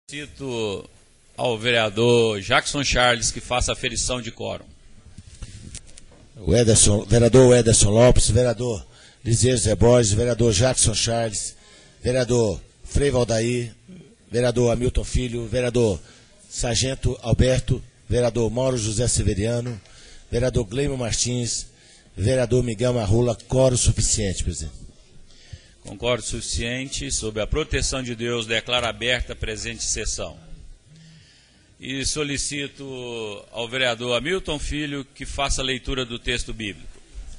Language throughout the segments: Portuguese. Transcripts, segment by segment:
Cito ao vereador Jackson Charles que faça a aferição de quórum. Vereador Ederson Lopes, vereador Liseu Zé Borges, vereador Jackson Charles, vereador Frei Valdair, vereador Hamilton Filho, vereador Sargento Alberto, vereador Mauro José Severiano, vereador Gleimo Martins, vereador Miguel Marrula. Quórum suficiente, presidente. Concordo suficiente. Sob a proteção de Deus, declaro aberta a presente sessão. E solicito ao vereador Hamilton Filho que faça a leitura do texto bíblico.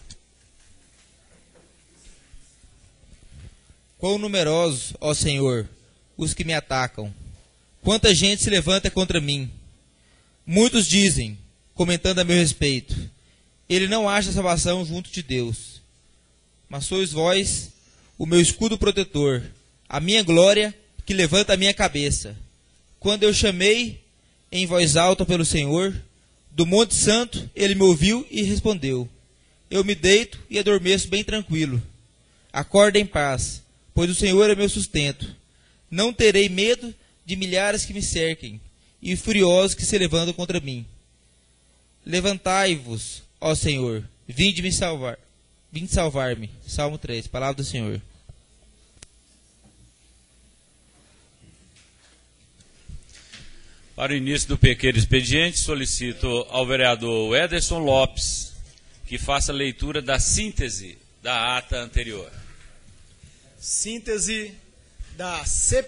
Quão numerosos, ó Senhor, os que me atacam! Quanta gente se levanta contra mim! Muitos dizem, comentando a meu respeito, ele não acha salvação junto de Deus. Mas sois vós o meu escudo protetor, a minha glória que levanta a minha cabeça. Quando eu chamei em voz alta pelo Senhor, do Monte Santo ele me ouviu e respondeu. Eu me deito e adormeço bem tranquilo. Acordo em paz, pois o Senhor é meu sustento. Não terei medo de milhares que me cerquem e furiosos que se levantam contra mim. Levantai-vos, ó Senhor, vinde me salvar. Vinde salvar-me. Salmo 3, palavra do Senhor. Para o início do pequeno expediente, solicito ao vereador Ederson Lopes que faça a leitura da síntese da ata anterior. Síntese da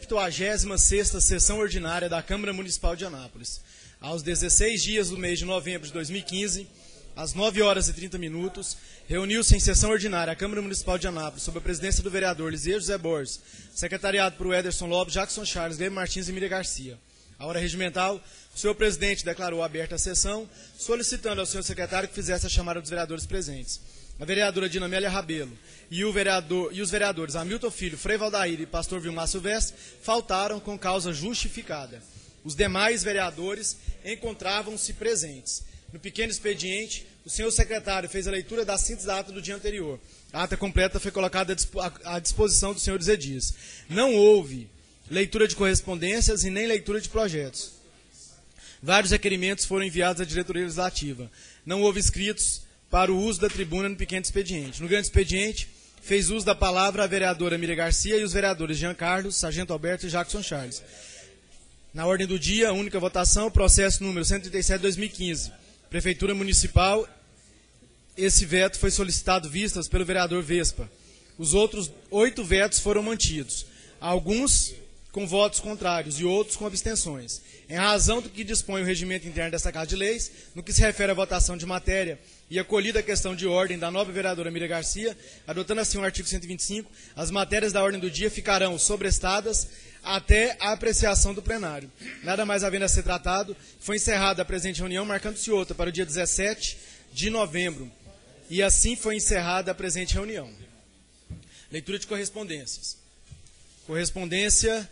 76ª Sessão Ordinária da Câmara Municipal de Anápolis. Aos 16 dias do mês de novembro de 2015, às 9 horas e 30 minutos, reuniu-se em sessão ordinária a Câmara Municipal de Anápolis, sob a presidência do vereador Liseu Zé Borges, secretariado por Ederson Lopes, Jackson Charles, Gleimo Martins e Miriam Garcia. A hora regimental, o senhor presidente declarou aberta a sessão, solicitando ao senhor secretário que fizesse a chamada dos vereadores presentes. A vereadora Dina Amélia Rabelo e os vereadores Hamilton Filho, Frei Valdair e pastor Vilmar Silvestre faltaram com causa justificada. Os demais vereadores encontravam-se presentes. No pequeno expediente, o senhor secretário fez a leitura da síntese da ata do dia anterior. A ata completa foi colocada à disposição dos senhores edis. Não houve leitura de correspondências e nem leitura de projetos. Vários requerimentos foram enviados à diretoria legislativa. Não houve inscritos para o uso da tribuna no pequeno expediente. No grande expediente, fez uso da palavra a vereadora Miriam Garcia e os vereadores Jean Carlos, Sargento Alberto e Jackson Charles. Na ordem do dia, única votação, processo número 137/2015. Prefeitura Municipal, esse veto foi solicitado vistas pelo vereador Vespa. Os outros 8 vetos foram mantidos. Alguns com votos contrários e outros com abstenções. Em razão do que dispõe o regimento interno desta Casa de Leis, no que se refere à votação de matéria e acolhida a questão de ordem da nova vereadora Miriam Garcia, adotando assim o artigo 125, as matérias da ordem do dia ficarão sobrestadas até a apreciação do plenário. Nada mais havendo a ser tratado, foi encerrada a presente reunião, marcando-se outra para o dia 17 de novembro. E assim foi encerrada a presente reunião. Leitura de correspondências. Correspondência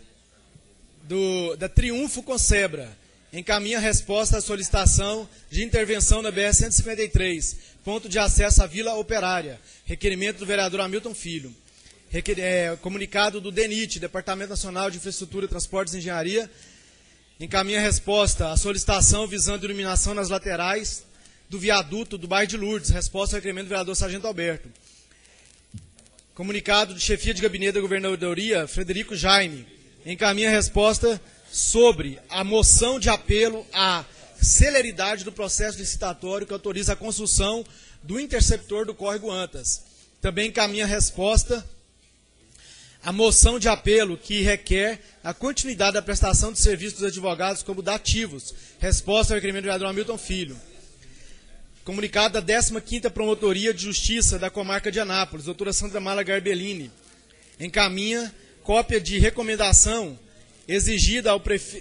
da Triunfo Concebra. Encaminha resposta à solicitação de intervenção na BR-153, ponto de acesso à Vila Operária. Requerimento do vereador Hamilton Filho. Comunicado do DENIT, Departamento Nacional de Infraestrutura, Transportes e Engenharia. Encaminha resposta à solicitação visando iluminação nas laterais do viaduto do bairro de Lourdes. Resposta ao requerimento do vereador Sargento Alberto. Comunicado de chefia de gabinete da governadoria, Frederico Jaime. Encaminha resposta sobre a moção de apelo à celeridade do processo licitatório que autoriza a construção do interceptor do córrego Antas. Também encaminha resposta à moção de apelo que requer a continuidade da prestação de serviços dos advogados como dativos. Resposta ao requerimento do vereador Hamilton Filho. Comunicado da 15ª Promotoria de Justiça da Comarca de Anápolis, doutora Sandra Mala Garbellini, encaminha cópia de recomendação expedida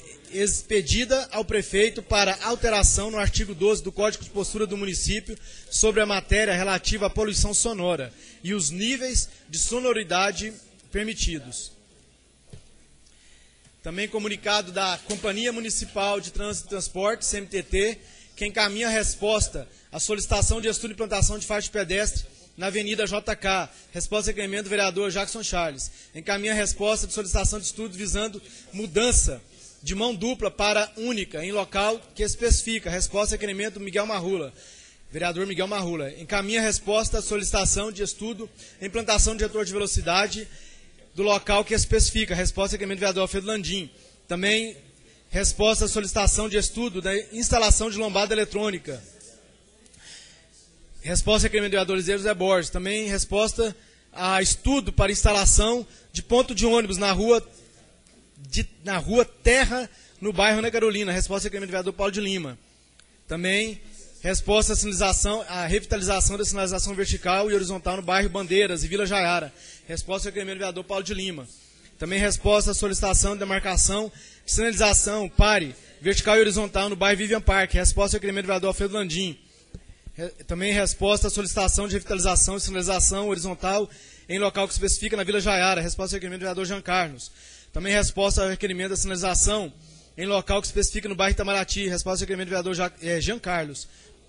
ao prefeito para alteração no artigo 12 do Código de Postura do município sobre a matéria relativa à poluição sonora e os níveis de sonoridade permitidos. Também comunicado da Companhia Municipal de Trânsito e Transporte, CMTT, que encaminha resposta à solicitação de estudo e implantação de faixa pedestre na Avenida JK. Resposta ao requerimento do vereador Jackson Charles. Encaminha a resposta de solicitação de estudo visando mudança de mão dupla para única, em local que especifica. Resposta ao requerimento Miguel Marrula. Vereador Miguel Marrula. Encaminha a resposta à solicitação de estudo e implantação de retor de velocidade do local que especifica. Resposta ao requerimento do vereador Alfredo Landim. Também resposta à solicitação de estudo da instalação de lombada eletrônica. Resposta ao requerimento do vereador Liseu Zé Borges. Também resposta a estudo para instalação de ponto de ônibus na rua Terra, no bairro Ana Carolina. Resposta ao requerimento do vereador Paulo de Lima. Também resposta à revitalização da sinalização vertical e horizontal no bairro Bandeiras e Vila Jaiara. Resposta ao requerimento do vereador Paulo de Lima. Também resposta à solicitação de demarcação de sinalização pare vertical e horizontal no bairro Vivian Park. Resposta ao requerimento do vereador Alfredo Landim. Também resposta à solicitação de revitalização e sinalização horizontal em local que especifica na Vila Jaiara. Resposta ao requerimento do vereador Jean Carlos. Também resposta ao requerimento da sinalização em local que especifica no bairro Itamaraty. Resposta ao requerimento do vereador Jean Carlos.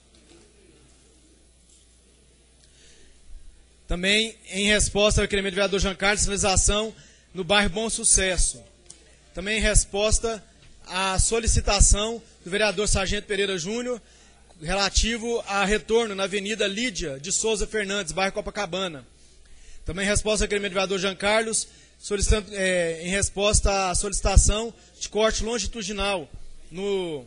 Também em resposta ao requerimento do vereador Jean Carlos, sinalização no bairro Bom Sucesso. Também em resposta à solicitação do vereador Sargento Pereira Júnior, relativo a retorno na Avenida Lídia de Souza Fernandes, bairro Copacabana. Também em resposta ao requerimento do vereador Jean Carlos, solicitando, em resposta à solicitação de corte longitudinal no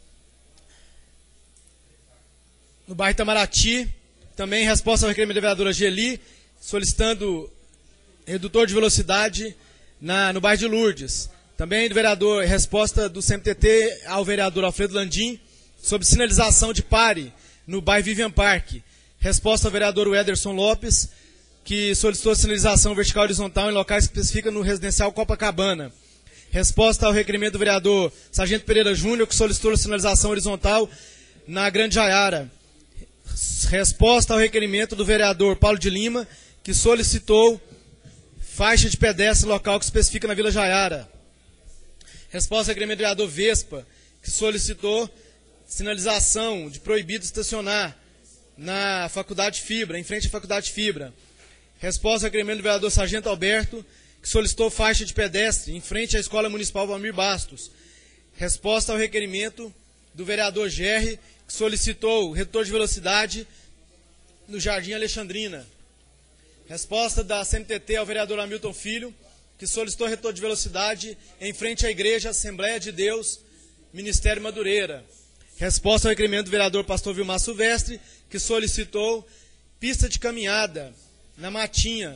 bairro Itamaraty. Também em resposta ao requerimento da vereadora Geli, solicitando redutor de velocidade no bairro de Lourdes. Também resposta do CMTT ao vereador Alfredo Landim, sobre sinalização de pare no bairro Vivian Park. Resposta ao vereador Ederson Lopes, que solicitou sinalização vertical e horizontal em locais que especifica no residencial Copacabana. Resposta ao requerimento do vereador Sargento Pereira Júnior, que solicitou sinalização horizontal na Grande Jaiara. Resposta ao requerimento do vereador Paulo de Lima, que solicitou faixa de pedestre local que especifica na Vila Jaiara. Resposta ao requerimento do vereador Vespa, que solicitou sinalização de proibido estacionar na Faculdade Fibra, em frente à Faculdade Fibra. Resposta ao requerimento do vereador Sargento Alberto, que solicitou faixa de pedestre em frente à Escola Municipal Valmir Bastos. Resposta ao requerimento do vereador Gerry, que solicitou redutor de velocidade no Jardim Alexandrina. Resposta da CMTT ao vereador Hamilton Filho, que solicitou redutor de velocidade em frente à Igreja Assembleia de Deus, Ministério Madureira. Resposta ao requerimento do vereador Pastor Vilmar Silvestre, que solicitou pista de caminhada na Matinha,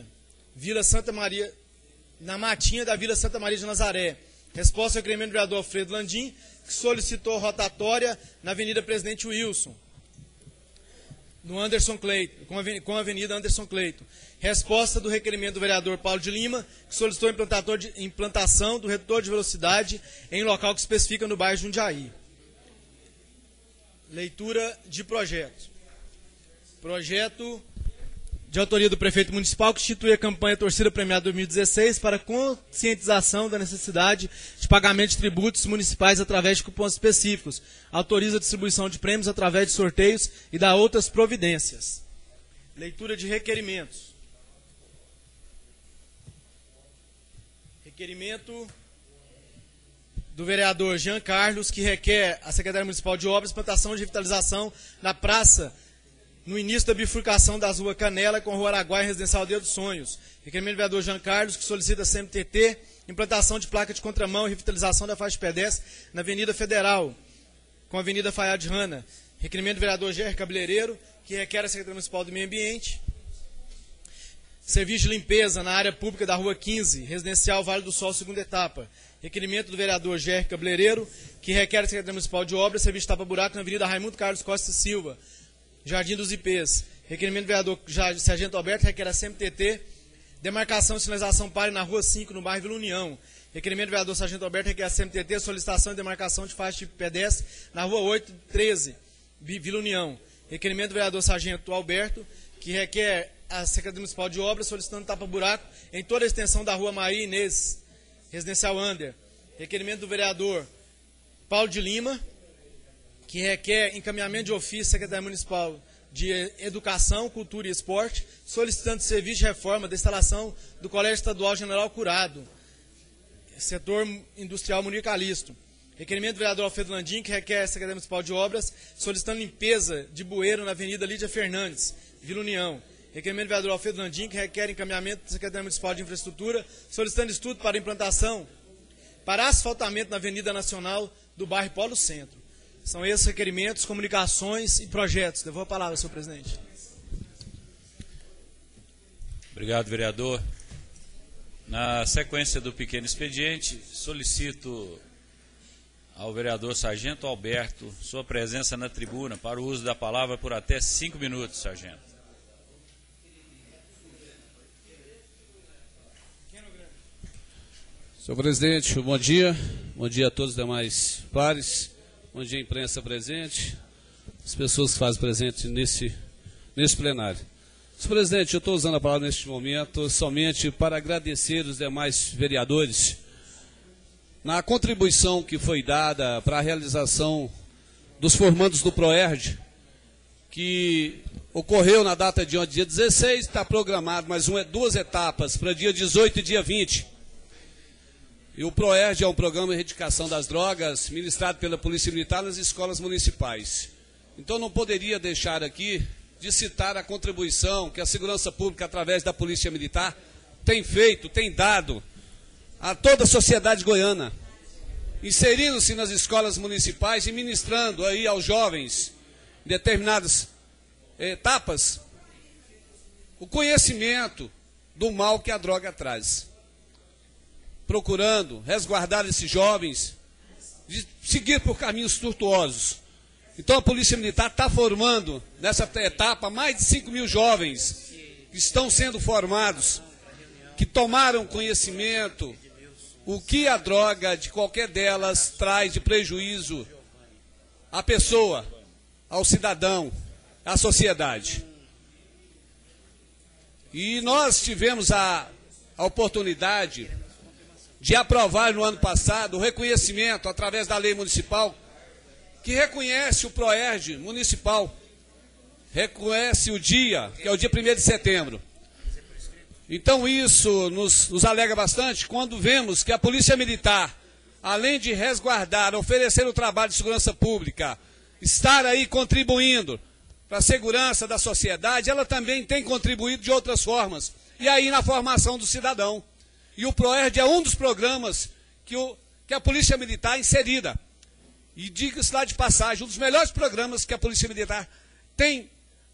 da Vila Santa Maria de Nazaré. Resposta ao requerimento do vereador Alfredo Landim, que solicitou rotatória na Avenida Presidente Wilson, no Anderson Cleito, com a Avenida Anderson Cleito. Resposta do requerimento do vereador Paulo de Lima, que solicitou implantação do redutor de velocidade em local que especifica no bairro Jundiaí. Leitura de projeto. Projeto de autoria do prefeito municipal, que institui a campanha Torcida Premiada 2016 para conscientização da necessidade de pagamento de tributos municipais através de cupons específicos. Autoriza a distribuição de prêmios através de sorteios e dá outras providências. Leitura de requerimentos. Requerimento do vereador Jean Carlos, que requer à Secretaria Municipal de Obras implantação de revitalização na praça no início da bifurcação das ruas Canela com a Rua Araguaia e Residencial Aldeia dos Sonhos. Requerimento do vereador Jean Carlos, que solicita a CMTT implantação de placa de contramão e revitalização da faixa de pedestre na Avenida Federal, com a Avenida Fayad Rana. Requerimento do vereador Gerry Cabeleireiro, que requer à Secretaria Municipal do Meio Ambiente serviço de limpeza na área pública da Rua 15, Residencial Vale do Sol, segunda etapa. Requerimento do vereador Gerry Cabeleireiro, que requer à Secretaria Municipal de Obras serviço de tapa-buraco na Avenida Raimundo Carlos Costa Silva, Jardim dos Ipês. Requerimento do vereador Sargento Alberto, requer a CMTT demarcação e sinalização pare na Rua 5, no bairro Vila União. Requerimento do vereador Sargento Alberto, requer a CMTT solicitação e demarcação de faixa de pedestre na Rua 8, 13, Vila União. Requerimento do vereador Sargento Alberto, que requer a Secretaria Municipal de Obras solicitando tapa-buraco em toda a extensão da Rua Maria Inês, Residencial Ander. Requerimento do vereador Paulo de Lima, que requer encaminhamento de ofício à Secretaria Municipal de Educação, Cultura e Esporte, solicitando serviço de reforma da instalação do Colégio Estadual General Curado, setor industrial Munir Calixto. Requerimento do vereador Alfredo Landim, que requer a Secretaria Municipal de Obras, solicitando limpeza de bueiro na Avenida Lídia Fernandes, Vila União. Requerimento do vereador Alfredo Landim, que requer encaminhamento da Secretaria Municipal de Infraestrutura, solicitando estudo para implantação, para asfaltamento na Avenida Nacional do bairro Polo Centro. São esses requerimentos, comunicações e projetos. Devolvo a palavra, senhor presidente. Obrigado, vereador. Na sequência do pequeno expediente, solicito ao vereador Sargento Alberto sua presença na tribuna para o uso da palavra por até 5 minutos, sargento. Senhor presidente, bom dia a todos os demais pares, bom dia à imprensa presente, as pessoas que fazem presente nesse plenário. Senhor presidente, eu estou usando a palavra neste momento somente para agradecer os demais vereadores na contribuição que foi dada para a realização dos formandos do PROERD, que ocorreu na data de ontem, dia 16, está programado mais duas etapas para dia 18 e dia 20. E o PROERD é um programa de erradicação das drogas ministrado pela Polícia Militar nas escolas municipais. Então não poderia deixar aqui de citar a contribuição que a Segurança Pública, através da Polícia Militar, tem feito, tem dado a toda a sociedade goiana, inserindo-se nas escolas municipais e ministrando aí aos jovens, em determinadas etapas, o conhecimento do mal que a droga traz, procurando resguardar esses jovens de seguir por caminhos tortuosos. Então a Polícia Militar está formando, nessa etapa, mais de 5 mil jovens que estão sendo formados, que tomaram conhecimento o que a droga, de qualquer delas, traz de prejuízo à pessoa, ao cidadão, à sociedade. E nós tivemos a oportunidade de aprovar no ano passado o reconhecimento, através da lei municipal, que reconhece o PROERD municipal, reconhece o dia, que é o dia 1º de setembro. Então isso nos alegra bastante quando vemos que a Polícia Militar, além de resguardar, oferecer o trabalho de segurança pública, estar aí contribuindo para a segurança da sociedade, ela também tem contribuído de outras formas, e aí na formação do cidadão. E o PROERD é um dos programas que a Polícia Militar é inserida. E diga-se lá de passagem, um dos melhores programas que a Polícia Militar tem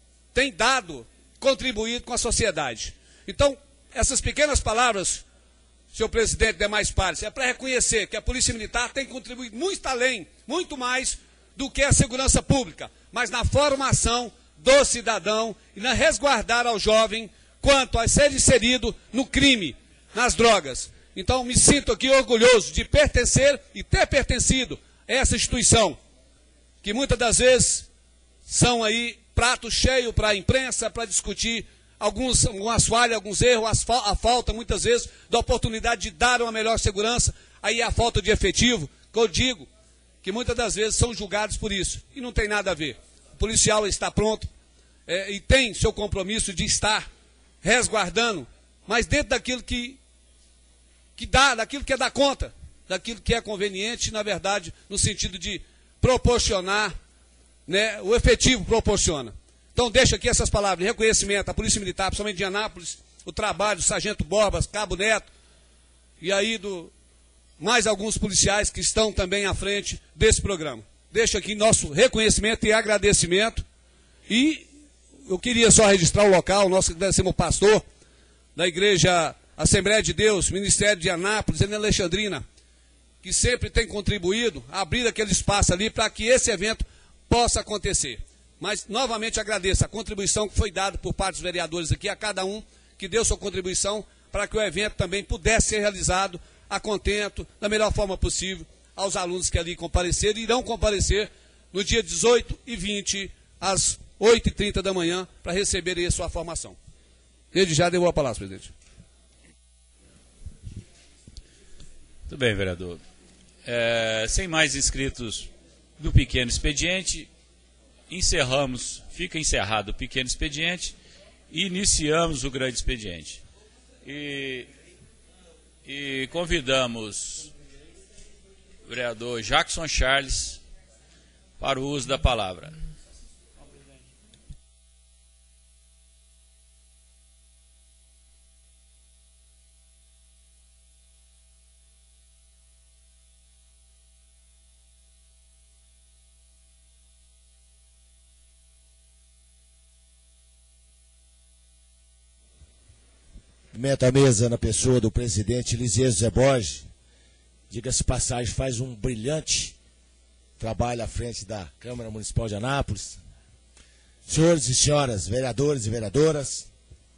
dado, contribuído com a sociedade. Então, essas pequenas palavras, senhor presidente e demais pares, é para reconhecer que a Polícia Militar tem contribuído muito além, muito mais do que a segurança pública, mas na formação do cidadão e na resguardar ao jovem quanto a ser inserido no crime, nas drogas. Então, me sinto aqui orgulhoso de pertencer e ter pertencido a essa instituição, que muitas das vezes são aí prato cheio para a imprensa, para discutir algumas falhas, alguns erros, a falta, muitas vezes, da oportunidade de dar uma melhor segurança, aí a falta de efetivo, que eu digo, que muitas das vezes são julgados por isso, e não tem nada a ver. O policial está pronto e tem seu compromisso de estar resguardando, mas dentro daquilo que dá, daquilo que é da conta, daquilo que é conveniente, na verdade, no sentido de proporcionar, né, o efetivo proporciona. Então, deixo aqui essas palavras de reconhecimento à Polícia Militar, principalmente de Anápolis, o trabalho do Sargento Borbas, Cabo Neto, e aí mais alguns policiais que estão também à frente desse programa. Deixo aqui nosso reconhecimento e agradecimento, e eu queria só registrar o local, nós agradecemos ao pastor da Igreja Assembleia de Deus, Ministério de Anápolis, e Alexandrina, que sempre tem contribuído a abrir aquele espaço ali para que esse evento possa acontecer. Mas, novamente, agradeço a contribuição que foi dada por parte dos vereadores aqui, a cada um que deu sua contribuição para que o evento também pudesse ser realizado a contento, da melhor forma possível, aos alunos que ali compareceram e irão comparecer no dia 18 e 20, às 8h30 da manhã, para receberem a sua formação. Desde já, devolvo a palavra, presidente. Muito bem, vereador. Sem mais inscritos do pequeno expediente, fica encerrado o pequeno expediente e iniciamos o grande expediente. E convidamos vereador Jackson Charles, para o uso da palavra. Cumprimento a mesa na pessoa do presidente Lisieiro Zé Borges. Diga-se passagem, faz um brilhante trabalho à frente da Câmara Municipal de Anápolis. Senhores e senhoras, vereadores e vereadoras,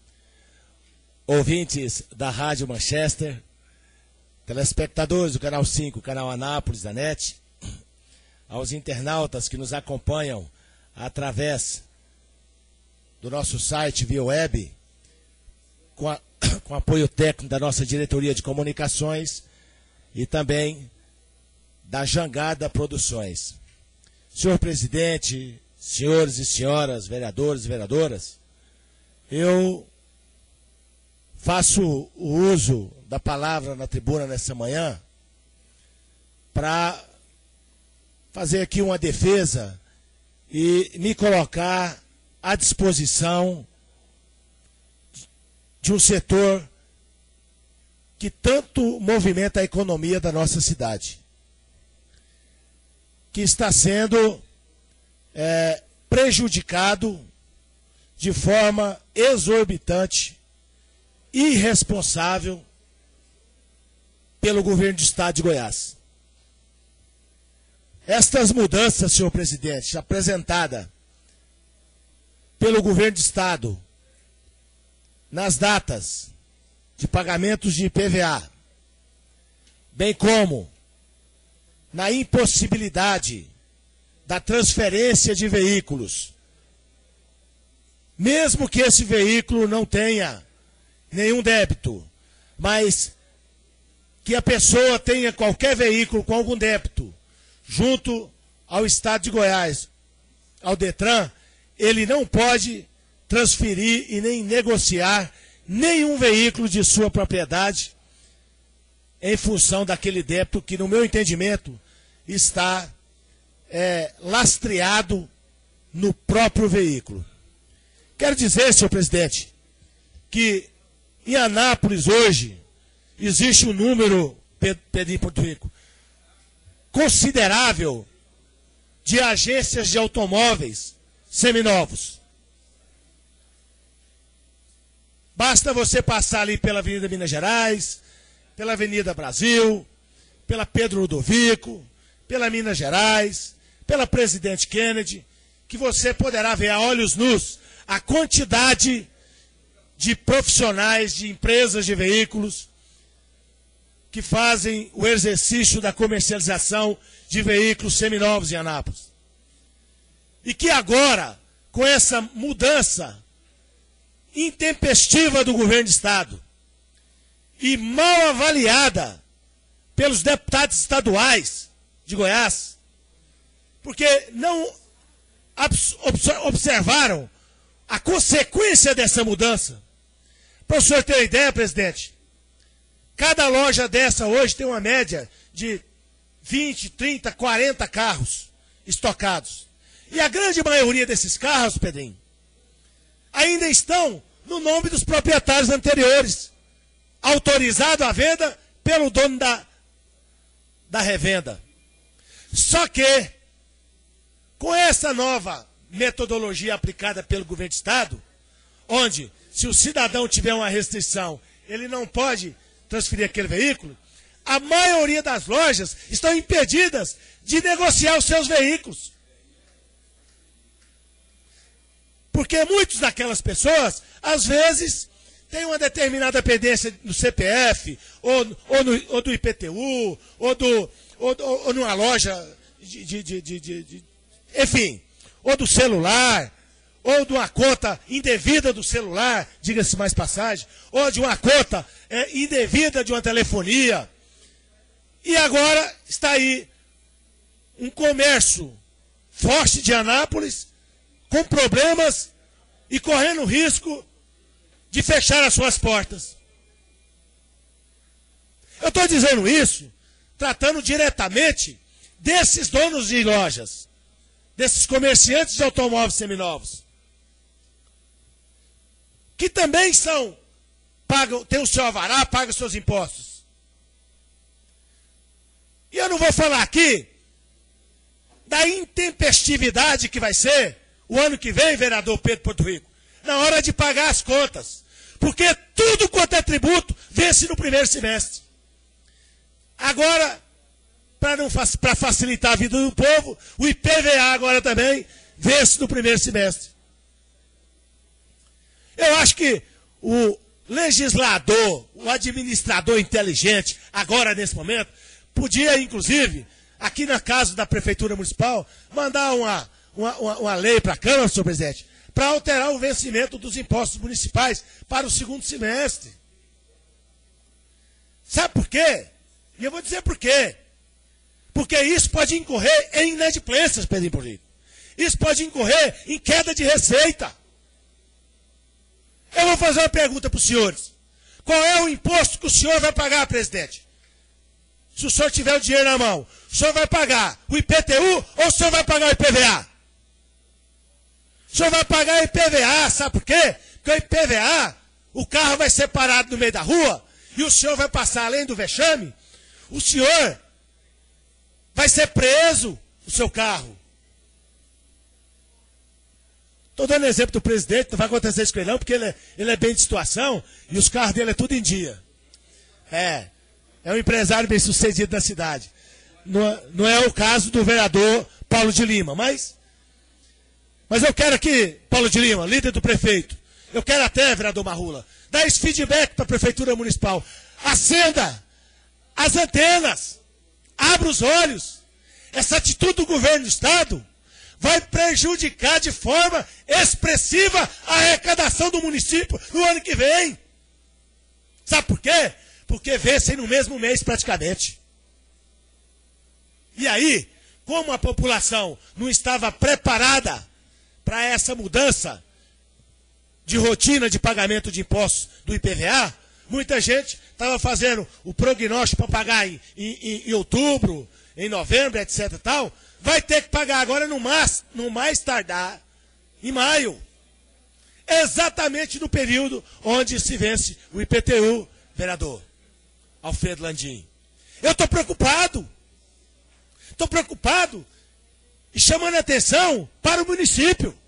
ouvintes da Rádio Manchester, telespectadores do Canal 5, Canal Anápolis da NET, aos internautas que nos acompanham através do nosso site via web, com apoio técnico da nossa diretoria de comunicações e também da Jangada Produções. Senhor presidente, senhores e senhoras, vereadores e vereadoras, eu faço o uso da palavra na tribuna nessa manhã para fazer aqui uma defesa e me colocar à disposição de um setor que tanto movimenta a economia da nossa cidade, que está sendo prejudicado de forma exorbitante, irresponsável, pelo governo do estado de Goiás. Estas mudanças, senhor presidente, apresentadas pelo governo do estado nas datas de pagamentos de IPVA, bem como na impossibilidade da transferência de veículos, mesmo que esse veículo não tenha nenhum débito, mas que a pessoa tenha qualquer veículo com algum débito, junto ao estado de Goiás, ao Detran, ele não pode transferir e nem negociar nenhum veículo de sua propriedade em função daquele débito que, no meu entendimento, está lastreado no próprio veículo. Quero dizer, senhor presidente, que em Anápolis hoje existe um número, Pedrinho Porto Rico, considerável de agências de automóveis seminovos. Basta você passar ali pela Avenida Minas Gerais, pela Avenida Brasil, pela Pedro Ludovico, pela Minas Gerais, pela Presidente Kennedy, que você poderá ver a olhos nus a quantidade de profissionais de empresas de veículos que fazem o exercício da comercialização de veículos seminovos em Anápolis. E que agora, com essa mudança intempestiva do governo do estado e mal avaliada pelos deputados estaduais de Goiás, porque não observaram a consequência dessa mudança. Para o senhor ter uma ideia, presidente, cada loja dessa hoje tem uma média de 20, 30, 40 carros estocados. E a grande maioria desses carros, Pedrinho, ainda estão no nome dos proprietários anteriores, autorizado à venda pelo dono da revenda. Só que, com essa nova metodologia aplicada pelo governo do estado, onde, se o cidadão tiver uma restrição, ele não pode transferir aquele veículo, a maioria das lojas estão impedidas de negociar os seus veículos. Porque muitas daquelas pessoas, às vezes, têm uma determinada pendência no CPF, ou do IPTU, ou numa loja enfim, ou do celular, ou de uma conta indevida do celular, diga-se mais passagem, ou de uma conta indevida de uma telefonia. E agora está aí um comércio forte de Anápolis, com problemas e correndo risco de fechar as suas portas. Eu estou dizendo isso tratando diretamente desses donos de lojas, desses comerciantes de automóveis seminovos, que também têm o seu alvará, pagam seus impostos. E eu não vou falar aqui da intempestividade que vai ser o ano que vem, vereador Pedro Porto Rico, na hora de pagar as contas. Porque tudo quanto é tributo vence no primeiro semestre. Agora, para facilitar a vida do povo, o IPVA agora também vence no primeiro semestre. Eu acho que o legislador, o administrador inteligente, agora nesse momento, podia, inclusive, aqui na casa da Prefeitura Municipal, mandar uma lei para a Câmara, senhor presidente, para alterar o vencimento dos impostos municipais para o segundo semestre. Sabe por quê? E eu vou dizer por quê. Porque isso pode incorrer em inadimplências, Pedro Porto Rico. Isso pode incorrer em queda de receita. Eu vou fazer uma pergunta para os senhores. Qual é o imposto que o senhor vai pagar, presidente? Se o senhor tiver o dinheiro na mão, o senhor vai pagar o IPTU ou o senhor vai pagar o IPVA? O senhor vai pagar o IPVA, sabe por quê? Porque o IPVA, o carro vai ser parado no meio da rua e o senhor vai passar além do vexame, o senhor vai ser preso, o seu carro. Estou dando exemplo do presidente, não vai acontecer isso com ele não, porque ele é bem de situação e os carros dele é tudo em dia. É um empresário bem sucedido da cidade. Não é o caso do vereador Paulo de Lima, mas eu quero aqui, Paulo de Lima, líder do prefeito, eu quero até, vereador Marrula, dar esse feedback para a Prefeitura Municipal. Acenda as antenas, abra os olhos. Essa atitude do governo do Estado vai prejudicar de forma expressiva a arrecadação do município no ano que vem. Sabe por quê? Porque vencem no mesmo mês praticamente. E aí, como a população não estava preparada para essa mudança de rotina de pagamento de impostos do IPVA, muita gente estava fazendo o prognóstico para pagar em outubro, em novembro, etc. Tal, vai ter que pagar agora no mais tardar em maio. Exatamente no período onde se vence o IPTU, vereador Alfredo Landim. Eu estou preocupado. Estou preocupado e chamando a atenção para o município.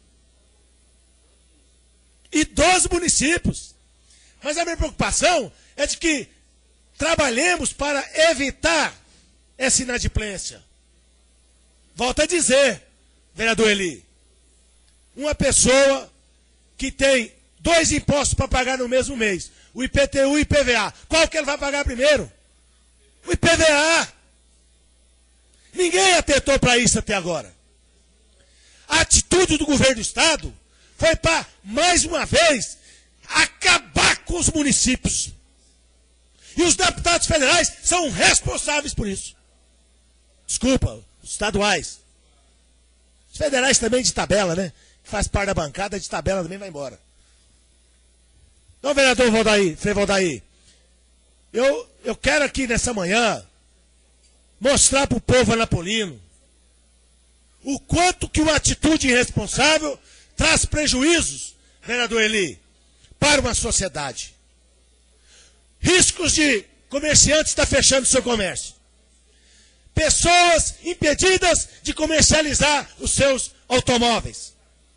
E 12 municípios. Mas a minha preocupação é de que trabalhemos para evitar essa inadimplência. Volto a dizer, vereador Eli, uma pessoa que tem 2 impostos para pagar no mesmo mês, o IPTU e o IPVA, qual que ele vai pagar primeiro? O IPVA. Ninguém atentou para isso até agora. A atitude do governo do Estado foi para, mais uma vez, acabar com os municípios. E os deputados federais são responsáveis por isso. Desculpa, os estaduais. Os federais também de tabela, né? Faz parte da bancada, de tabela também vai embora. Então, vereador Valdair, Frei Valdair, eu quero aqui nessa manhã mostrar para o povo anapolino o quanto que uma atitude irresponsável traz prejuízos, vereador Eli, para uma sociedade. Riscos de comerciantes estar fechando seu comércio. Pessoas impedidas de comercializar os seus automóveis.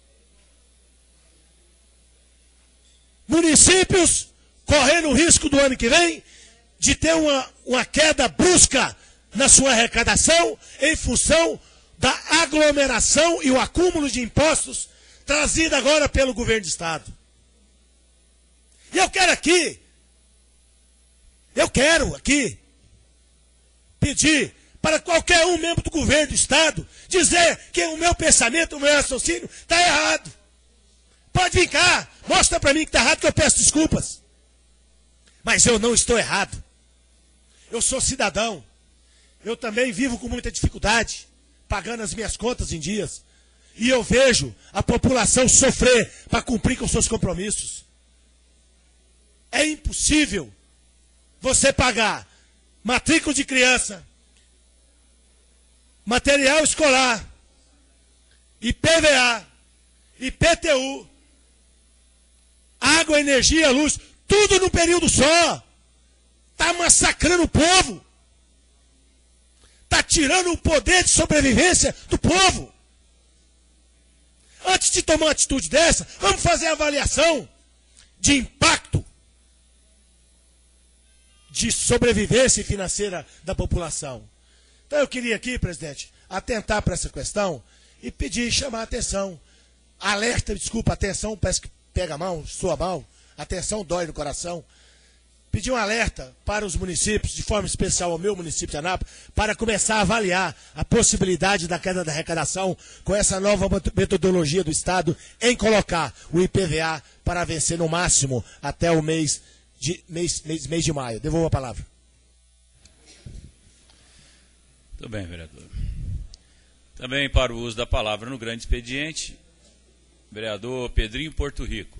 Municípios correndo o risco do ano que vem de ter uma queda brusca na sua arrecadação em função da aglomeração e o acúmulo de impostos trazido agora pelo governo do Estado. E eu quero aqui pedir para qualquer um membro do governo do Estado dizer que o meu pensamento, o meu raciocínio está errado. Pode vir cá, mostra para mim que está errado que eu peço desculpas. Mas eu não estou errado. Eu sou cidadão. Eu também vivo com muita dificuldade, pagando as minhas contas em dias. E eu vejo a população sofrer para cumprir com seus compromissos. É impossível você pagar matrícula de criança, material escolar, IPVA, IPTU, água, energia, luz, tudo num período só. Está massacrando o povo. Está tirando o poder de sobrevivência do povo. Antes de tomar uma atitude dessa, vamos fazer a avaliação de impacto de sobrevivência financeira da população. Então eu queria aqui, presidente, atentar para essa questão e pedir, chamar a atenção. Alerta, desculpa, atenção, parece que pega mal, soa mal, atenção dói no coração. Pedir um alerta para os municípios, de forma especial ao meu município de Anápolis, para começar a avaliar a possibilidade da queda da arrecadação com essa nova metodologia do Estado em colocar o IPVA para vencer no máximo até o mês de maio. Devolvo a palavra. Muito bem, vereador. Também para o uso da palavra no grande expediente, vereador Pedrinho Porto Rico.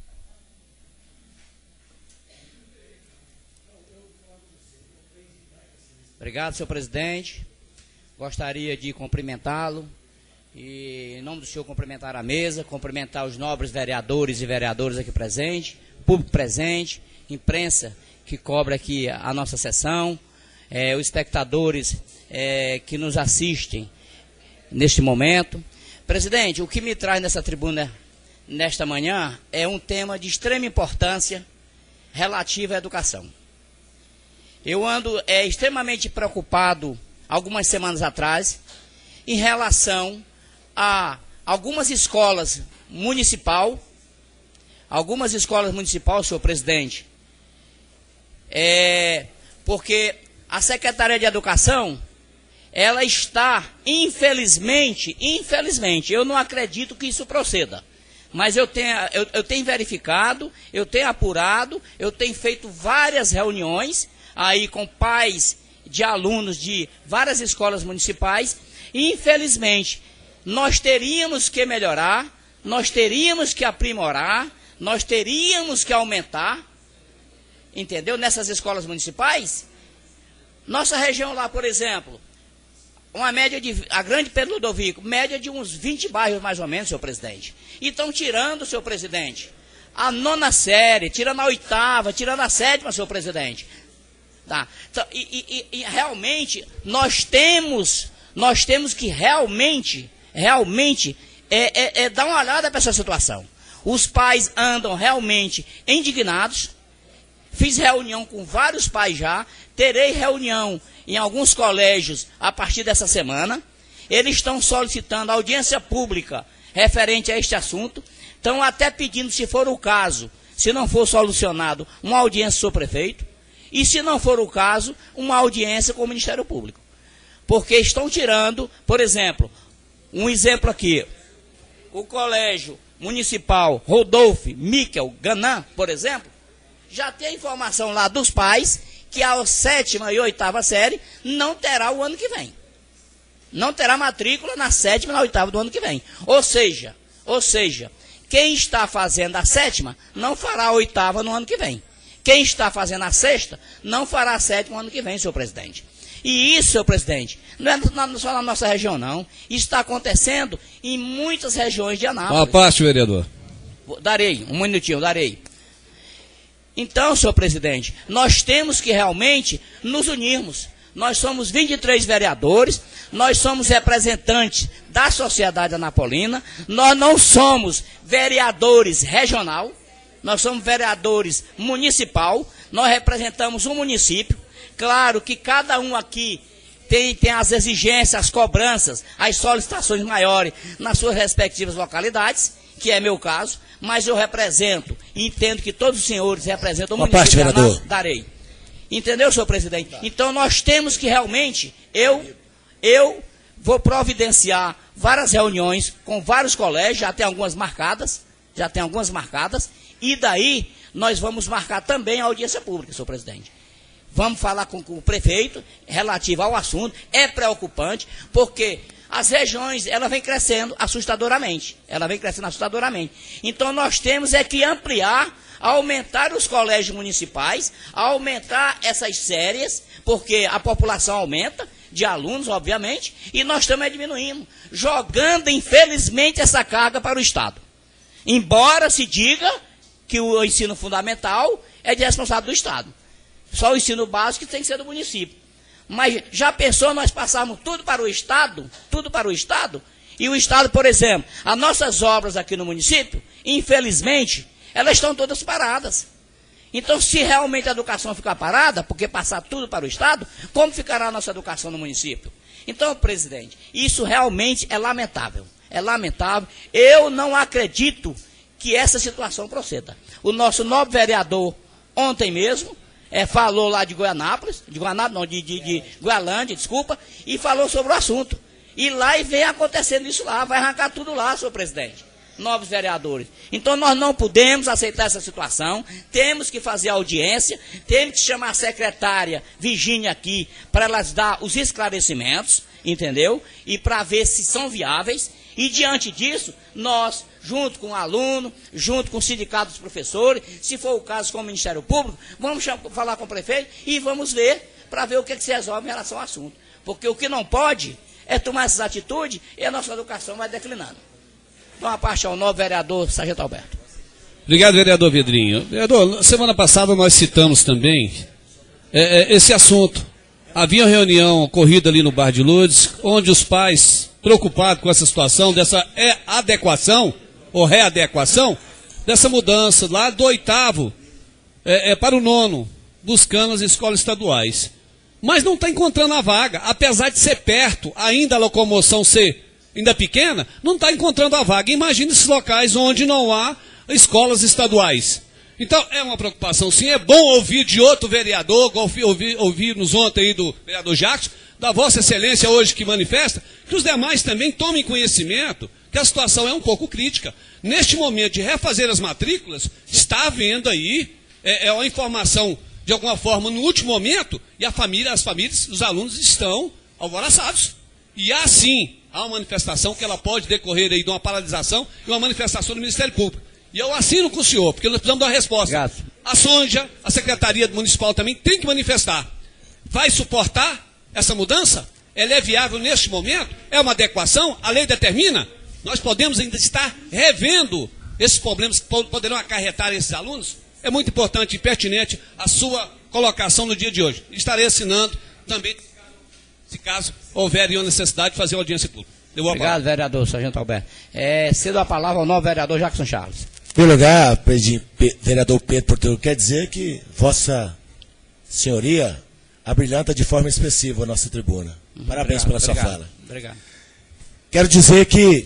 Obrigado, senhor presidente. Gostaria de cumprimentá-lo e, em nome do senhor, cumprimentar a mesa, cumprimentar os nobres vereadores e vereadoras aqui presentes, público presente, imprensa que cobre aqui a nossa sessão, os espectadores que nos assistem neste momento. Presidente, o que me traz nessa tribuna nesta manhã é um tema de extrema importância relativo à educação. Eu ando extremamente preocupado, algumas semanas atrás, em relação a algumas escolas municipais, senhor presidente, porque a Secretaria de Educação, ela está, infelizmente, eu não acredito que isso proceda, mas eu tenho verificado, eu tenho apurado, eu tenho feito várias reuniões aí com pais de alunos de várias escolas municipais, e infelizmente nós teríamos que melhorar, nós teríamos que aprimorar, nós teríamos que aumentar, entendeu? Nessas escolas municipais, nossa região lá, por exemplo, uma média a grande Pedro Ludovico, média de uns 20 bairros mais ou menos, senhor presidente. E estão tirando, senhor presidente, a 9ª série, tirando a 8ª, tirando a 7ª, senhor presidente. Tá. Então, e realmente nós temos que realmente dar uma olhada para essa situação. Os pais andam realmente indignados. Fiz reunião com vários pais já, terei reunião em alguns colégios a partir dessa semana. Eles estão solicitando audiência pública referente a este assunto. Estão até pedindo, se for o caso, se não for solucionado, uma audiência com o prefeito. E, se não for o caso, uma audiência com o Ministério Público. Porque estão tirando, por exemplo, um exemplo aqui, o Colégio Municipal Rodolfo Miquel Ganan, por exemplo, já tem a informação lá dos pais que a 7ª e 8ª série não terá o ano que vem. Não terá matrícula na 7ª e na 8ª do ano que vem. Ou seja, quem está fazendo a 7ª não fará a 8ª no ano que vem. Quem está fazendo a 6ª não fará a 7ª no ano que vem, senhor presidente. E isso, senhor presidente, não é só na nossa região, não. Isso está acontecendo em muitas regiões de Anápolis. Uma parte, vereador. Darei, um minutinho, darei. Então, senhor presidente, nós temos que realmente nos unirmos. Nós somos 23 vereadores, nós somos representantes da sociedade anapolina, nós não somos vereadores regional, nós somos vereadores municipal, nós representamos um município. Claro que cada um aqui tem as exigências, as cobranças, as solicitações maiores nas suas respectivas localidades, que é meu caso, mas eu represento e entendo que todos os senhores representam o município de Anápolis, darei. Entendeu, senhor presidente? Então nós temos que realmente, eu vou providenciar várias reuniões com vários colégios, já tem algumas marcadas, e daí nós vamos marcar também a audiência pública, senhor presidente. Vamos falar com o prefeito relativo ao assunto. É preocupante, porque as regiões, ela vem crescendo assustadoramente. Então nós temos que ampliar, aumentar os colégios municipais, aumentar essas séries, porque a população aumenta. de alunos, obviamente, e nós também diminuímos, jogando, infelizmente, essa carga para o Estado. Embora se diga que o ensino fundamental é de responsabilidade do Estado. Só o ensino básico tem que ser do município. Mas já pensou nós passarmos tudo para o Estado? E o Estado, por exemplo, as nossas obras aqui no município, infelizmente, elas estão todas paradas. Então, se realmente a educação ficar parada, porque passar tudo para o Estado, como ficará a nossa educação no município? Então, presidente, isso realmente é lamentável. É lamentável. Eu não acredito que essa situação proceda. O nosso nobre vereador, ontem mesmo, falou lá de Goialândia, desculpa, e falou sobre o assunto. E lá e vem acontecendo isso lá, vai arrancar tudo lá, senhor presidente. Novos vereadores. Então nós não podemos aceitar essa situação, temos que fazer audiência, temos que chamar a secretária Virgínia aqui para elas dar os esclarecimentos, entendeu? E para ver se são viáveis. E diante disso, nós, junto com o aluno, junto com o sindicato dos professores, se for o caso com o Ministério Público, vamos falar com o prefeito e vamos ver, para ver o que se resolve em relação ao assunto. Porque o que não pode é tomar essas atitudes e a nossa educação vai declinando. Então, a parte ao novo vereador Sargento Alberto. Obrigado, vereador Vedrinho. Vereador, semana passada nós citamos também esse assunto. Havia uma reunião ocorrida ali no Bar de Lourdes, onde os pais, preocupados com essa situação, dessa adequação, ou readequação, dessa mudança lá do 8º para o 9º, buscando as escolas estaduais. Mas não está encontrando a vaga, apesar de ser perto, ainda a locomoção ser ainda pequena, não está encontrando a vaga. Imagina esses locais onde não há escolas estaduais. Então, é uma preocupação sim, é bom ouvir de outro vereador, ouvir-nos ontem aí do vereador Jackson, da Vossa Excelência hoje que manifesta, que os demais também tomem conhecimento que a situação é um pouco crítica. Neste momento de refazer as matrículas, está havendo aí uma informação, de alguma forma, no último momento, e as famílias, os alunos estão alvoroçados. E há sim, há uma manifestação que ela pode decorrer aí de uma paralisação e uma manifestação do Ministério Público. E eu assino com o senhor, porque nós precisamos dar uma resposta. Obrigado. A Sonja, a Secretaria Municipal também tem que manifestar. Vai suportar essa mudança? Ela é viável neste momento? É uma adequação? A lei determina? Nós podemos ainda estar revendo esses problemas que poderão acarretar esses alunos? É muito importante e pertinente a sua colocação no dia de hoje. Estarei assinando também, se caso houver uma necessidade de fazer uma audiência pública. Obrigado, vereador Sargento Alberto. Cedo a palavra ao novo vereador Jackson Charles. Em primeiro lugar, vereador Pedro Porteu, quer dizer que Vossa Senhoria abrilhanta de forma expressiva a nossa tribuna. Parabéns pela sua fala. Obrigado. Quero dizer que,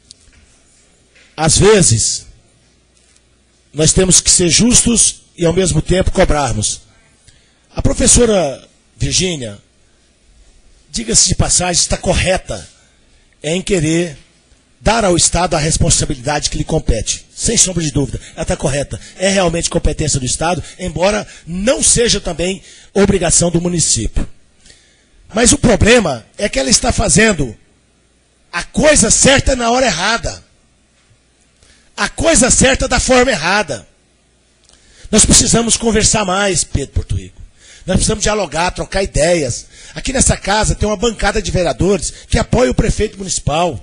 às vezes, nós temos que ser justos e, ao mesmo tempo, cobrarmos. A professora Virgínia, diga-se de passagem, está correta em querer dar ao Estado a responsabilidade que lhe compete. Sem sombra de dúvida, ela está correta. É realmente competência do Estado, embora não seja também obrigação do município. Mas o problema é que ela está fazendo a coisa certa na hora errada. A coisa certa da forma errada. Nós precisamos conversar mais, Pedro Portuígo. Nós precisamos dialogar, trocar ideias. Aqui nessa casa tem uma bancada de vereadores que apoia o prefeito municipal.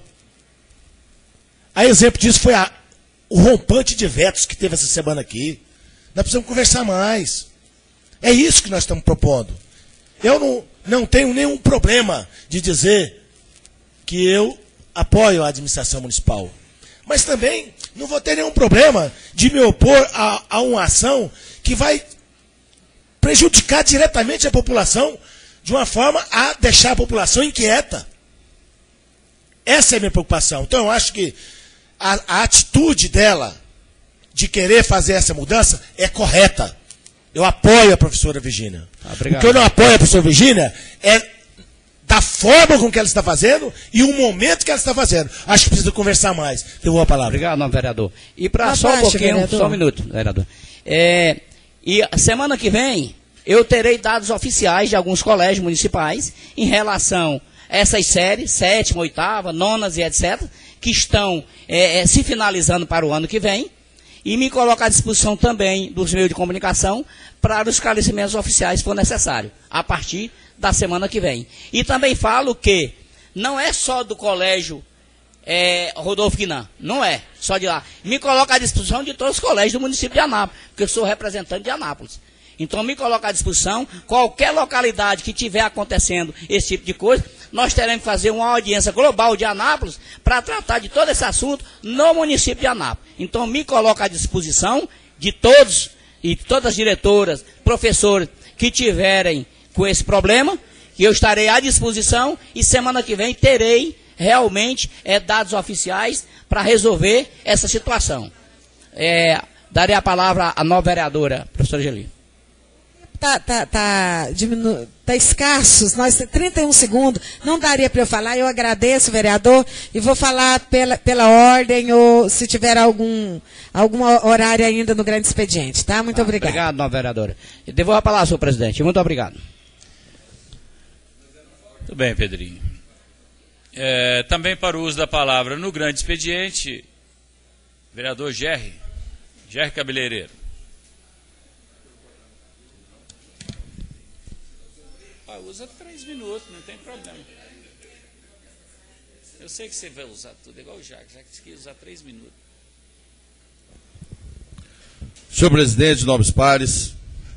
A exemplo disso foi o rompante de vetos que teve essa semana aqui. Nós precisamos conversar mais. É isso que nós estamos propondo. Eu não tenho nenhum problema de dizer que eu apoio a administração municipal. Mas também não vou ter nenhum problema de me opor a uma ação que vai prejudicar diretamente a população de uma forma a deixar a população inquieta. Essa é a minha preocupação. Então eu acho que a atitude dela de querer fazer essa mudança é correta. Eu apoio a professora Virgínia. O que eu não apoio a professora Virgínia é da forma com que ela está fazendo e o momento que ela está fazendo. Acho que precisa conversar mais. Devolvo a palavra. Obrigado, não, vereador. E para só um pouquinho, vereador. Só um minuto, vereador. E a semana que vem, eu terei dados oficiais de alguns colégios municipais em relação a essas séries, 7ª, 8ª, 9ª e etc., que estão se finalizando para o ano que vem. e me coloco à disposição também dos meios de comunicação para os esclarecimentos oficiais, se for necessário, a partir da semana que vem. E também falo que não é só do colégio Rodolfo Guinan, não é só de lá. Me coloco à disposição de todos os colégios do município de Anápolis, porque eu sou representante de Anápolis. Então me coloco à disposição, qualquer localidade que tiver acontecendo esse tipo de coisa, nós teremos que fazer uma audiência global de Anápolis para tratar de todo esse assunto no município de Anápolis. Então me coloco à disposição de todos e todas as diretoras, professores que tiverem com esse problema, que eu estarei à disposição e semana que vem terei realmente dados oficiais para resolver essa situação. Darei a palavra à nova vereadora, professora Geli. Tá escassos, nós 31 segundos, não daria para eu falar, eu agradeço, vereador, e vou falar pela ordem, ou se tiver algum horário ainda no grande expediente, tá? Muito obrigado. Obrigado, nova vereadora. Eu devolvo a palavra, senhor presidente. Muito obrigado. Muito bem, Pedrinho. Também para o uso da palavra no grande expediente, vereador Gerry Cabeleireiro. Usa 3 minutos, não tem problema. Eu sei que você vai usar tudo, igual o Jacques quis usar 3 minutos. Senhor presidente, nobres pares,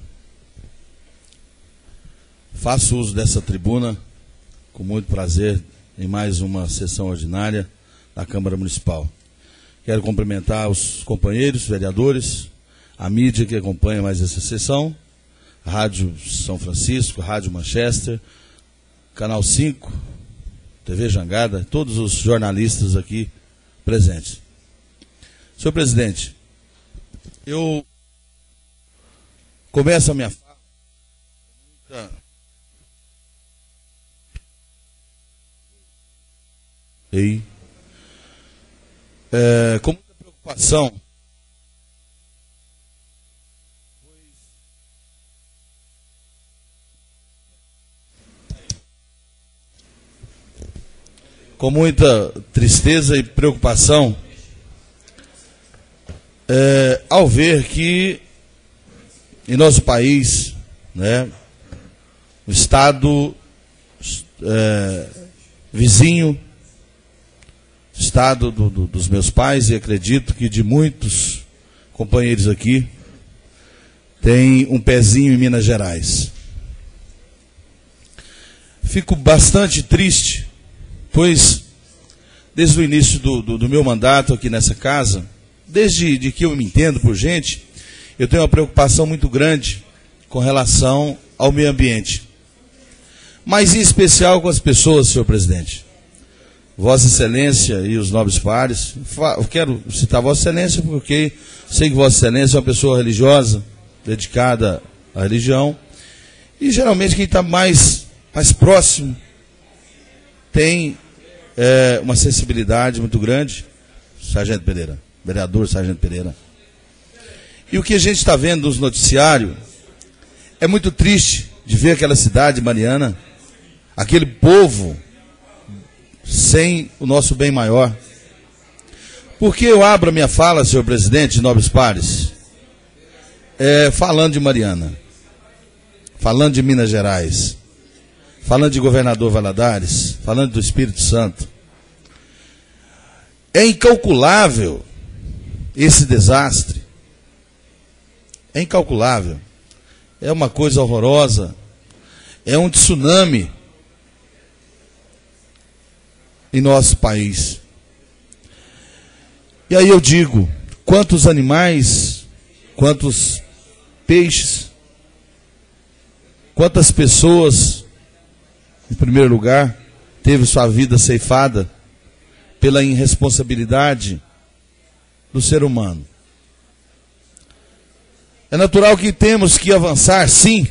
faço uso dessa tribuna com muito prazer em mais uma sessão ordinária da Câmara Municipal. Quero cumprimentar os companheiros, vereadores, a mídia que acompanha mais essa sessão, Rádio São Francisco, Rádio Manchester, Canal 5, TV Jangada, todos os jornalistas aqui presentes. Senhor presidente, eu começo a minha fala com muita preocupação. Com muita tristeza e preocupação, ao ver que em nosso país, né, o estado vizinho, estado dos meus pais, e acredito que de muitos companheiros aqui, tem um pezinho em Minas Gerais. Fico bastante triste, pois desde o início do meu mandato aqui nessa casa, desde que eu me entendo por gente, eu tenho uma preocupação muito grande com relação ao meio ambiente. Mas em especial com as pessoas, senhor presidente. Vossa Excelência e os nobres pares, eu quero citar Vossa Excelência porque sei que Vossa Excelência é uma pessoa religiosa, dedicada à religião, e geralmente quem está mais próximo tem uma sensibilidade muito grande, Sargento Pereira, vereador Sargento Pereira. E o que a gente está vendo nos noticiários é muito triste de ver aquela cidade mariana, aquele povo sem o nosso bem maior. Por que eu abro a minha fala, senhor presidente, nobres pares, falando de Mariana, falando de Minas Gerais, falando de governador Valadares, falando do Espírito Santo. É incalculável esse desastre. É incalculável. É uma coisa horrorosa. É um tsunami em nosso país. E aí eu digo, quantos animais, quantos peixes, quantas pessoas, em primeiro lugar, teve sua vida ceifada pela irresponsabilidade do ser humano. É natural que temos que avançar, sim.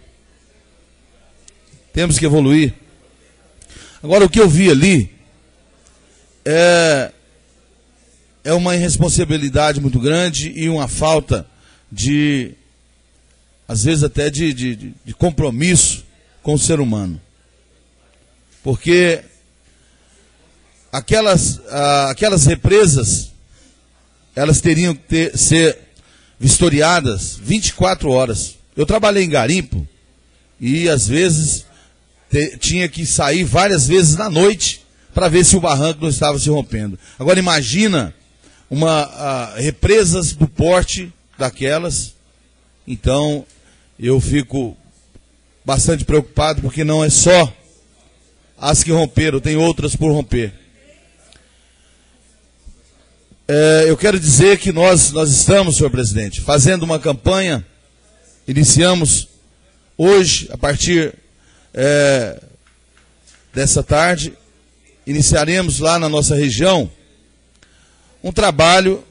Temos que evoluir. Agora, o que eu vi ali é uma irresponsabilidade muito grande e uma falta de, às vezes até de compromisso com o ser humano. Porque aquelas represas elas teriam que ser vistoriadas 24 horas. Eu trabalhei em garimpo e às vezes tinha que sair várias vezes na noite para ver se o barranco não estava se rompendo. Agora imagina represas do porte daquelas. Então eu fico bastante preocupado, porque não é só as que romperam, tem outras por romper. Eu quero dizer que nós estamos, senhor presidente, fazendo uma campanha. Iniciamos hoje, a partir dessa tarde, iniciaremos lá na nossa região um trabalho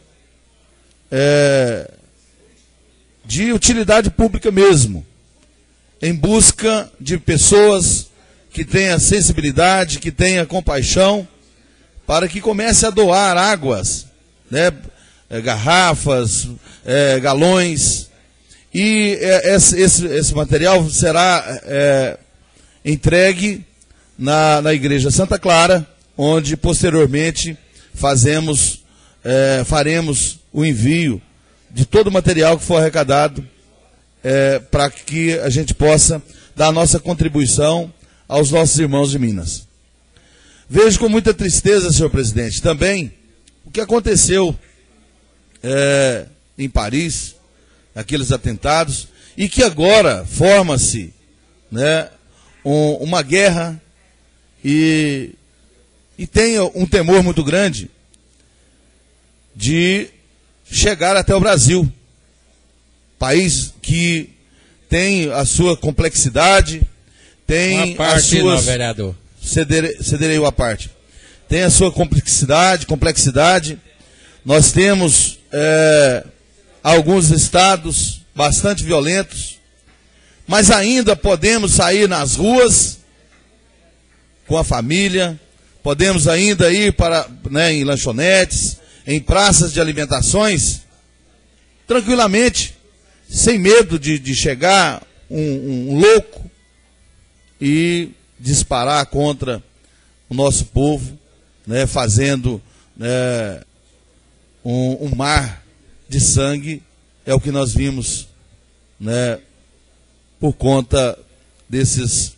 de utilidade pública mesmo, em busca de pessoas que tenham sensibilidade, que tenham compaixão, para que comece a doar águas, né, garrafas, galões, e esse material será entregue na Igreja Santa Clara, onde posteriormente faremos o envio de todo o material que for arrecadado, para que a gente possa dar a nossa contribuição aos nossos irmãos de Minas. Vejo com muita tristeza, senhor presidente, também o que aconteceu em Paris, aqueles atentados, e que agora forma-se, né, uma guerra, e tenho um temor muito grande de chegar até o Brasil, país que tem a sua complexidade, tem as suas... Não, vereador. Cederei uma parte. Tem a sua complexidade. Nós temos alguns estados bastante violentos, mas ainda podemos sair nas ruas com a família, podemos ainda ir em lanchonetes, em praças de alimentações, tranquilamente, sem medo de chegar um louco e disparar contra o nosso povo, né, fazendo um mar de sangue. É o que nós vimos, né, por conta desses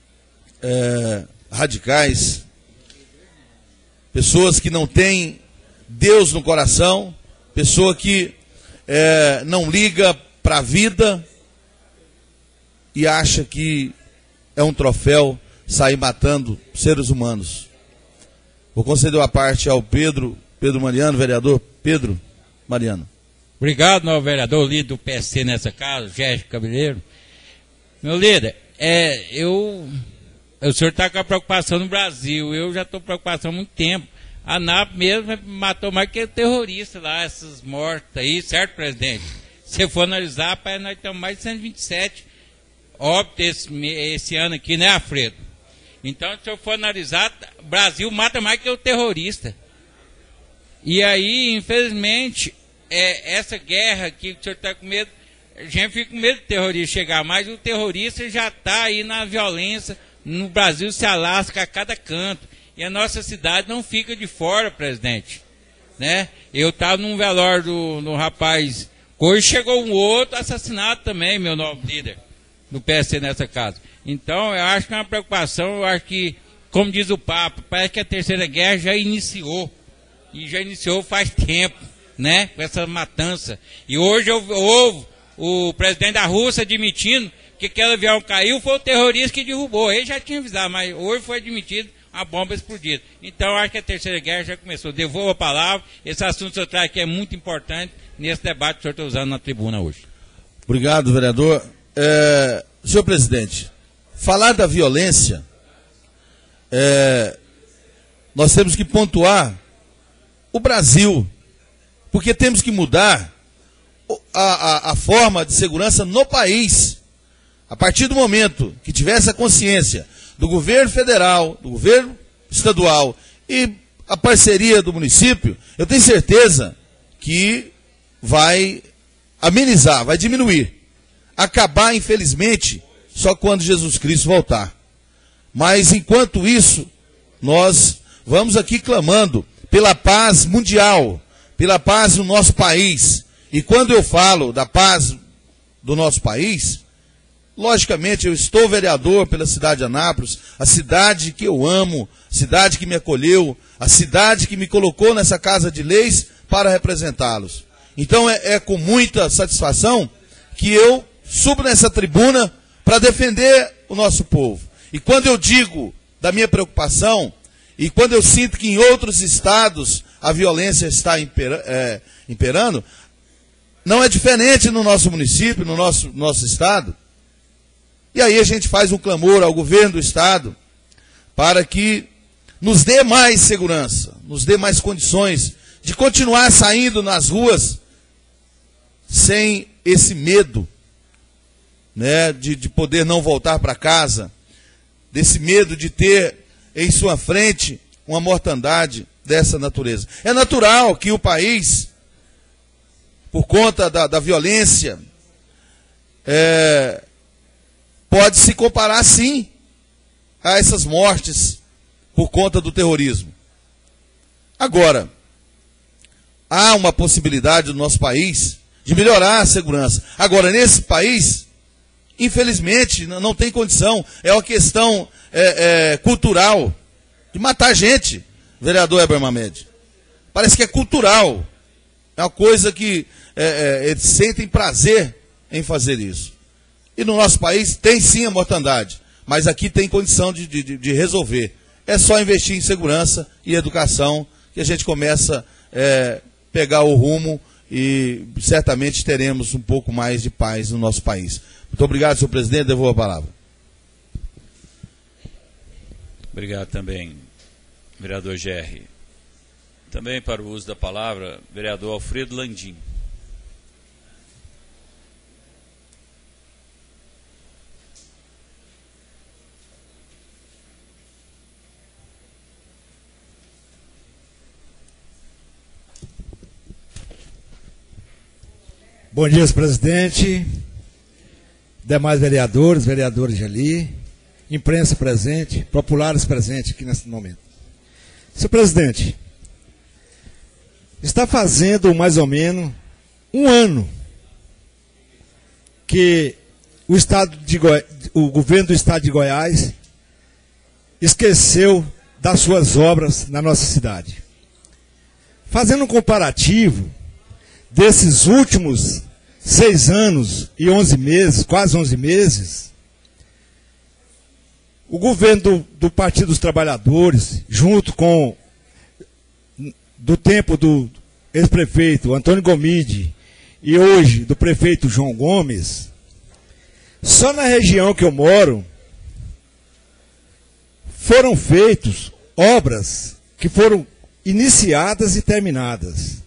radicais, pessoas que não têm Deus no coração, pessoa que não liga para a vida e acha que é um troféu sair matando seres humanos. Vou conceder a parte ao Pedro Mariano, vereador Pedro Mariano. Obrigado, meu vereador, líder do PSC nessa casa, Gerson Cabeleiro. Meu líder, o senhor está com a preocupação no Brasil, eu já estou com preocupação há muito tempo. A ANAP mesmo matou mais que terrorista lá, essas mortes aí, certo, presidente? Se for analisar, rapaz, nós temos mais de 127 óbitos esse ano aqui, né, Alfredo? Então, se eu for analisar, o Brasil mata mais que o terrorista. E aí, infelizmente, essa guerra aqui que o senhor está com medo, a gente fica com medo do terrorista chegar, mas o terrorista já está aí na violência, no Brasil se alasca a cada canto. E a nossa cidade não fica de fora, presidente. Né? Eu estava num velório do rapaz, hoje chegou um outro assassinado também, meu novo líder, do PSC nessa casa. Então, eu acho que é uma preocupação, eu acho que, como diz o Papa, parece que a Terceira Guerra já iniciou. E já iniciou faz tempo, né? Com essa matança. E hoje houve o presidente da Rússia admitindo que aquele avião caiu, foi o terrorista que derrubou. Ele já tinha avisado, mas hoje foi admitido a bomba explodida. Então, eu acho que a Terceira Guerra já começou. Devolvo a palavra. Esse assunto que o senhor traz aqui é muito importante nesse debate que o senhor está usando na tribuna hoje. Obrigado, vereador. Senhor presidente, falar da violência, nós temos que pontuar o Brasil, porque temos que mudar a forma de segurança no país. A partir do momento que tiver essa consciência do governo federal, do governo estadual e a parceria do município, eu tenho certeza que vai amenizar, vai diminuir. Acabar, infelizmente, só quando Jesus Cristo voltar. Mas, enquanto isso, nós vamos aqui clamando pela paz mundial, pela paz no nosso país. E quando eu falo da paz do nosso país, logicamente eu estou vereador pela cidade de Anápolis, a cidade que eu amo, a cidade que me acolheu, a cidade que me colocou nessa casa de leis para representá-los. Então é com muita satisfação que eu subo nessa tribuna para defender o nosso povo. E quando eu digo da minha preocupação, e quando eu sinto que em outros estados a violência está imperando, não é diferente no nosso município, no nosso estado. E aí a gente faz um clamor ao governo do estado para que nos dê mais segurança, nos dê mais condições de continuar saindo nas ruas sem esse medo, né, de poder não voltar para casa, desse medo de ter em sua frente uma mortandade dessa natureza. É natural que o país, por conta da violência, pode se comparar, sim, a essas mortes por conta do terrorismo. Agora, há uma possibilidade do nosso país de melhorar a segurança. Agora, nesse país, infelizmente, não tem condição. É uma questão cultural de matar gente, vereador Heber Mamed. Parece que é cultural. É uma coisa que eles sentem prazer em fazer isso. E no nosso país tem sim a mortandade, mas aqui tem condição de resolver. É só investir em segurança e educação que a gente começa a pegar o rumo e certamente teremos um pouco mais de paz no nosso país. Muito obrigado, senhor presidente. Devolvo a palavra. Obrigado também, vereador Gerri. Também para o uso da palavra, vereador Alfredo Landim. Bom dia, senhor presidente, demais vereadores, vereadores ali, imprensa presente, populares presentes aqui nesse momento. Senhor presidente, está fazendo mais ou menos um ano que o governo do estado de Goiás esqueceu das suas obras na nossa cidade. Fazendo um comparativo desses últimos 6 anos e 11 meses, quase 11 meses, o governo do Partido dos Trabalhadores, junto com do tempo do ex-prefeito Antônio Gomide e hoje do prefeito João Gomes, só na região que eu moro foram feitas obras que foram iniciadas e terminadas.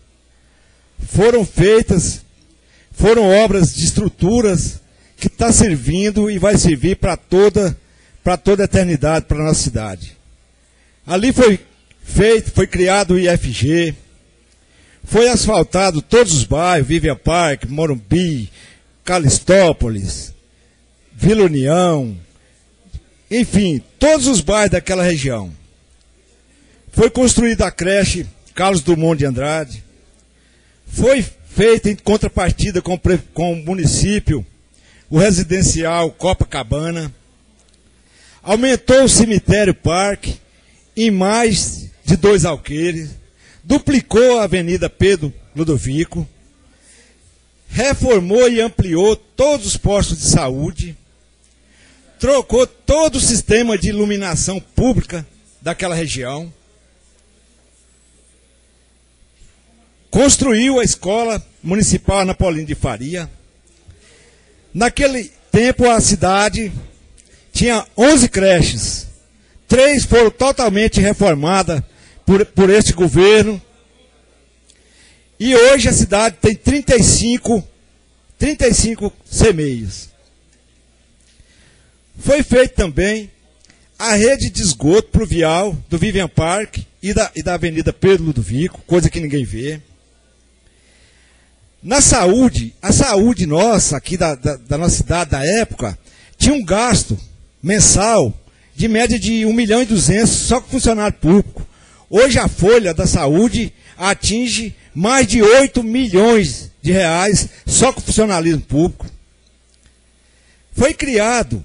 Foram obras de estruturas que está servindo e vai servir para toda a eternidade para a nossa cidade. Ali foi criado o IFG, foi asfaltado todos os bairros, Vivian Park, Morumbi, Calistópolis, Vila União, enfim, todos os bairros daquela região. Foi construída a creche Carlos Drummond de Andrade, foi feita em contrapartida com o município o residencial Copacabana, aumentou o cemitério Parque em mais de 2 alqueires, duplicou a Avenida Pedro Ludovico, reformou e ampliou todos os postos de saúde, trocou todo o sistema de iluminação pública daquela região, construiu a Escola Municipal Ana Paulina de Faria. Naquele tempo a cidade tinha 11 creches, 3 foram totalmente reformadas por este governo, e hoje a cidade tem 35 CMEIs. Foi feita também a rede de esgoto pluvial do Vivian Park e da Avenida Pedro Ludovico, coisa que ninguém vê. Na saúde, a saúde nossa, aqui da nossa cidade, da época, tinha um gasto mensal de média de 1.200.000 só com funcionário público. Hoje a folha da saúde atinge mais de 8 milhões de reais só com funcionalismo público. Foi criado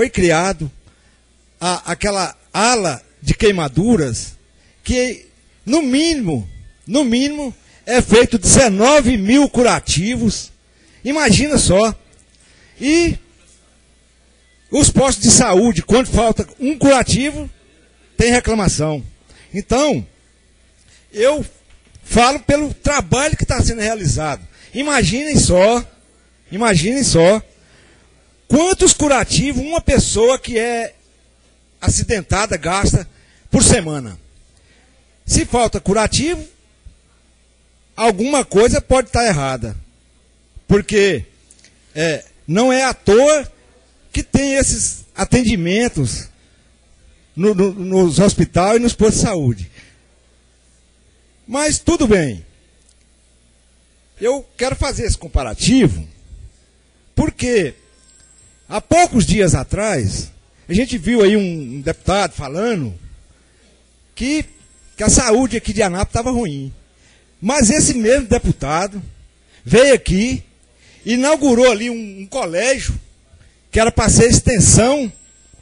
aquela ala de queimaduras que, no mínimo, é feito 19 mil curativos. Imagina só. E os postos de saúde, quando falta um curativo, tem reclamação. Então, eu falo pelo trabalho que está sendo realizado. Imaginem só quantos curativos uma pessoa que é acidentada gasta por semana. Se falta curativo, alguma coisa pode estar errada. Porque não é à toa que tem esses atendimentos nos hospitais e nos postos de saúde. Mas tudo bem. Eu quero fazer esse comparativo porque há poucos dias atrás a gente viu aí um deputado falando que a saúde aqui de Anápolis estava ruim. Mas esse mesmo deputado veio aqui, inaugurou ali um colégio que era para ser extensão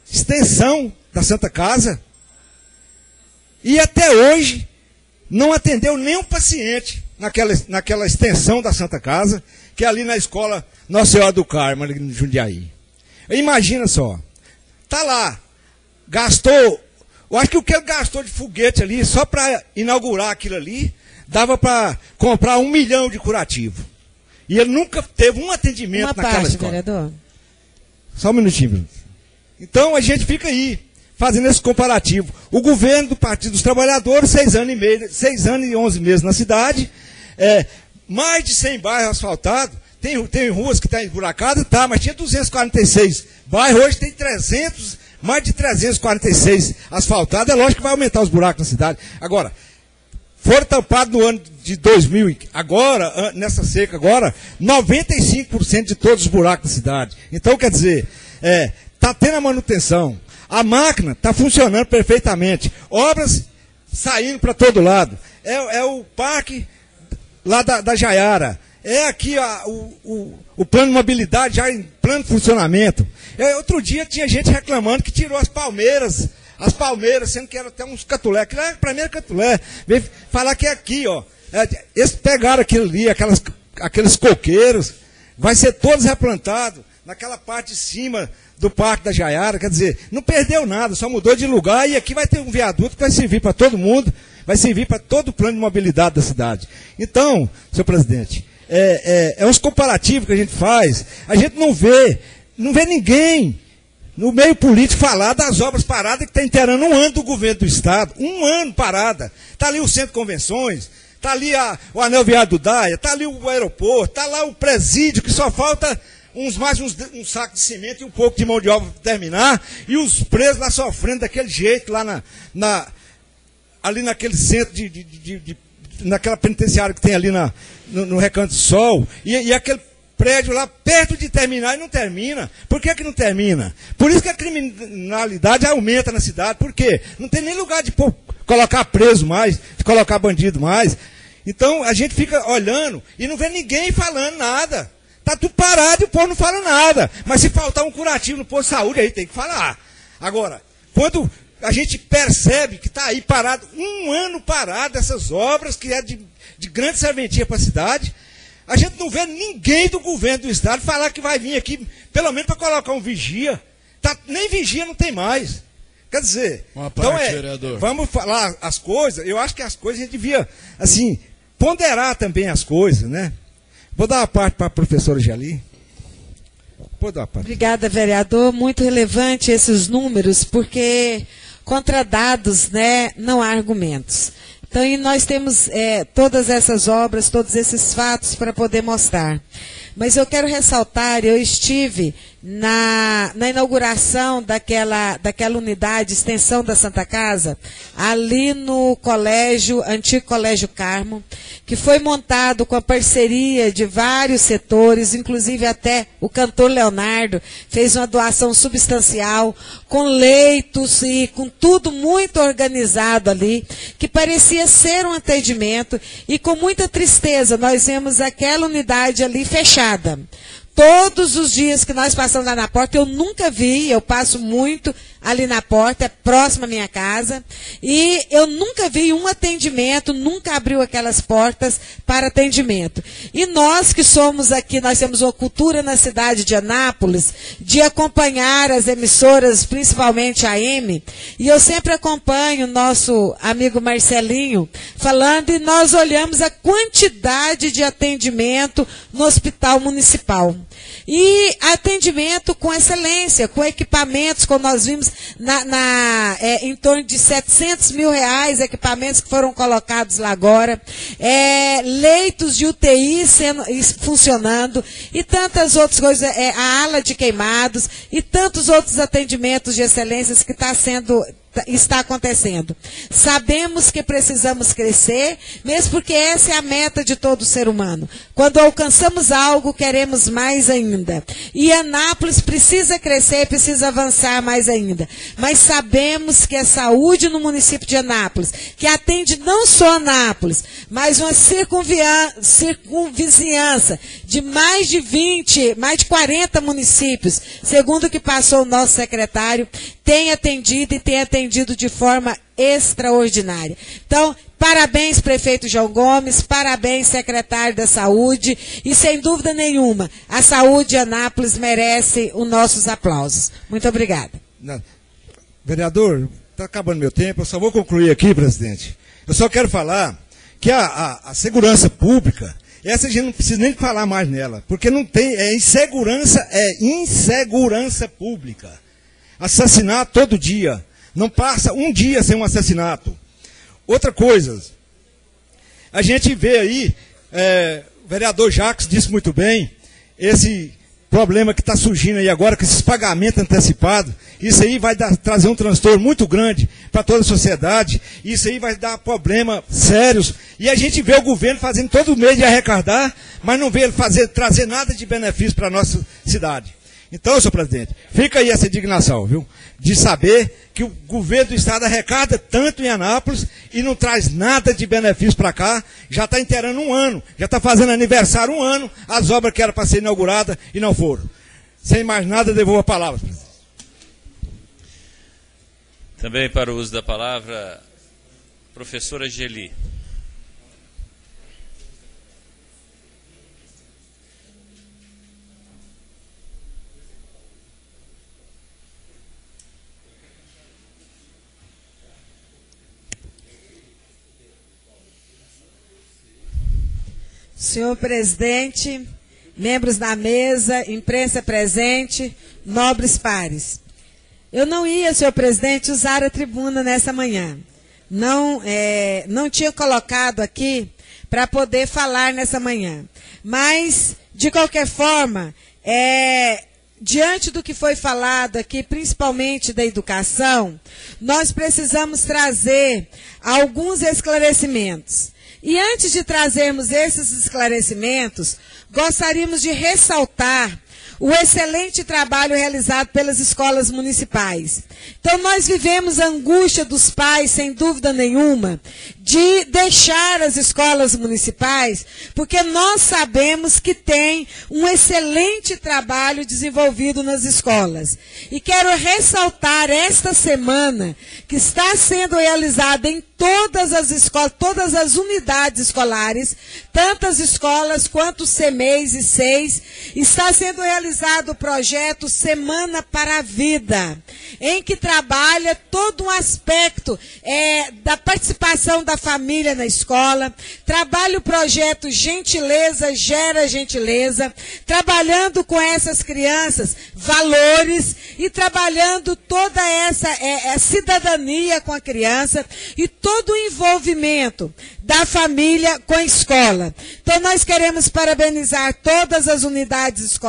da Santa Casa, e até hoje não atendeu nenhum paciente naquela extensão da Santa Casa, que é ali na escola Nossa Senhora do Carmo, ali no Jundiaí. Imagina só, tá lá, gastou, eu acho que o que ele gastou de foguete ali, só para inaugurar aquilo ali, dava para comprar 1 milhão de curativo. E ele nunca teve um atendimento naquela escola. Vereador. Só um minutinho. Então a gente fica aí, fazendo esse comparativo. O governo do Partido dos Trabalhadores, 6 anos e 11 meses na cidade, mais de 100 bairros asfaltados, tem ruas que estão esburacadas, mas tinha 246 bairros, hoje tem mais de 346 asfaltados, é lógico que vai aumentar os buracos na cidade. Agora, foram tampados no ano de 2000, agora, nessa seca agora, 95% de todos os buracos da cidade. Então, quer dizer, está tendo a manutenção, a máquina está funcionando perfeitamente, obras saindo para todo lado. É o parque lá da Jaiara, é aqui o plano de mobilidade já em plano de funcionamento. Outro dia tinha gente reclamando que tirou as palmeiras, sendo que era até uns catulé. Para mim era catulé. Veio falar que é aqui, ó. Eles pegaram aquilo ali, aqueles coqueiros, vai ser todos replantados naquela parte de cima do Parque da Jaiara. Quer dizer, não perdeu nada, só mudou de lugar, e aqui vai ter um viaduto que vai servir para todo mundo, vai servir para todo o plano de mobilidade da cidade. Então, senhor presidente, uns comparativos que a gente faz, a gente não vê ninguém no meio político falar das obras paradas que está inteirando 1 ano do governo do Estado. 1 ano parada. Está ali o Centro de Convenções, está ali o Anel Viário do Daia, está ali o aeroporto, está lá o presídio, que só falta um saco de cimento e um pouco de mão de obra para terminar, e os presos lá sofrendo daquele jeito, lá ali naquele centro naquela penitenciária que tem ali no Recanto do Sol, e aquele prédio lá perto de terminar e não termina. Por que não termina? Por isso que a criminalidade aumenta na cidade. Por quê? Não tem nem lugar de colocar preso mais, de colocar bandido mais. Então a gente fica olhando e não vê ninguém falando nada. Está tudo parado e o povo não fala nada. Mas se faltar um curativo no posto de saúde, aí tem que falar. Agora, quando a gente percebe que está aí parado, 1 ano parado, essas obras que é de grande serventia para a cidade, a gente não vê ninguém do governo do Estado falar que vai vir aqui, pelo menos para colocar um vigia. Nem vigia não tem mais. Quer dizer, vereador, vamos falar as coisas, eu acho que as coisas a gente devia, assim, ponderar também as coisas, né? Vou dar uma parte para a professora Geli. Vou dar uma parte. Obrigada, vereador. Muito relevante esses números, porque contra dados, né, não há argumentos. Então, e nós temos todas essas obras, todos esses fatos para poder mostrar. Mas eu quero ressaltar, eu estive na inauguração daquela unidade, extensão da Santa Casa, ali no antigo Colégio Carmo, que foi montado com a parceria de vários setores, inclusive até o cantor Leonardo fez uma doação substancial, com leitos e com tudo muito organizado ali, que parecia ser um atendimento, e com muita tristeza nós vemos aquela unidade ali fechada. Todos os dias que nós passamos lá na porta, eu nunca vi, eu passo muito ali na porta, é próximo à minha casa, e eu nunca vi um atendimento, nunca abriu aquelas portas para atendimento. E nós que somos aqui, nós temos uma cultura na cidade de Anápolis, de acompanhar as emissoras, principalmente a AM, e eu sempre acompanho o nosso amigo Marcelinho falando, e nós olhamos a quantidade de atendimento no hospital municipal. E atendimento com excelência, com equipamentos, como nós vimos, em torno de R$700 mil, equipamentos que foram colocados lá agora, leitos de UTI funcionando, e tantas outras coisas, a ala de queimados, e tantos outros atendimentos de excelência que está acontecendo. Sabemos que precisamos crescer, mesmo porque essa é a meta de todo ser humano. Quando alcançamos algo, queremos mais ainda. E Anápolis precisa crescer, precisa avançar mais ainda. Mas sabemos que a saúde no município de Anápolis, que atende não só Anápolis, mas uma circunvizinhança de mais de 40 municípios, segundo o que passou o nosso secretário, tem atendido e tem atendido de forma extraordinária. Então, parabéns, prefeito João Gomes, parabéns, secretário da Saúde, e sem dúvida nenhuma, a saúde de Anápolis merece os nossos aplausos. Muito obrigada. Vereador, está acabando meu tempo, eu só vou concluir aqui, presidente. Eu só quero falar que a segurança pública, essa a gente não precisa nem falar mais nela, porque não tem, é insegurança pública. Assassinato todo dia. Não passa um dia sem um assassinato. Outra coisa, a gente vê aí, o vereador Jacques disse muito bem, esse problema que está surgindo aí agora, com esses pagamentos antecipados, isso aí vai trazer um transtorno muito grande para toda a sociedade, isso aí vai dar problemas sérios, e a gente vê o governo fazendo todo mês de arrecadar, mas não vê ele trazer nada de benefício para a nossa cidade. Então, senhor presidente, fica aí essa indignação, viu? De saber que o governo do estado arrecada tanto em Anápolis e não traz nada de benefício para cá, já está inteirando um ano, já está fazendo aniversário um ano, as obras que eram para ser inauguradas e não foram. Sem mais nada, devolvo a palavra, presidente. Também para o uso da palavra, professora Geli. Senhor presidente, membros da mesa, imprensa presente, nobres pares. Eu não ia, senhor presidente, usar a tribuna nessa manhã. Não tinha colocado aqui para poder falar nessa manhã. Mas, de qualquer forma, diante do que foi falado aqui, principalmente da educação, nós precisamos trazer alguns esclarecimentos. E antes de trazermos esses esclarecimentos, gostaríamos de ressaltar o excelente trabalho realizado pelas escolas municipais. Então, nós vivemos a angústia dos pais, sem dúvida nenhuma, de deixar as escolas municipais, porque nós sabemos que tem um excelente trabalho desenvolvido nas escolas. E quero ressaltar esta semana, que está sendo realizada em todas as escolas, todas as unidades escolares, tantas escolas quanto CMEIs e SEIs, está sendo realizado o projeto Semana para a Vida, em que trabalha todo um aspecto da participação da família na escola, trabalha o projeto Gentileza Gera Gentileza, trabalhando com essas crianças valores e trabalhando toda essa cidadania com a criança e todo o envolvimento da família com a escola. Então, nós queremos parabenizar todas as unidades escolares,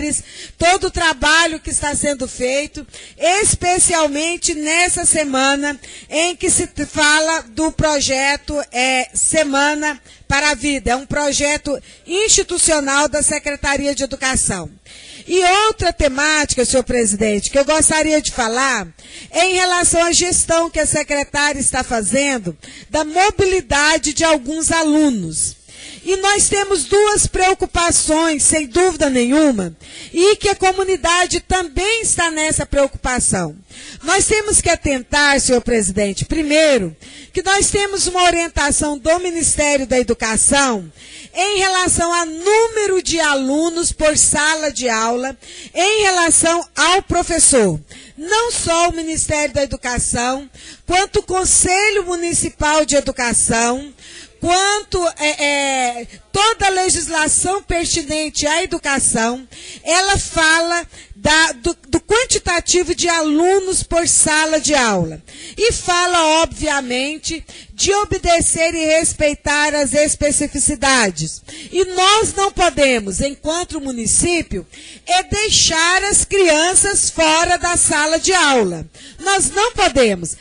professores, todo o trabalho que está sendo feito, especialmente nessa semana em que se fala do projeto Semana para a Vida. É um projeto institucional da Secretaria de Educação. E outra temática, senhor presidente, que eu gostaria de falar é em relação à gestão que a secretária está fazendo da mobilidade de alguns alunos. E nós temos duas preocupações, sem dúvida nenhuma, e que a comunidade também está nessa preocupação. Nós temos que atentar, senhor presidente, primeiro, que nós temos uma orientação do Ministério da Educação em relação ao número de alunos por sala de aula, em relação ao professor. Não só o Ministério da Educação, quanto o Conselho Municipal de Educação, quanto toda a legislação pertinente à educação, ela fala do quantitativo de alunos por sala de aula. E fala, obviamente, de obedecer e respeitar as especificidades. E nós não podemos, enquanto município, deixar as crianças fora da sala de aula. Nós não podemos.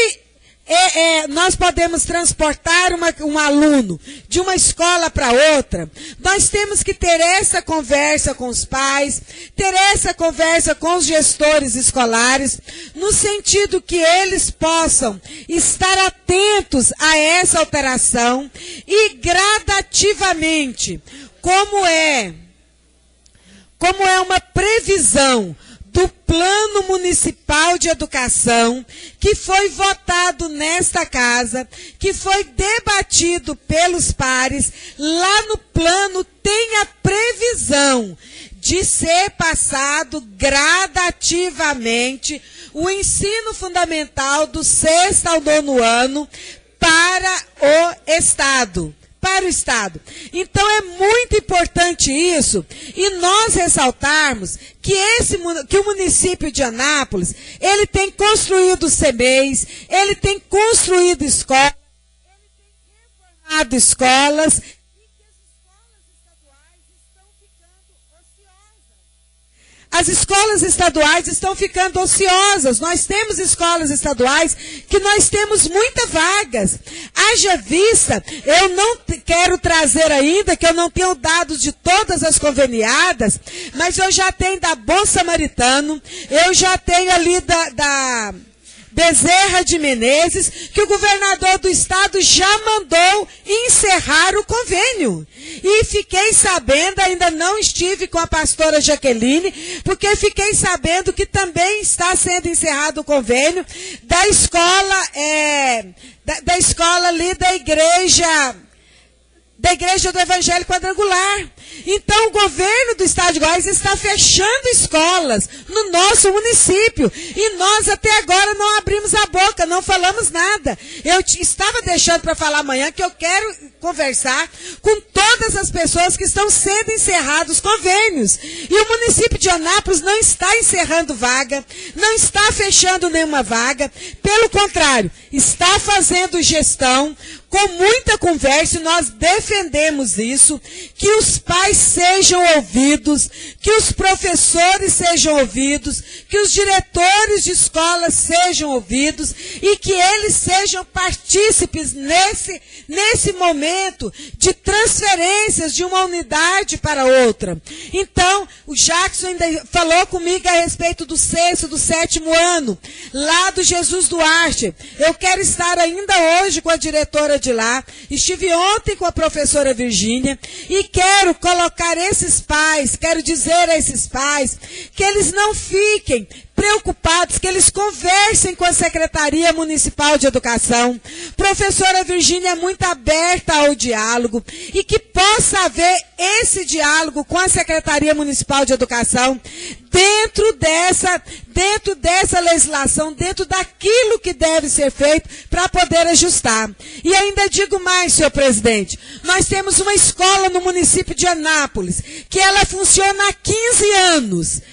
Nós podemos transportar um aluno de uma escola para outra, nós temos que ter essa conversa com os pais, ter essa conversa com os gestores escolares, no sentido que eles possam estar atentos a essa alteração e gradativamente, como é uma previsão do Plano Municipal de Educação, que foi votado nesta casa, que foi debatido pelos pares, lá no plano tem a previsão de ser passado gradativamente o ensino fundamental do 6º ao 9º ano para o Estado. Então é muito importante isso, e nós ressaltarmos que o município de Anápolis, ele tem construído CMEs, ele tem construído escolas, ele tem reformado escolas, e que as escolas estaduais estão ficando ociosas. As escolas estaduais estão ficando ociosas. Nós temos escolas estaduais que nós temos muitas vagas. Haja vista, eu não quero trazer ainda, que eu não tenho dados de todas as conveniadas, mas eu já tenho da Bom Samaritano, eu já tenho ali da Bezerra de Menezes, que o governador do estado já mandou encerrar o convênio. E fiquei sabendo, ainda não estive com a pastora Jaqueline, porque fiquei sabendo que também está sendo encerrado o convênio da escola, da escola ali da igreja do Evangelho Quadrangular. Então, o governo do estado de Goiás está fechando escolas no nosso município. E nós até agora não abrimos a boca, não falamos nada. Eu estava deixando para falar amanhã que eu quero conversar com todas as pessoas que estão sendo encerrados convênios. E o município de Anápolis não está encerrando vaga, não está fechando nenhuma vaga. Pelo contrário, está fazendo gestão com muita conversa, e nós defendemos isso, que os pais sejam ouvidos, que os professores sejam ouvidos, que os diretores de escolas sejam ouvidos e que eles sejam partícipes nesse momento de transferências de uma unidade para outra. Então, o Jackson ainda falou comigo a respeito do 6º, do 7º ano, lá do Jesus Duarte. Eu quero estar ainda hoje com a diretora de lá, estive ontem com a professora Virgínia, e quero colocar esses pais, quero dizer a esses pais, que eles não fiquem preocupados, que eles conversem com a Secretaria Municipal de Educação. Professora Virgínia é muito aberta ao diálogo, e que possa haver esse diálogo com a Secretaria Municipal de Educação dentro dessa legislação, dentro daquilo que deve ser feito para poder ajustar. E ainda digo mais, senhor presidente, nós temos uma escola no município de Anápolis, que ela funciona há 15 anos.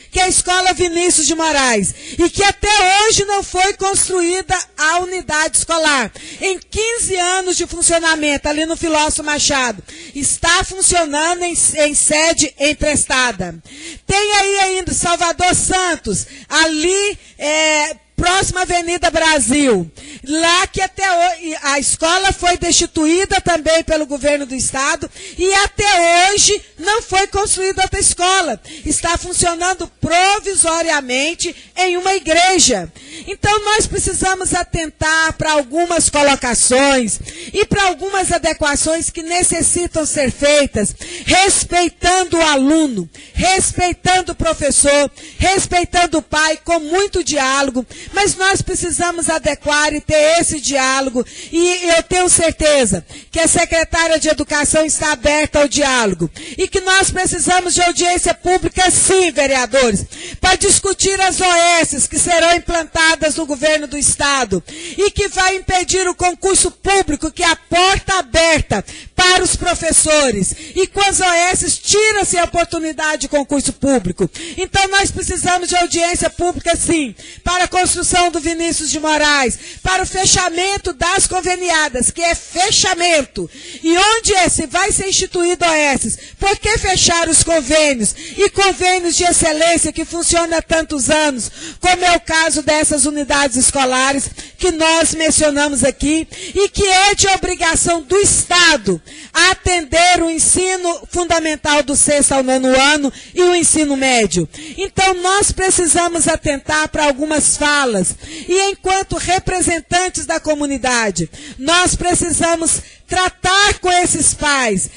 que é a Escola Vinícius de Moraes, e que até hoje não foi construída a unidade escolar. Em 15 anos de funcionamento, ali no Filósofo Machado, está funcionando em sede emprestada. Tem aí ainda Salvador Santos, ali próxima à Avenida Brasil, lá que até hoje a escola foi destituída também pelo governo do estado e até hoje não foi construída outra escola. Está funcionando provisoriamente em uma igreja. Então nós precisamos atentar para algumas colocações e para algumas adequações que necessitam ser feitas, respeitando o aluno, respeitando o professor, respeitando o pai, com muito diálogo, mas nós precisamos adequar e ter esse diálogo, e eu tenho certeza que a secretária de Educação está aberta ao diálogo, e que nós precisamos de audiência pública, sim, vereadores, para discutir as OS que serão implantadas no governo do estado, e que vai impedir o concurso público, que é a porta aberta para os professores, e com as OS tira-se a oportunidade de concurso público. Então nós precisamos de audiência pública, sim, para a construção do Vinícius de Moraes, para o fechamento das conveniadas, que é fechamento. E onde se vai ser instituído OS? Por que fechar os convênios? E convênios de excelência que funcionam há tantos anos, como é o caso dessas unidades escolares que nós mencionamos aqui, e que é de obrigação do Estado atender o ensino fundamental do 6º ao 9º ano e o ensino médio. Então nós precisamos atentar para algumas falas, e enquanto representantes da comunidade, nós precisamos tratar com esses pais,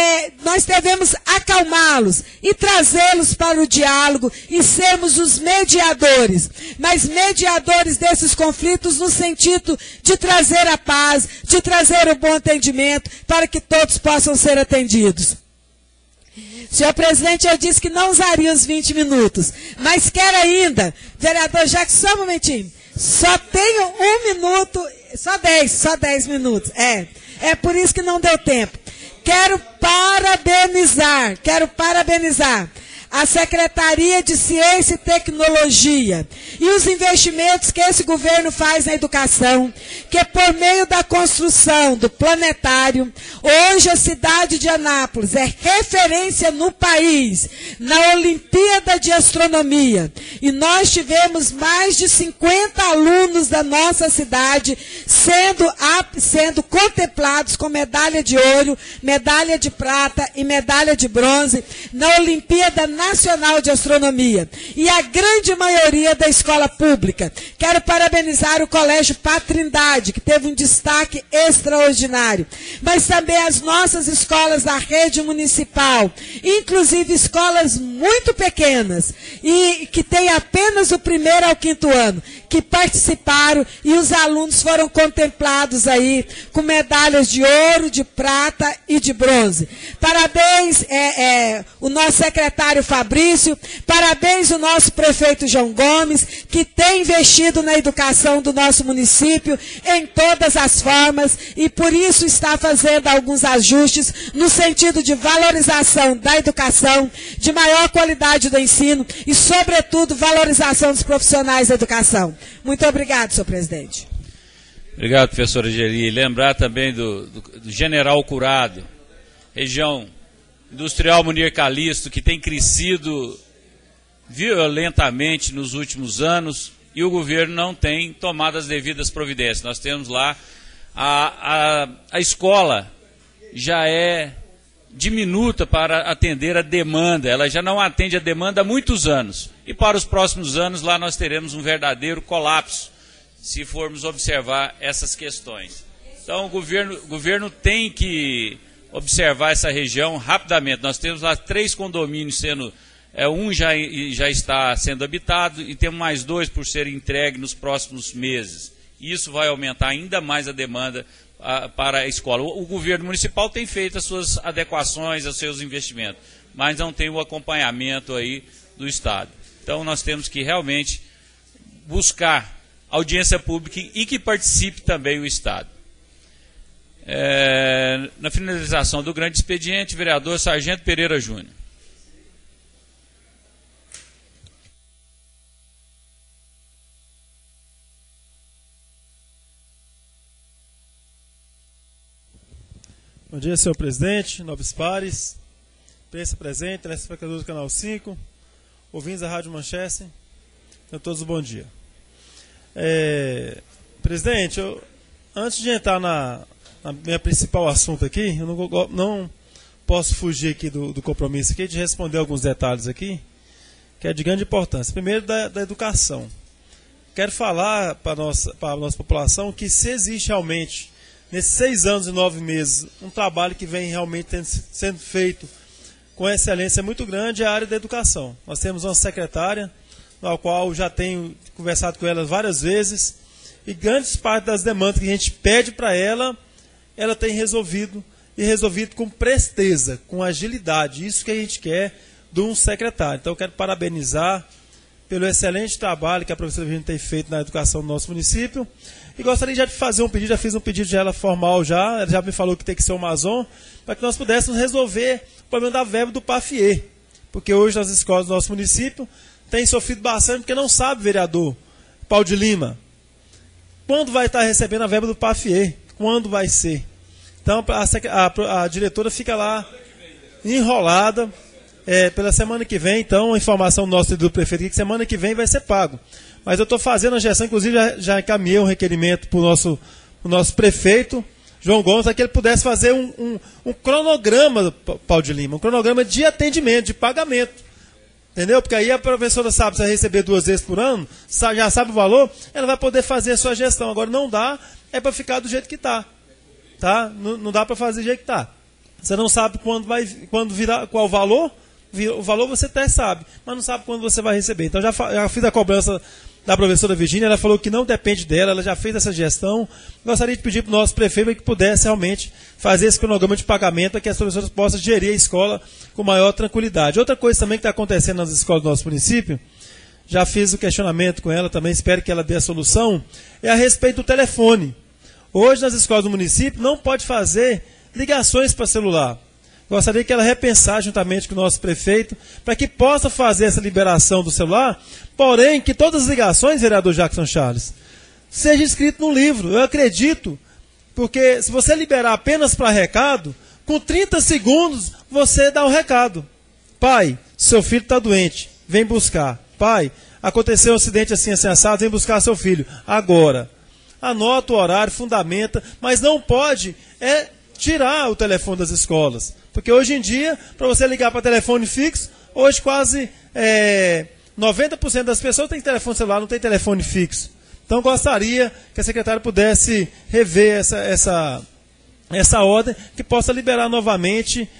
nós devemos acalmá-los e trazê-los para o diálogo e sermos os mediadores, mas mediadores desses conflitos no sentido de trazer a paz, de trazer o bom atendimento, para que todos possam ser atendidos. Senhor presidente, eu disse que não usaria os 20 minutos, mas quero ainda, vereador Jacques, só um momentinho, só tenho 1 minuto, só 10 minutos, é por isso que não deu tempo. Quero parabenizar a Secretaria de Ciência e Tecnologia e os investimentos que esse governo faz na educação, que por meio da construção do planetário, hoje a cidade de Anápolis é referência no país, na Olimpíada de Astronomia, e nós tivemos mais de 50 alunos da nossa cidade sendo contemplados com medalha de ouro, medalha de prata e medalha de bronze na Olimpíada Nacional de Astronomia, e a grande maioria da escola pública. Quero parabenizar o Colégio Patrindade, que teve um destaque extraordinário, mas também as nossas escolas da rede municipal, inclusive escolas muito pequenas, e que têm apenas o 1º ao 5º ano, que participaram, e os alunos foram contemplados aí com medalhas de ouro, de prata e de bronze. Parabéns, o nosso secretário Fabrício, parabéns o nosso prefeito João Gomes, que tem investido na educação do nosso município em todas as formas, e por isso está fazendo alguns ajustes no sentido de valorização da educação, de maior qualidade do ensino e, sobretudo, valorização dos profissionais da educação. Muito obrigado, senhor presidente. Obrigado, professora Geli. Lembrar também do General Curado, região industrial Munir Calixto, que tem crescido violentamente nos últimos anos, e o governo não tem tomado as devidas providências. Nós temos lá a escola já é diminuta para atender a demanda, ela já não atende a demanda há muitos anos, e para os próximos anos lá nós teremos um verdadeiro colapso, se formos observar essas questões. Então o governo tem que observar essa região rapidamente. Nós temos lá 3 condomínios sendo, um já está sendo habitado, e temos mais 2 por serem entregues nos próximos meses. Isso vai aumentar ainda mais a demanda para a escola. O governo municipal tem feito as suas adequações, os seus investimentos, mas não tem o acompanhamento aí do Estado. Então nós temos que realmente buscar audiência pública e que participe também o Estado. Na finalização do grande expediente, vereador Sargento Pereira Júnior. Bom dia, senhor presidente, nobres pares, imprensa presente, telespectadores do Canal 5, ouvintes da Rádio Manchester, a todos bom dia. Presidente, antes de entrar na minha principal assunto aqui, eu não posso fugir aqui do compromisso aqui de responder alguns detalhes aqui, que é de grande importância. Primeiro, da educação. Quero falar para a nossa população que se existe realmente, nesses 6 anos e 9 meses, um trabalho que vem realmente sendo feito com excelência muito grande, é a área da educação. Nós temos uma secretária, na qual já tenho conversado com ela várias vezes, e grande parte das demandas que a gente pede para ela tem resolvido, e resolvido com presteza, com agilidade. Isso que a gente quer de um secretário. Então eu quero parabenizar pelo excelente trabalho que a professora Virginia tem feito na educação do nosso município. E gostaria já de fazer um pedido, já fiz um pedido de ela formal ela já me falou que tem que ser o Amazon, para que nós pudéssemos resolver o problema da verba do PAFIE. Porque hoje as escolas do nosso município têm sofrido bastante, porque não sabe, vereador Paulo de Lima, quando vai estar recebendo a verba do PAFIE, quando vai ser. Então a diretora fica lá enrolada. Pela semana que vem, então, a informação do nosso do prefeito aqui, que semana que vem vai ser pago. Mas eu estou fazendo a gestão, inclusive já encaminhei um requerimento para o nosso prefeito, João Gomes, para que ele pudesse fazer um cronograma, Paulo de Lima, um cronograma de atendimento, de pagamento. Entendeu? Porque aí a professora sabe, se vai receber 2 vezes por ano, já sabe o valor, ela vai poder fazer a sua gestão. Agora não dá, é para ficar do jeito que está. Tá? Não dá para fazer do jeito que está. Você não sabe quando virar, qual o valor. O valor você até sabe, mas não sabe quando você vai receber. Então já fiz a cobrança da professora Virginia, ela falou que não depende dela, ela já fez essa gestão. Gostaria de pedir para o nosso prefeito que pudesse realmente fazer esse cronograma de pagamento para que as professoras possam gerir a escola com maior tranquilidade. Outra coisa também que está acontecendo nas escolas do nosso município, já fiz o questionamento com ela também, espero que ela dê a solução, é a respeito do telefone. Hoje nas escolas do município não pode fazer ligações para celular. Gostaria que ela repensasse juntamente com o nosso prefeito, para que possa fazer essa liberação do celular, porém que todas as ligações, vereador Jackson Charles, seja escrito no livro. Eu acredito, porque se você liberar apenas para recado, com 30 segundos você dá o recado. Pai, seu filho está doente, vem buscar. Pai, aconteceu um acidente assim assado, vem buscar seu filho. Agora, anota o horário, fundamenta, mas não pode tirar o telefone das escolas. Porque hoje em dia, para você ligar para telefone fixo, hoje quase 90% das pessoas têm telefone celular, não tem telefone fixo. Então gostaria que a secretária pudesse rever essa ordem, que possa liberar novamente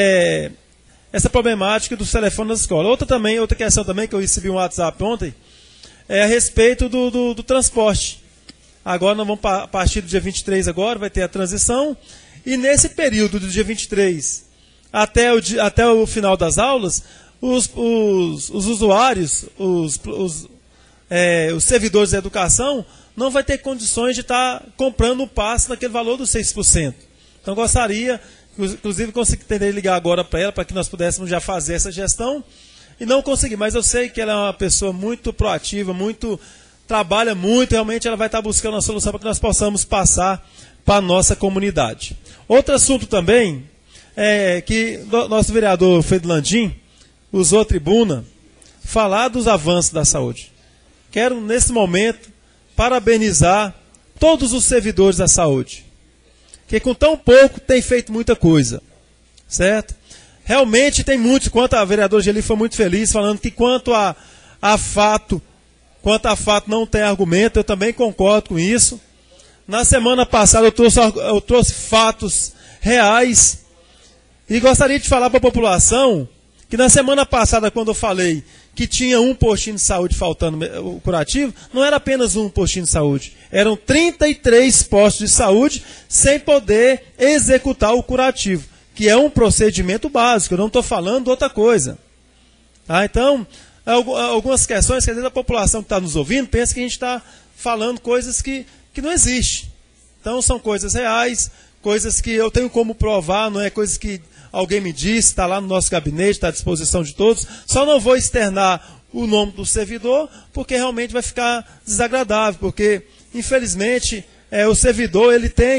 essa problemática dos telefones das escolas. Outra questão também, que eu recebi um WhatsApp ontem, é a respeito do transporte. Agora nós vamos, a partir do dia 23 agora, vai ter a transição. E nesse período do dia 23 até o final das aulas, os usuários, os servidores da educação, não vai ter condições de estar comprando o passe naquele valor dos 6%. Então gostaria, inclusive tentarei ligar agora para ela, para que nós pudéssemos já fazer essa gestão, e não consegui, mas eu sei que ela é uma pessoa muito proativa, trabalha muito, realmente ela vai estar buscando uma solução para que nós possamos passar para a nossa comunidade. Outro assunto também é que nosso vereador Fredo Landim usou a tribuna falar dos avanços da saúde. Quero, nesse momento, parabenizar todos os servidores da saúde, que com tão pouco tem feito muita coisa, certo? Realmente tem muitos, quanto a vereadora Geli foi muito feliz, falando que quanto a fato não tem argumento, eu também concordo com isso. Na semana passada eu trouxe fatos reais e gostaria de falar para a população que na semana passada, quando eu falei que tinha um postinho de saúde faltando o curativo, não era apenas um postinho de saúde, eram 33 postos de saúde sem poder executar o curativo, que é um procedimento básico, eu não estou falando outra coisa. Tá? Então, algumas questões que às vezes a população que está nos ouvindo pensa que a gente está falando coisas que não existe. Então são coisas reais, coisas que eu tenho como provar, não é coisas que alguém me disse, está lá no nosso gabinete, está à disposição de todos. Só não vou externar o nome do servidor, porque realmente vai ficar desagradável, porque infelizmente o servidor ele tem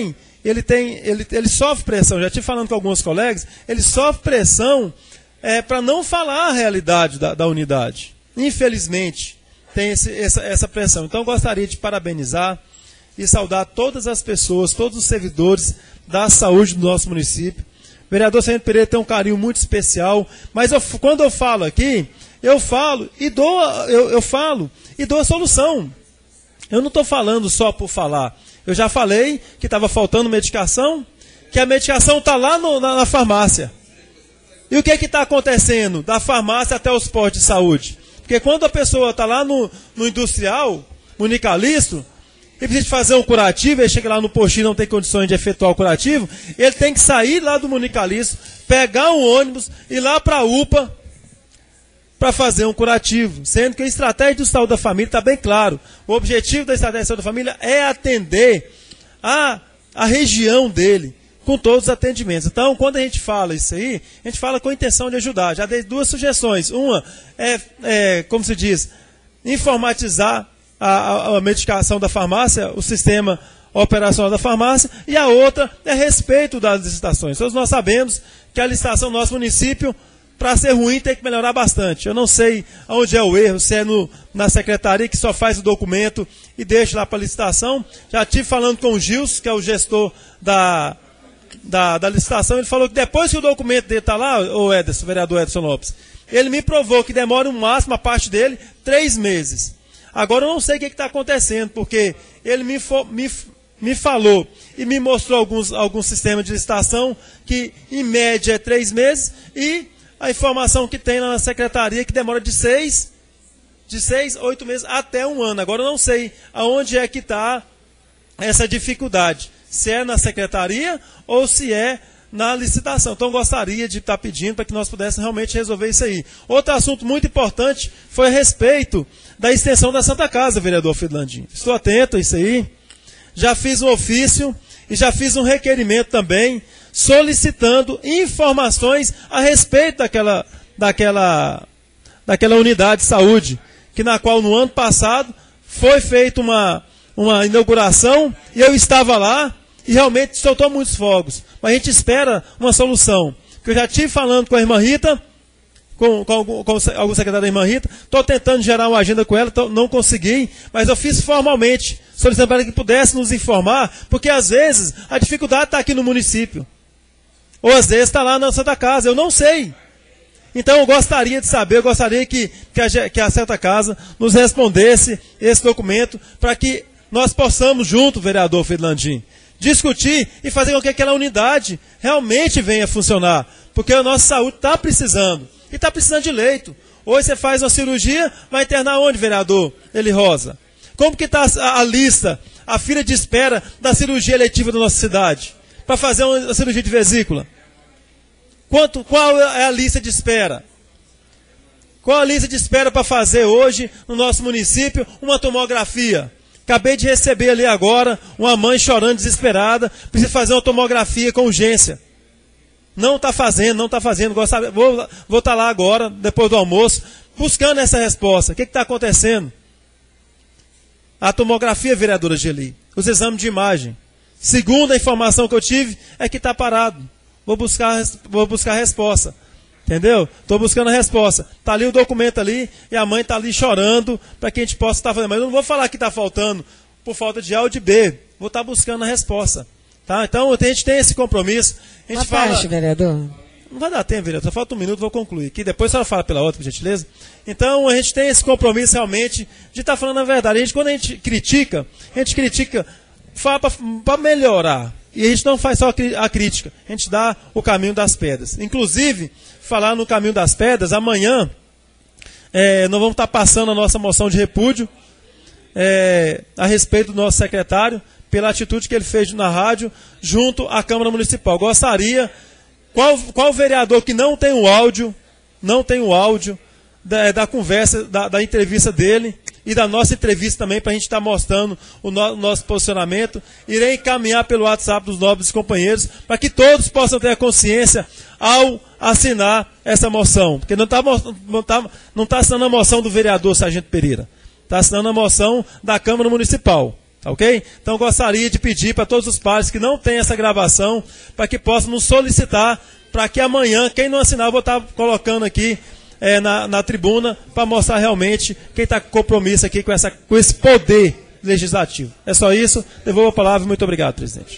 ele sofre pressão. Já estive falando com alguns colegas, ele sofre pressão para não falar a realidade da unidade. Infelizmente, tem essa pressão. Então, eu gostaria de parabenizar e saudar todas as pessoas, todos os servidores da saúde do nosso município. O vereador Sargento Pereira tem um carinho muito especial, mas quando eu falo aqui, eu falo e dou a solução. Eu não estou falando só por falar. Eu já falei que estava faltando medicação, que a medicação está lá na farmácia. E o que está acontecendo? Da farmácia até os postos de saúde. Porque quando a pessoa está lá no industrial, municalista, e precisa fazer um curativo, ele chega lá no postinho e não tem condições de efetuar o curativo, ele tem que sair lá do municalista, pegar um ônibus, ir lá para a UPA para fazer um curativo. Sendo que a estratégia do saúde da família está bem claro. O objetivo da estratégia de saúde da família é atender a região dele, com todos os atendimentos. Então, quando a gente fala isso aí, a gente fala com a intenção de ajudar. Já dei duas sugestões. Uma como se diz, informatizar a medicação da farmácia, o sistema operacional da farmácia, e a outra é respeito das licitações. Todos nós sabemos que a licitação do nosso município, para ser ruim, tem que melhorar bastante. Eu não sei onde é o erro, se é na secretaria que só faz o documento e deixa lá para licitação. Já estive falando com o Gilson, que é o gestor da licitação, ele falou que depois que o documento dele está lá, o vereador Edson Lopes, ele me provou que demora no máximo, a parte dele, 3 meses. Agora eu não sei o que está acontecendo, porque ele me falou e me mostrou alguns sistemas de licitação que em média é 3 meses, e a informação que tem na secretaria que demora de 6, 8 meses até 1 ano. Agora eu não sei aonde é que está essa dificuldade, se é na secretaria ou se é na licitação. Então, eu gostaria de estar pedindo para que nós pudéssemos realmente resolver isso aí. Outro assunto muito importante foi a respeito da extensão da Santa Casa, vereador Fidlandinho. Estou atento a isso aí. Já fiz um ofício e já fiz um requerimento também, solicitando informações a respeito daquela unidade de saúde, na qual no ano passado foi feita uma inauguração e eu estava lá, e realmente soltou muitos fogos. Mas a gente espera uma solução. Que eu já estive falando com a irmã Rita, com algum secretário da irmã Rita, estou tentando gerar uma agenda com ela, não consegui, mas eu fiz formalmente, solicitando para que pudesse nos informar, porque às vezes a dificuldade está aqui no município. Ou às vezes está lá na Santa Casa, eu não sei. Então eu gostaria de saber, eu gostaria que a Santa Casa nos respondesse esse documento, para que nós possamos junto, vereador Fidlandinho, discutir e fazer com que aquela unidade realmente venha funcionar. Porque a nossa saúde está precisando. E está precisando de leito. Hoje você faz uma cirurgia, vai internar onde, vereador Eli Rosa? Como que está a lista, a fila de espera da cirurgia eletiva da nossa cidade? Para fazer uma cirurgia de vesícula? Qual é a lista de espera? Qual a lista de espera para fazer hoje, no nosso município, uma tomografia? Acabei de receber ali agora uma mãe chorando desesperada, precisa fazer uma tomografia com urgência. Não está fazendo. Vou estar lá agora, depois do almoço, buscando essa resposta. O que está acontecendo? A tomografia, vereadora Geli, os exames de imagem. Segundo a informação que eu tive, é que está parado. Vou buscar a resposta. Entendeu? Estou buscando a resposta. Está ali o documento ali, e a mãe está ali chorando para que a gente possa estar fazendo. Mas eu não vou falar que está faltando por falta de A ou de B. Vou estar buscando a resposta. Tá? Então a gente tem esse compromisso. A gente fala... parte, vereador. Não vai dar tempo, vereador. Só falta 1 minuto, vou concluir. Que depois a senhora fala pela outra, por gentileza. Então a gente tem esse compromisso realmente de estar falando a verdade. Quando a gente critica para melhorar. E a gente não faz só a crítica, a gente dá o caminho das pedras. Inclusive, falar no caminho das pedras, amanhã nós vamos estar passando a nossa moção de repúdio a respeito do nosso secretário, pela atitude que ele fez na rádio, junto à Câmara Municipal. Gostaria, qual vereador que não tem o áudio da conversa, da entrevista dele, e da nossa entrevista também, para a gente estar mostrando o nosso posicionamento. Irei encaminhar pelo WhatsApp dos nobres companheiros, para que todos possam ter a consciência ao assinar essa moção. Porque não está assinando a moção do vereador Sargento Pereira. Está assinando a moção da Câmara Municipal. Ok? Então gostaria de pedir para todos os pares que não têm essa gravação, para que possam nos solicitar, para que amanhã, quem não assinar, eu vou estar colocando aqui na tribuna, para mostrar realmente quem está com compromisso aqui com esse poder legislativo. É só isso, devolvo a palavra, muito obrigado, presidente.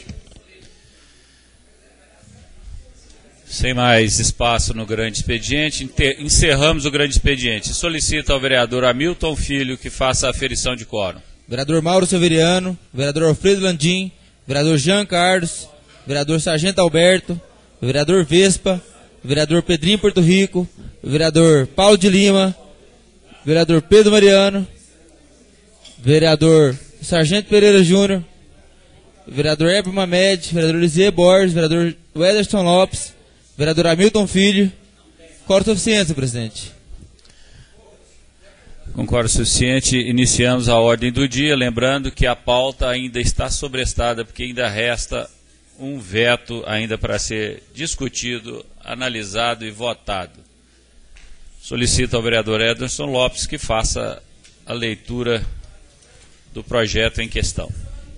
Sem mais espaço no grande expediente, encerramos o grande expediente. Solicito ao vereador Hamilton Filho que faça a aferição de quórum. Vereador Mauro Severiano, vereador Alfredo Landim, vereador Jean Carlos, vereador Sargento Alberto, vereador Vespa, vereador Pedrinho Porto Rico, vereador Paulo de Lima, vereador Pedro Mariano, vereador Sargento Pereira Júnior, vereador Heber Mamed, vereador Lisier Borges, vereador Wederson Lopes, vereador Hamilton Filho. Quórum suficiente, presidente. Com quórum suficiente, iniciamos a ordem do dia, lembrando que a pauta ainda está sobrestada, porque ainda resta um veto ainda para ser discutido, analisado e votado. Solicito ao vereador Ederson Lopes que faça a leitura do projeto em questão.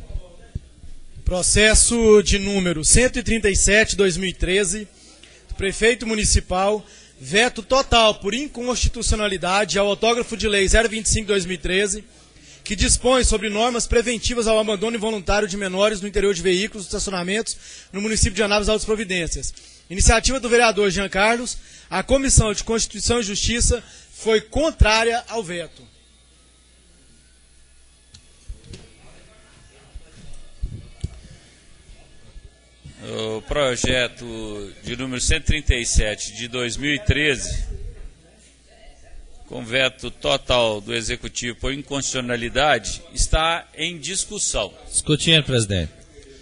Processo de número 137/2013, do prefeito municipal, veto total por inconstitucionalidade ao autógrafo de lei 025/2013, que dispõe sobre normas preventivas ao abandono involuntário de menores no interior de veículos e estacionamentos no município de Anápolis Altas Providências. Iniciativa do vereador Jean Carlos. A Comissão de Constituição e Justiça foi contrária ao veto. O projeto de número 137 de 2013, com veto total do Executivo por inconstitucionalidade, está em discussão. Discutindo, presidente.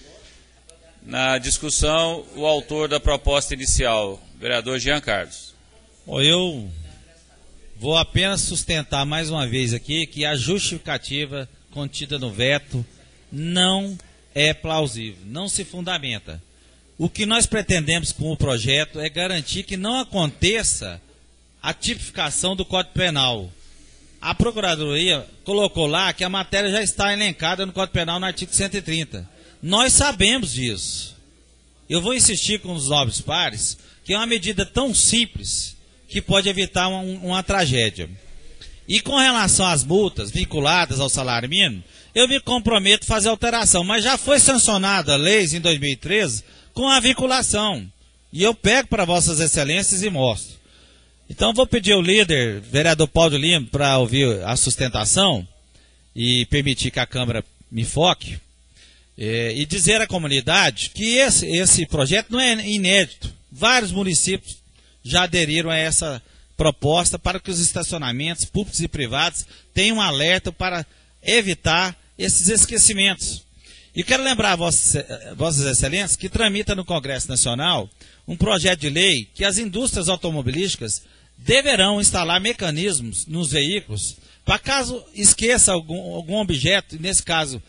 Na discussão, o autor da proposta inicial, vereador Jean Carlos. Eu vou apenas sustentar mais uma vez aqui que a justificativa contida no veto não é plausível, não se fundamenta. O que nós pretendemos com o projeto é garantir que não aconteça a tipificação do Código Penal. A Procuradoria colocou lá que a matéria já está elencada no Código Penal no artigo 130. Nós sabemos disso. Eu vou insistir com os nobres pares que é uma medida tão simples que pode evitar uma tragédia. E com relação às multas vinculadas ao salário mínimo, eu me comprometo a fazer alteração, mas já foi sancionada a lei em 2013 com a vinculação. E eu pego para vossas excelências e mostro. Então vou pedir ao líder, vereador Paulo de Lima, para ouvir a sustentação e permitir que a Câmara me foque. E dizer à comunidade que esse projeto não é inédito. Vários municípios já aderiram a essa proposta para que os estacionamentos públicos e privados tenham um alerta para evitar esses esquecimentos. E quero lembrar a vossas excelências que tramita no Congresso Nacional um projeto de lei que as indústrias automobilísticas deverão instalar mecanismos nos veículos para caso esqueça algum objeto, nesse caso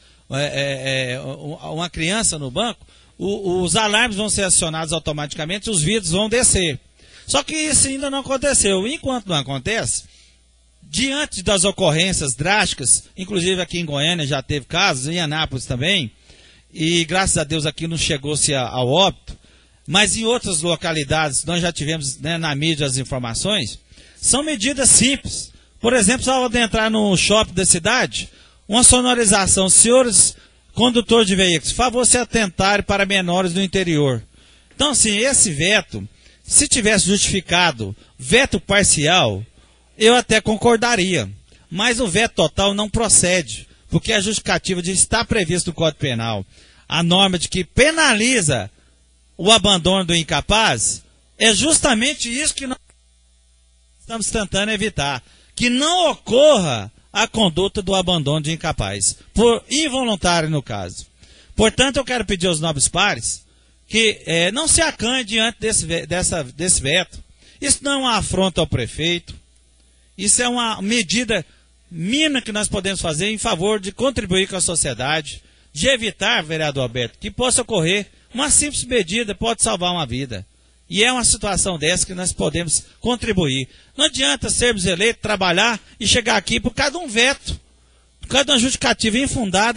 uma criança no banco, os alarmes vão ser acionados automaticamente e os vidros vão descer. Só que isso ainda não aconteceu. Enquanto não acontece, diante das ocorrências drásticas, inclusive aqui em Goiânia já teve casos, em Anápolis também, e graças a Deus aqui não chegou-se ao óbito, mas em outras localidades nós já tivemos, né, na mídia as informações, são medidas simples. Por exemplo, ao entrar no shopping da cidade, uma sonorização, senhores condutores de veículos, favor se atentarem para menores do interior. Então, assim, esse veto, se tivesse justificado veto parcial, eu até concordaria. Mas o veto total não procede, porque a justificativa de estar previsto no Código Penal, a norma de que penaliza o abandono do incapaz, é justamente isso que nós estamos tentando evitar. Que não ocorra a conduta do abandono de incapaz, por involuntário no caso. Portanto, eu quero pedir aos nobres pares que não se acanhe diante desse veto. Isso não é uma afronta ao prefeito, isso é uma medida mínima que nós podemos fazer em favor de contribuir com a sociedade, de evitar, vereador Alberto, que possa ocorrer uma simples medida, pode salvar uma vida. E é uma situação dessa que nós podemos contribuir. Não adianta sermos eleitos, trabalhar e chegar aqui por causa de um veto, por causa de uma justificativa infundada,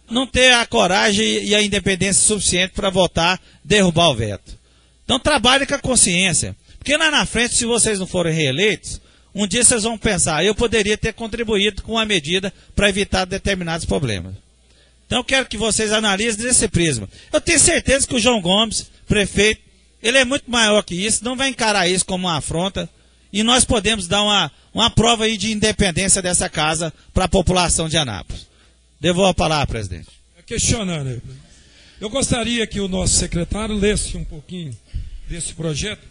não ter a coragem e a independência suficiente para votar, derrubar o veto. Então trabalhe com a consciência. Porque lá na frente, se vocês não forem reeleitos, um dia vocês vão pensar, eu poderia ter contribuído com uma medida para evitar determinados problemas. Então eu quero que vocês analisem desse prisma. Eu tenho certeza que o João Gomes, prefeito, ele é muito maior que isso, não vai encarar isso como uma afronta, e nós podemos dar uma prova aí de independência dessa casa para a população de Anápolis. Devolvo a palavra, presidente. Questionando. Eu gostaria que o nosso secretário lesse um pouquinho desse projeto.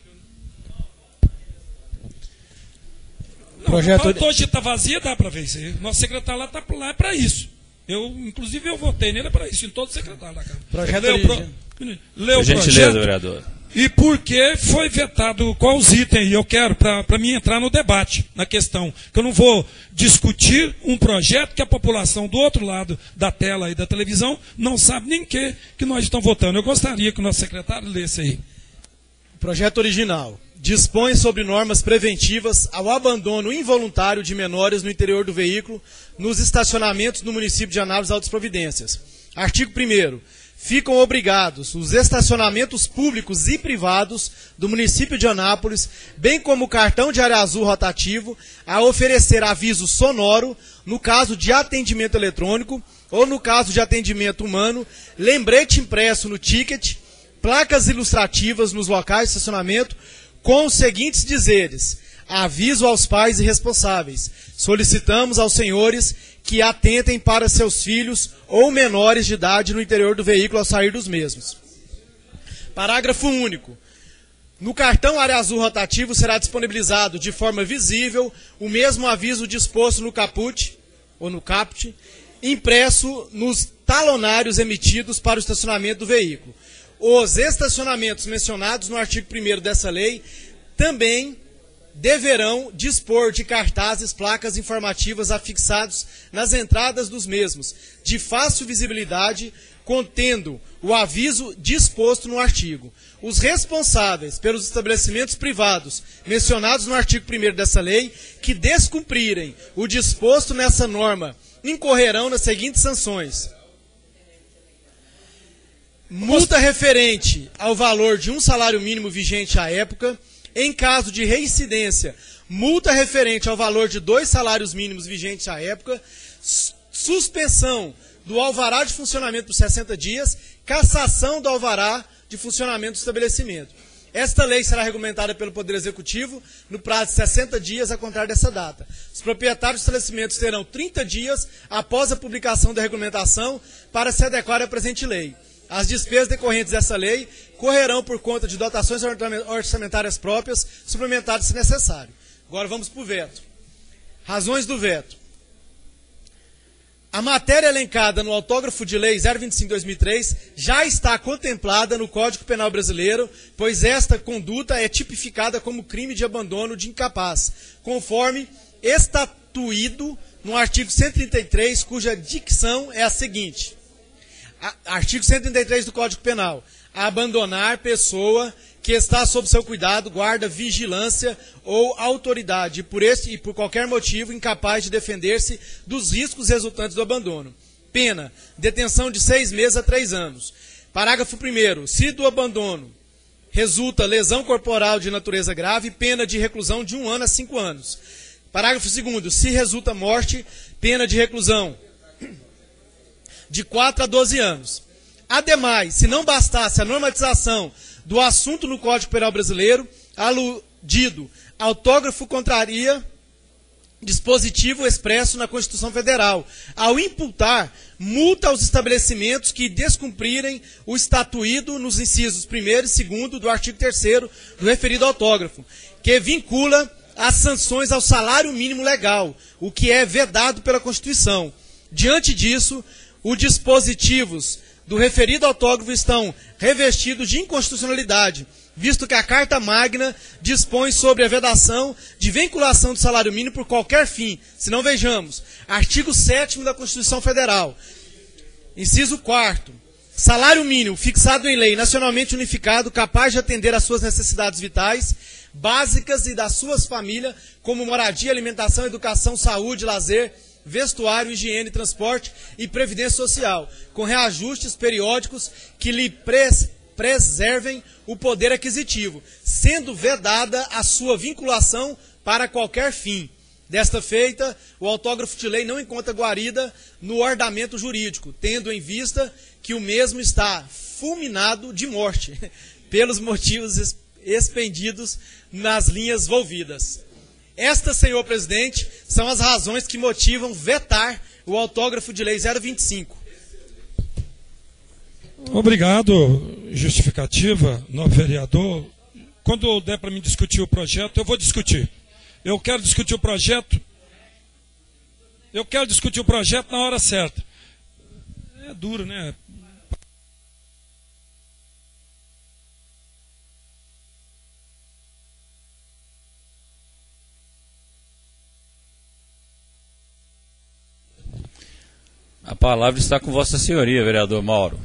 Não, hoje está vazia, dá para ver isso aí. Nosso secretário lá é para isso. Inclusive, eu votei nele para isso, em todo secretário da Câmara. Leu o projeto, vereador. E por que foi vetado, quais os itens? Eu quero, para mim, entrar no debate, na questão. Que eu não vou discutir um projeto que a população do outro lado da tela e da televisão não sabe nem que nós estamos votando. Eu gostaria que o nosso secretário lesse aí. Projeto original. Dispõe sobre normas preventivas ao abandono involuntário de menores no interior do veículo nos estacionamentos do município de Anápolis Altas Providências. Artigo 1º. Ficam obrigados os estacionamentos públicos e privados do município de Anápolis, bem como o cartão de área azul rotativo, a oferecer aviso sonoro no caso de atendimento eletrônico ou no caso de atendimento humano, lembrete impresso no ticket, placas ilustrativas nos locais de estacionamento, com os seguintes dizeres: aviso aos pais e responsáveis. Solicitamos aos senhores que atentem para seus filhos ou menores de idade no interior do veículo ao sair dos mesmos. Parágrafo único. No cartão área azul rotativo será disponibilizado de forma visível o mesmo aviso disposto no caput, ou no caput, impresso nos talonários emitidos para o estacionamento do veículo. Os estacionamentos mencionados no artigo 1º dessa lei também deverão dispor de cartazes, placas informativas afixados nas entradas dos mesmos, de fácil visibilidade, contendo o aviso disposto no artigo. Os responsáveis pelos estabelecimentos privados mencionados no artigo 1º dessa lei, que descumprirem o disposto nessa norma, incorrerão nas seguintes sanções: multa referente ao valor de um salário mínimo vigente à época. Em caso de reincidência, multa referente ao valor de 2 salários mínimos vigentes à época, suspensão do alvará de funcionamento por 60 dias, cassação do alvará de funcionamento do estabelecimento. Esta lei será regulamentada pelo Poder Executivo no prazo de 60 dias, a contar dessa data. Os proprietários dos estabelecimentos terão 30 dias após a publicação da regulamentação para se adequar à presente lei. As despesas decorrentes dessa lei correrão por conta de dotações orçamentárias próprias, suplementadas se necessário. Agora vamos para o veto. Razões do veto. A matéria elencada no autógrafo de lei 025/2003 já está contemplada no Código Penal Brasileiro, pois esta conduta é tipificada como crime de abandono de incapaz, conforme estatuído no artigo 133, cuja dicção é a seguinte. Artigo 133 do Código Penal. Abandonar pessoa que está sob seu cuidado, guarda, vigilância ou autoridade, e por qualquer motivo incapaz de defender-se dos riscos resultantes do abandono. Pena, detenção de 6 meses a 3 anos. Parágrafo 1º. Se do abandono resulta lesão corporal de natureza grave, pena de reclusão de 1 ano a 5 anos. Parágrafo 2º. Se resulta morte, pena de reclusão de 4 a 12 anos. Ademais, se não bastasse a normatização do assunto no Código Penal Brasileiro, aludido autógrafo contraria dispositivo expresso na Constituição Federal, ao imputar multa aos estabelecimentos que descumprirem o estatuído nos incisos 1º e 2º do artigo 3º do referido autógrafo, que vincula as sanções ao salário mínimo legal, o que é vedado pela Constituição. Diante disso, os dispositivos do referido autógrafo estão revestidos de inconstitucionalidade, visto que a Carta Magna dispõe sobre a vedação de vinculação do salário mínimo por qualquer fim. Se não, vejamos, artigo 7º da Constituição Federal, inciso 4º, salário mínimo fixado em lei nacionalmente unificado, capaz de atender às suas necessidades vitais, básicas e das suas famílias, como moradia, alimentação, educação, saúde, lazer, vestuário, higiene, transporte e previdência social, com reajustes periódicos que lhe preservem o poder aquisitivo, sendo vedada a sua vinculação para qualquer fim. Desta feita, o autógrafo de lei não encontra guarida no ordenamento jurídico, tendo em vista que o mesmo está fulminado de morte, pelos motivos expendidos nas linhas volvidas. Estas, senhor presidente, são as razões que motivam vetar o autógrafo de lei 025. Obrigado. Justificativa, novo vereador. Quando der para mim discutir o projeto, eu vou discutir. Eu quero discutir o projeto. Eu quero discutir o projeto na hora certa. É duro, né? A palavra está com Vossa Senhoria, vereador Mauro.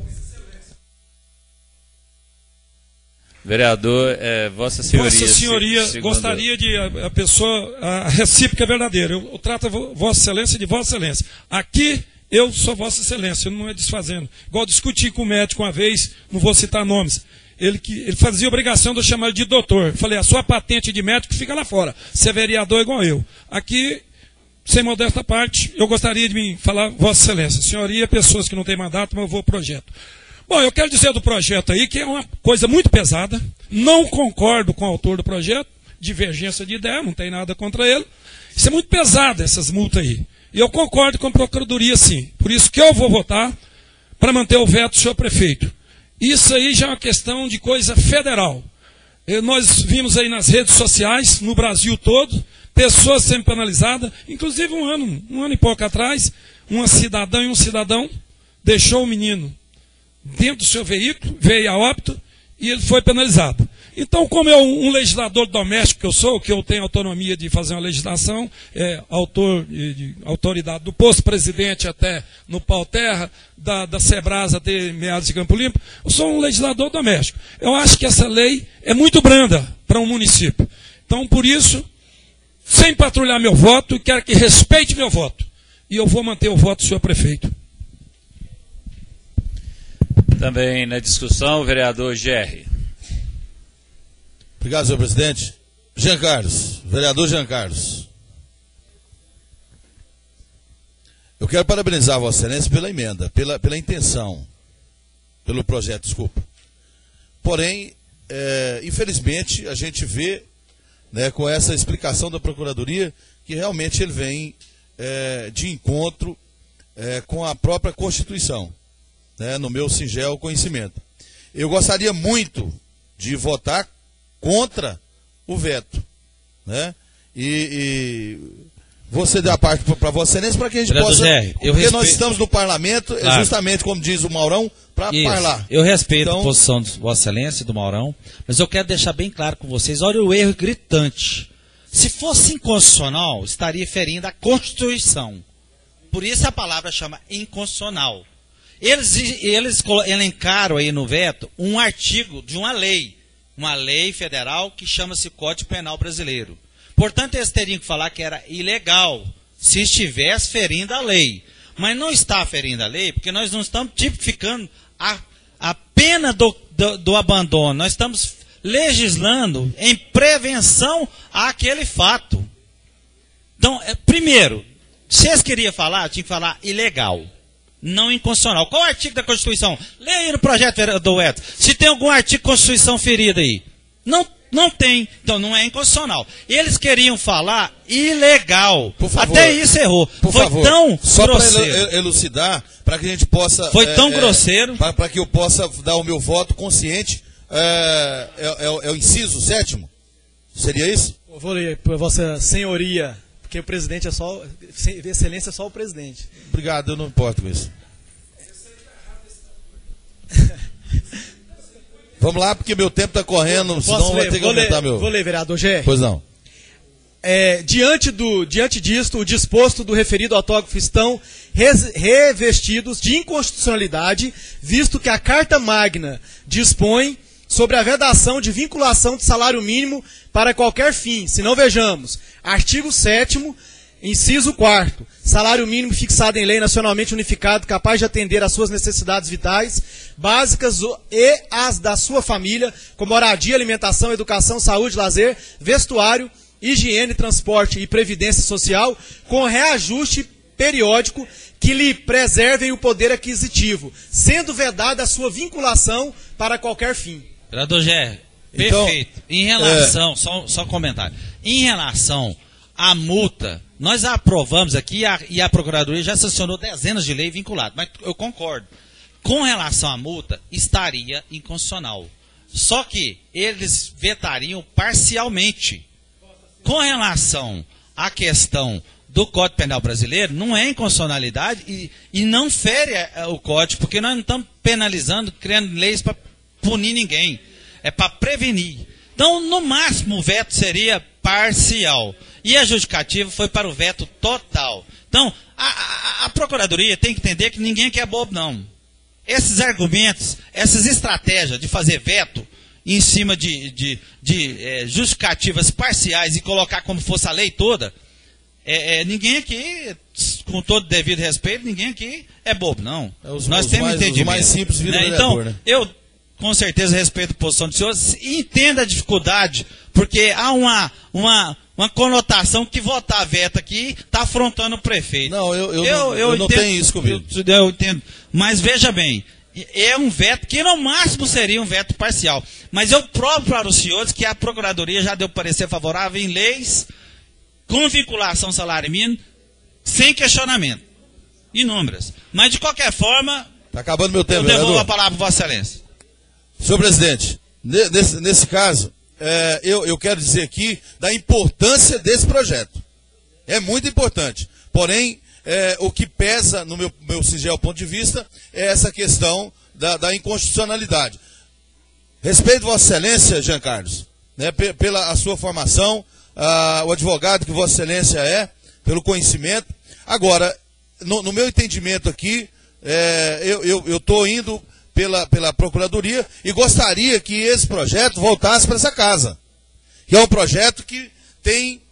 Vereador, Vossa Senhoria. Vossa Senhoria gostaria de a pessoa, a recíproca é verdadeira. Eu trato Vossa Excelência de Vossa Excelência. Aqui eu sou Vossa Excelência, não é desfazendo. Igual discuti com o médico uma vez, não vou citar nomes. Ele fazia obrigação de eu chamar ele de doutor. Falei, a sua patente de médico fica lá fora. Você é vereador igual eu. Aqui, sem modesta parte, eu gostaria de me falar Vossa Excelência. Senhoria, pessoas que não têm mandato, mas eu vou ao projeto. Bom, eu quero dizer do projeto aí que é uma coisa muito pesada. Não concordo com o autor do projeto. Divergência de ideia, não tem nada contra ele. Isso é muito pesado, essas multas aí. E eu concordo com a Procuradoria, sim. Por isso que eu vou votar para manter o veto do senhor prefeito. Isso aí já é uma questão de coisa federal. Nós vimos aí nas redes sociais, no Brasil todo, pessoas sendo penalizadas. Inclusive um ano e pouco atrás, uma cidadã e um cidadão deixou o menino dentro do seu veículo, veio a óbito e ele foi penalizado. Então, como eu, um legislador doméstico que eu sou, que eu tenho autonomia de fazer uma legislação, autoridade do posto presidente até no pau terra, da Sebrasa até meados de Campo Limpo, eu sou um legislador doméstico. Eu acho que essa lei é muito branda para um município. Então, por isso, sem patrulhar meu voto, quero que respeite meu voto. E eu vou manter o voto do senhor prefeito. Também na discussão, o vereador Gerri. Obrigado, senhor presidente. Jean Carlos, vereador Jean Carlos. Eu quero parabenizar a Vossa Excelência pela emenda, pela intenção, pelo projeto, desculpa. Porém, infelizmente, a gente vê, né, com essa explicação da Procuradoria, que realmente ele vem de encontro com a própria Constituição. No meu singelo conhecimento. Eu gostaria muito de votar contra o veto. Né? E você dá a parte para Vossa Excelência para que a gente possa... Porque nós estamos no parlamento, claro, justamente como diz o Maurão, para falar. Eu respeito a posição de Vossa Excelência e do Maurão, mas eu quero deixar bem claro com vocês, olha o erro gritante. Se fosse inconstitucional, estaria ferindo a Constituição. Por isso a palavra chama inconstitucional. Eles elencaram aí no veto um artigo de uma lei federal que chama-se Código Penal Brasileiro. Portanto, eles teriam que falar que era ilegal se estivesse ferindo a lei. Mas não está ferindo a lei, porque nós não estamos tipificando a pena do abandono. Nós estamos legislando em prevenção àquele fato. Então, primeiro, se eles queriam falar, tinha que falar ilegal. Não inconstitucional. Qual o artigo da Constituição? Leia aí no projeto do Edson. Se tem algum artigo de Constituição ferida aí. Não tem. Então não é inconstitucional. Eles queriam falar ilegal. Por favor. Até isso errou. Por Foi favor. tão só grosseiro. Para elucidar, para que a gente possa... Foi tão grosseiro. Para que eu possa dar o meu voto consciente. É o inciso 7º? Seria isso? Eu vou ler para Vossa Senhoria... Porque o presidente é só... Excelência é só o presidente. Obrigado, eu não importo com isso. Vamos lá, porque meu tempo está correndo, senão vai ter que aumentar meu... Vou ler, vereador Gerri. Pois não. Diante disto, o disposto do referido autógrafo estão revestidos de inconstitucionalidade, visto que a Carta Magna dispõe sobre a vedação de vinculação de salário mínimo para qualquer fim. Se não vejamos, artigo 7º, Inciso 4º. Salário mínimo fixado em lei nacionalmente unificado, capaz de atender às suas necessidades vitais, básicas e as da sua família, como moradia, alimentação, educação, saúde, lazer, vestuário, higiene, transporte e previdência social, com reajuste periódico que lhe preservem o poder aquisitivo, sendo vedada a sua vinculação para qualquer fim. Vereador Gé, perfeito. Em relação, só um comentário. Em relação à multa, nós aprovamos aqui e a Procuradoria já sancionou dezenas de leis vinculadas, mas eu concordo. Com relação à multa, estaria inconstitucional. Só que eles vetariam parcialmente. Com relação à questão do Código Penal brasileiro, não é inconstitucionalidade e não fere o Código, porque nós não estamos penalizando, criando leis para punir ninguém. É para prevenir. Então, no máximo, o veto seria parcial. E a justificativa foi para o veto total. Então, a Procuradoria tem que entender que ninguém aqui é bobo, não. Esses argumentos, essas estratégias de fazer veto em cima de justificativas parciais e colocar como fosse a lei toda, ninguém aqui, com todo devido respeito, ninguém aqui é bobo, não. Nós temos entendimento. O mais simples vira vereador, então, né? eu, com certeza, respeito a posição do senhor, entenda a dificuldade, porque há uma conotação que votar veto aqui está afrontando o prefeito. Não, eu não tenho isso comigo. Eu entendo. Mas veja bem, é um veto que no máximo seria um veto parcial. Mas eu provo para os senhores que a Procuradoria já deu parecer favorável em leis com vinculação salário mínimo, sem questionamento. Inúmeras. Mas de qualquer forma, está acabando meu tempo, eu devolvo vereador. a palavra para Vossa Excelência. Senhor presidente, nesse caso, eu quero dizer aqui da importância desse projeto. É muito importante. Porém, o que pesa no meu singelo ponto de vista é essa questão da inconstitucionalidade. Respeito Vossa Excelência, Jean Carlos, né, pela a sua formação, o advogado que Vossa Excelência é, pelo conhecimento. Agora, no meu entendimento aqui, eu estou indo pela Procuradoria e gostaria que esse projeto voltasse para essa casa. Que é um projeto que tem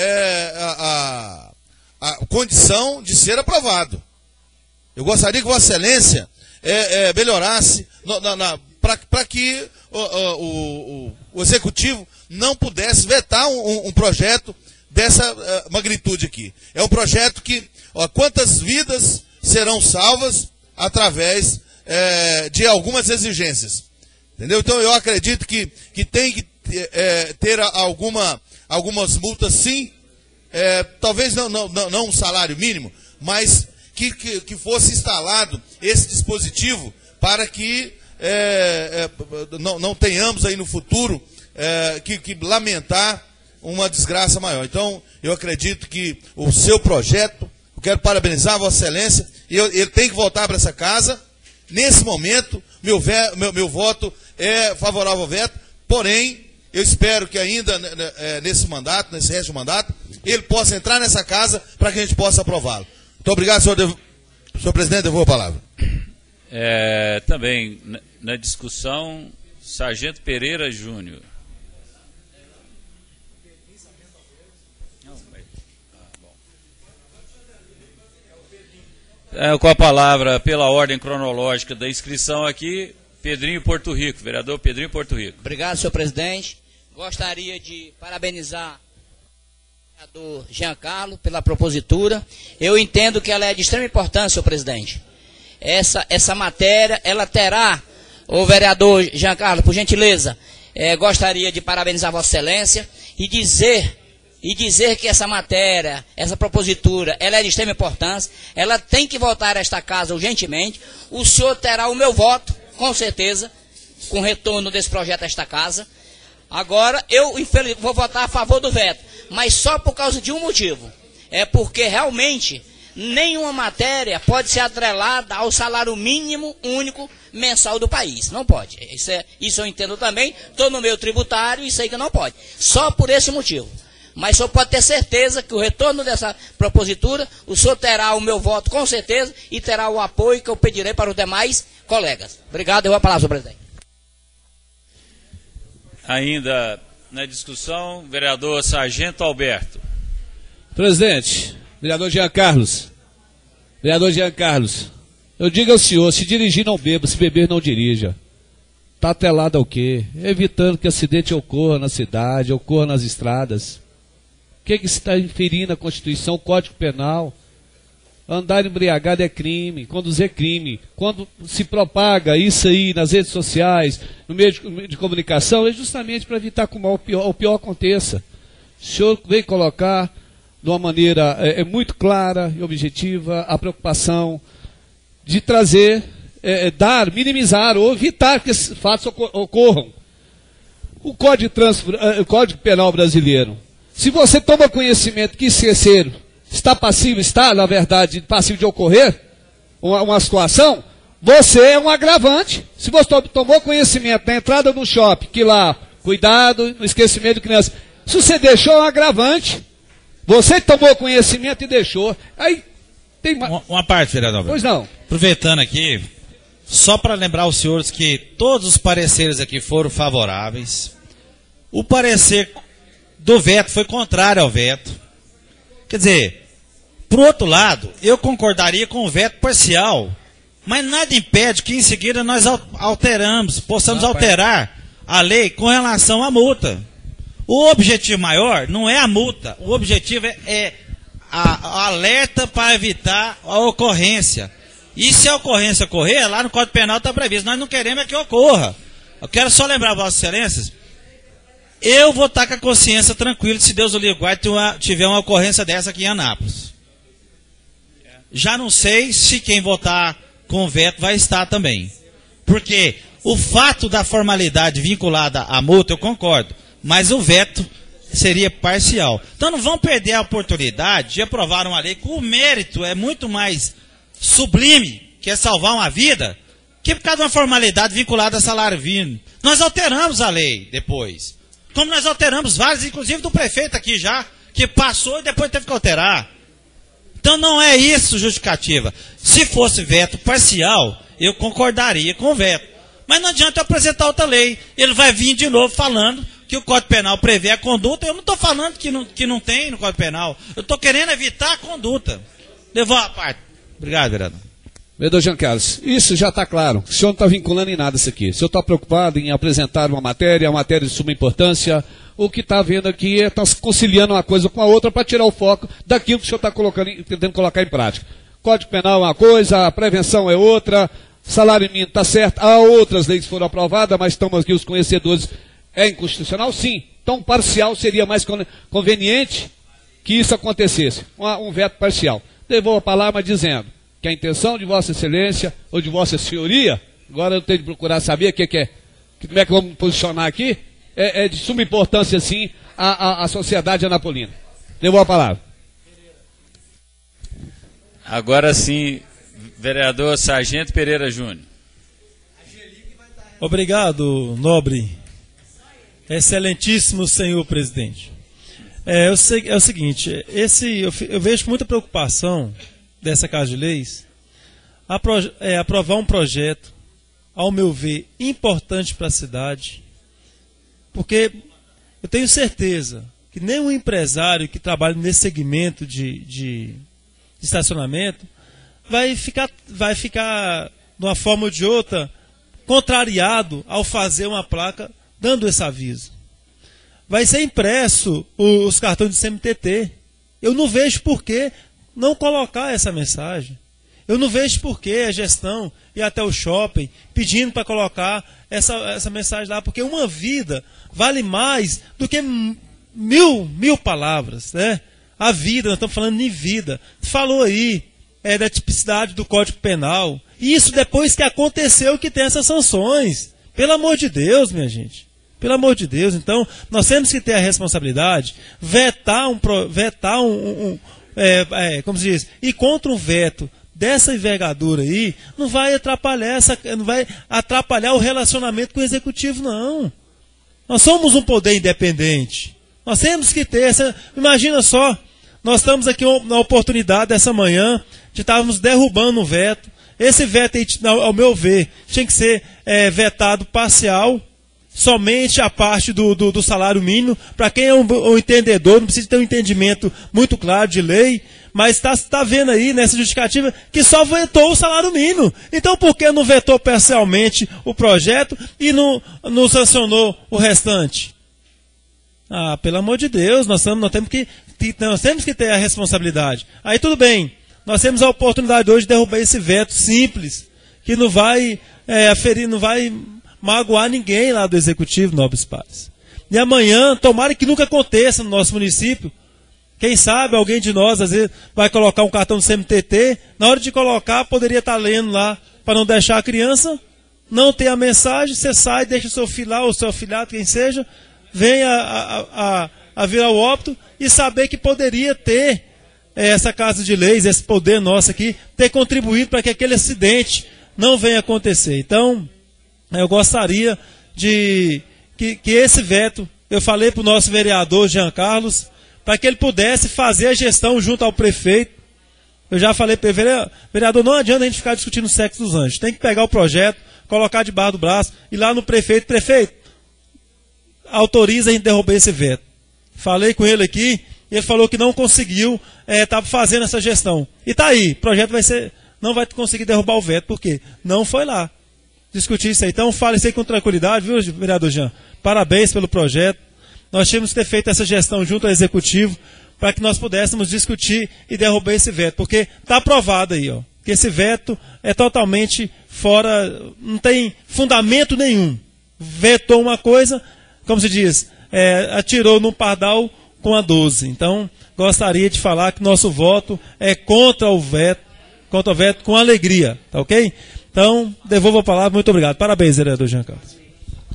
a condição de ser aprovado. Eu gostaria que Vossa Excelência melhorasse para que o Executivo não pudesse vetar um projeto dessa magnitude aqui. É um projeto que, quantas vidas serão salvas através de algumas exigências. Entendeu? Então eu acredito que tem que ter algumas multas, sim, talvez não um salário mínimo, mas que fosse instalado esse dispositivo para que não tenhamos aí no futuro que lamentar uma desgraça maior. Então, eu acredito que o seu projeto, eu quero parabenizar a Vossa Excelência, ele tem que voltar para essa casa. Nesse momento, meu voto é favorável ao veto, porém, eu espero que ainda nesse mandato, nesse resto do mandato, ele possa entrar nessa casa para que a gente possa aprová-lo. Muito obrigado, senhor presidente, devolvo a palavra. Também, na discussão, Sargento Pereira Júnior. Com a palavra, pela ordem cronológica da inscrição aqui, Pedrinho Porto Rico, vereador Pedrinho Porto Rico. Obrigado, senhor presidente. Gostaria de parabenizar o vereador Jean Carlos pela propositura. Eu entendo que ela é de extrema importância, senhor presidente. Essa matéria, ela terá, o vereador Jean Carlos, por gentileza, gostaria de parabenizar Vossa Excelência e dizer que essa matéria, essa propositura, ela é de extrema importância, ela tem que voltar a esta casa urgentemente. O senhor terá o meu voto, com certeza, com retorno desse projeto a esta casa. Agora, eu vou votar a favor do veto, mas só por causa de um motivo. É porque realmente nenhuma matéria pode ser atrelada ao salário mínimo único mensal do país. Não pode. Isso eu entendo também, estou no meu tributário e sei que não pode. Só por esse motivo. Mas o senhor pode ter certeza que o retorno dessa propositura, o senhor terá o meu voto com certeza e terá o apoio que eu pedirei para os demais colegas. Obrigado, eu vou a palavra, senhor presidente. Ainda na discussão, vereador Sargento Alberto. Presidente, Vereador Jean Carlos. Vereador Jean Carlos. Eu digo ao senhor, se dirigir não beba, se beber não dirija. Está atrelado ao quê? Evitando que acidente ocorra na cidade, ocorra nas estradas. O que está inferindo a Constituição, o Código Penal? Andar embriagado é crime, conduzir é crime. Quando se propaga isso aí nas redes sociais, no meio de comunicação, é justamente para evitar que o pior aconteça. O senhor veio colocar de uma maneira muito clara e objetiva a preocupação de trazer, minimizar ou evitar que esses fatos ocorram. O Código Penal brasileiro, se você toma conhecimento que esqueceram, está, na verdade, passivo de ocorrer uma situação, você é um agravante. Se você tomou conhecimento da entrada no shopping, que lá, cuidado no esquecimento de criança, se você deixou, é um agravante. Você tomou conhecimento e deixou. Aí tem uma parte, vereador. Pois não. Aproveitando aqui, só para lembrar os senhores que todos os pareceres aqui foram favoráveis. O parecer do veto foi contrário ao veto. Quer dizer, por outro lado, eu concordaria com o veto parcial, mas nada impede que em seguida nós possamos alterar a lei com relação à multa. O objetivo maior não é a multa, o objetivo é a alerta para evitar a ocorrência. E se a ocorrência ocorrer, lá no Código Penal está previsto. Nós não queremos que ocorra. Eu quero só lembrar, Vossas Excelências, eu vou estar com a consciência tranquila se Deus o livre guarde tiver uma ocorrência dessa aqui em Anápolis. Já não sei se quem votar com o veto vai estar também. Porque o fato da formalidade vinculada à multa, eu concordo, mas o veto seria parcial. Então não vão perder a oportunidade de aprovar uma lei com o mérito é muito mais sublime, que é salvar uma vida, que por causa de uma formalidade vinculada a salário mínimo. Nós alteramos a lei depois. Como nós alteramos várias, inclusive do prefeito aqui já, que passou e depois teve que alterar. Então não é isso justificativa. Se fosse veto parcial, eu concordaria com o veto. Mas não adianta eu apresentar outra lei. Ele vai vir de novo falando que o Código Penal prevê a conduta. Eu não estou falando que não tem no Código Penal. Eu estou querendo evitar a conduta. Levou a parte. Obrigado, vereador. Vereador Jean Carlos, isso já está claro. O senhor não está vinculando em nada isso aqui. O senhor está preocupado em apresentar uma matéria de suma importância. O que está vendo aqui é estar conciliando uma coisa com a outra para tirar o foco daquilo que o senhor está tentando colocar em prática. Código Penal é uma coisa, a prevenção é outra, salário mínimo está certo. Há outras leis que foram aprovadas, mas estamos aqui os conhecedores. É inconstitucional? Sim. Então, parcial seria mais conveniente que isso acontecesse. Um veto parcial. Devolvo a palavra dizendo que a intenção de Vossa Excelência ou de Vossa Senhoria, agora eu tenho de procurar saber como é que vamos posicionar aqui, é de suma importância, sim, a sociedade anapolina. Devolvo a palavra. Agora sim, vereador Sargento Pereira Júnior. Obrigado, nobre. Excelentíssimo senhor presidente. É o seguinte, eu vejo muita preocupação dessa Casa de Leis aprovar um projeto, ao meu ver, importante para a cidade, porque eu tenho certeza que nenhum empresário que trabalha nesse segmento de estacionamento vai ficar, de uma forma ou de outra, contrariado ao fazer uma placa dando esse aviso. Vai ser impresso os cartões de CMTT. Eu não vejo por que não colocar essa mensagem. Eu não vejo por que a gestão ir até o shopping pedindo para colocar essa mensagem lá, porque uma vida vale mais do que mil palavras, né? A vida, nós estamos falando de vida. Falou aí da tipicidade do Código Penal. Isso depois que aconteceu que tem essas sanções. Pelo amor de Deus, minha gente. Pelo amor de Deus. Então, nós temos que ter a responsabilidade, como se diz, ir contra um veto dessa envergadura aí, não vai atrapalhar o relacionamento com o executivo, não. Nós somos um poder independente. Nós temos que ter essa. Imagina só, nós estamos aqui na oportunidade dessa manhã de estarmos derrubando um veto. Esse veto aí, ao meu ver, tinha que ser vetado parcial, somente a parte do salário mínimo. Para quem é um entendedor, não precisa ter um entendimento muito claro de lei, Mas está vendo aí nessa justificativa que só vetou o salário mínimo. Então por que não vetou parcialmente o projeto e não sancionou o restante? Ah, pelo amor de Deus, nós temos que ter a responsabilidade. Aí tudo bem, nós temos a oportunidade hoje de derrubar esse veto simples, que não vai aferir, não vai magoar ninguém lá do Executivo, nobres pares. E amanhã, tomara que nunca aconteça no nosso município. Quem sabe alguém de nós, às vezes, vai colocar um cartão do CMTT, na hora de colocar, poderia estar lendo lá, para não deixar a criança, não ter a mensagem, você sai, deixa o seu filho lá, ou o seu afilhado, quem seja, vem a virar o óbito e saber que poderia ter essa Casa de Leis, esse poder nosso aqui, ter contribuído para que aquele acidente não venha acontecer. Então, eu gostaria de que esse veto, eu falei para o nosso vereador Jean Carlos, para que ele pudesse fazer a gestão junto ao prefeito. Eu já falei para ele, vereador, não adianta a gente ficar discutindo o sexo dos anjos. Tem que pegar o projeto, colocar debaixo do braço, ir lá no prefeito, autoriza a gente derrubar esse veto. Falei com ele aqui, ele falou que não conseguiu, estava fazendo essa gestão. E está aí, o projeto não vai conseguir derrubar o veto, por quê? Não foi lá discutir isso aí. Então fale isso aí com tranquilidade, viu, vereador Jean? Parabéns pelo projeto. Nós tínhamos que ter feito essa gestão junto ao Executivo para que nós pudéssemos discutir e derrubar esse veto. Porque está aprovado aí, ó, que esse veto é totalmente fora, não tem fundamento nenhum. Vetou uma coisa, como se diz, atirou num pardal com a 12. Então, gostaria de falar que nosso voto é contra o veto com alegria, tá ok? Então, devolvo a palavra, muito obrigado. Parabéns, vereador Jean Carlos.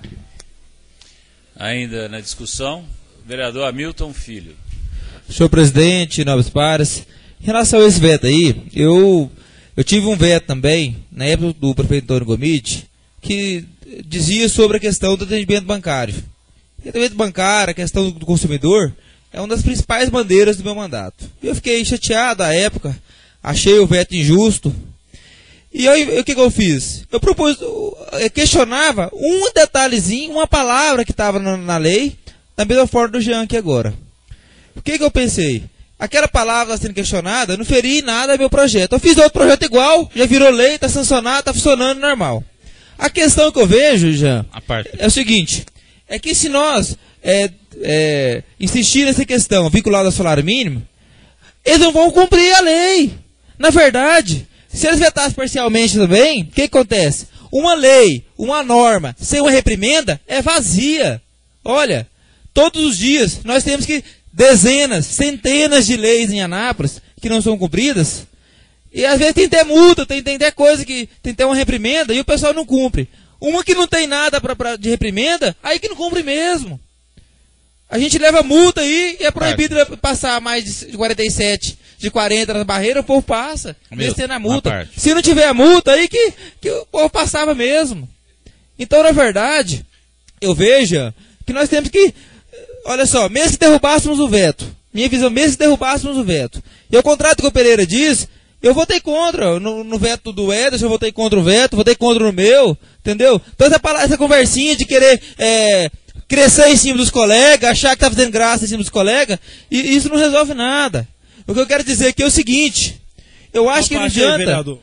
Ainda na discussão, vereador Hamilton Filho. Senhor presidente, nobres pares, em relação a esse veto aí, eu tive um veto também, na época do prefeito Antônio Gomide, que dizia sobre a questão do atendimento bancário. O atendimento bancário, a questão do consumidor, é uma das principais bandeiras do meu mandato. Eu fiquei chateado à época, achei o veto injusto. E o que eu fiz? Eu questionava um detalhezinho, uma palavra que estava na lei, da mesma forma do Jean aqui agora. O que eu pensei? Aquela palavra sendo questionada não feria nada ao meu projeto. Eu fiz outro projeto igual, já virou lei, está sancionado, está funcionando normal. A questão que eu vejo, Jean, é o seguinte, é que se nós insistir nessa questão vinculada ao salário mínimo, eles não vão cumprir a lei. Na verdade, se eles vetassem parcialmente também, o que acontece? Uma lei, uma norma, sem uma reprimenda, é vazia. Olha, todos os dias nós temos que dezenas, centenas de leis em Anápolis que não são cumpridas. E às vezes tem até multa, tem até coisa que tem até uma reprimenda e o pessoal não cumpre. Uma que não tem nada de reprimenda, aí que não cumpre mesmo. A gente leva multa aí e é proibido passar mais de 47, de 40 nas barreiras, o povo passa, descendo a multa. Se não tiver a multa, aí que o povo passava mesmo. Então, na verdade, eu vejo que nós temos que, olha só, mesmo que derrubássemos o veto, minha visão, mesmo que derrubássemos o veto, e ao contrário do que o Pereira diz, eu votei contra, no veto do Ederson, eu votei contra o veto, votei contra o meu, entendeu? Então essa conversinha de querer crescer em cima dos colegas, achar que está fazendo graça em cima dos colegas, e isso não resolve nada. O que eu quero dizer aqui é o seguinte, eu acho que não adianta,